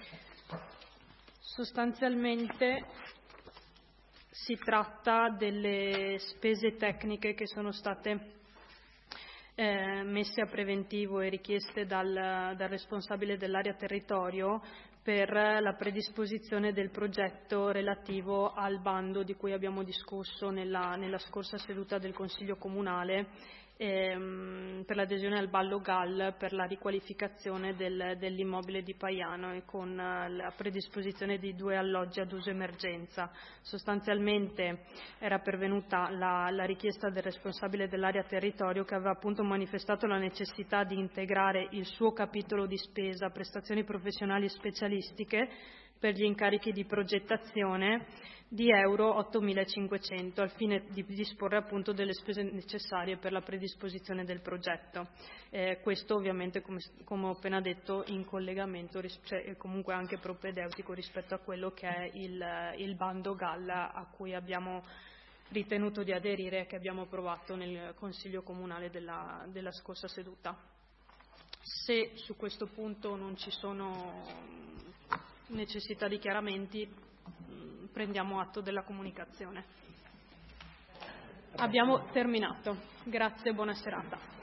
[SPEAKER 1] Sostanzialmente si tratta delle spese tecniche che sono state messe a preventivo e richieste dal responsabile dell'area territorio per la predisposizione del progetto relativo al bando di cui abbiamo discusso nella scorsa seduta del Consiglio Comunale per l'adesione al ballo GAL per la riqualificazione dell'immobile di Paiano e con la predisposizione di 2 alloggi ad uso emergenza. Sostanzialmente era pervenuta la richiesta del responsabile dell'area territorio, che aveva appunto manifestato la necessità di integrare il suo capitolo di spesa prestazioni professionali e specialistiche per gli incarichi di progettazione di euro 8.500 al fine di disporre appunto delle spese necessarie per la predisposizione del progetto. Questo ovviamente, come ho appena detto, in collegamento, cioè comunque anche propedeutico rispetto a quello che è il bando GAL a cui abbiamo ritenuto di aderire e che abbiamo approvato nel Consiglio Comunale della scorsa seduta. Se su questo punto non ci sono necessità di chiaramenti, prendiamo atto della comunicazione. Abbiamo terminato. Grazie e buona serata.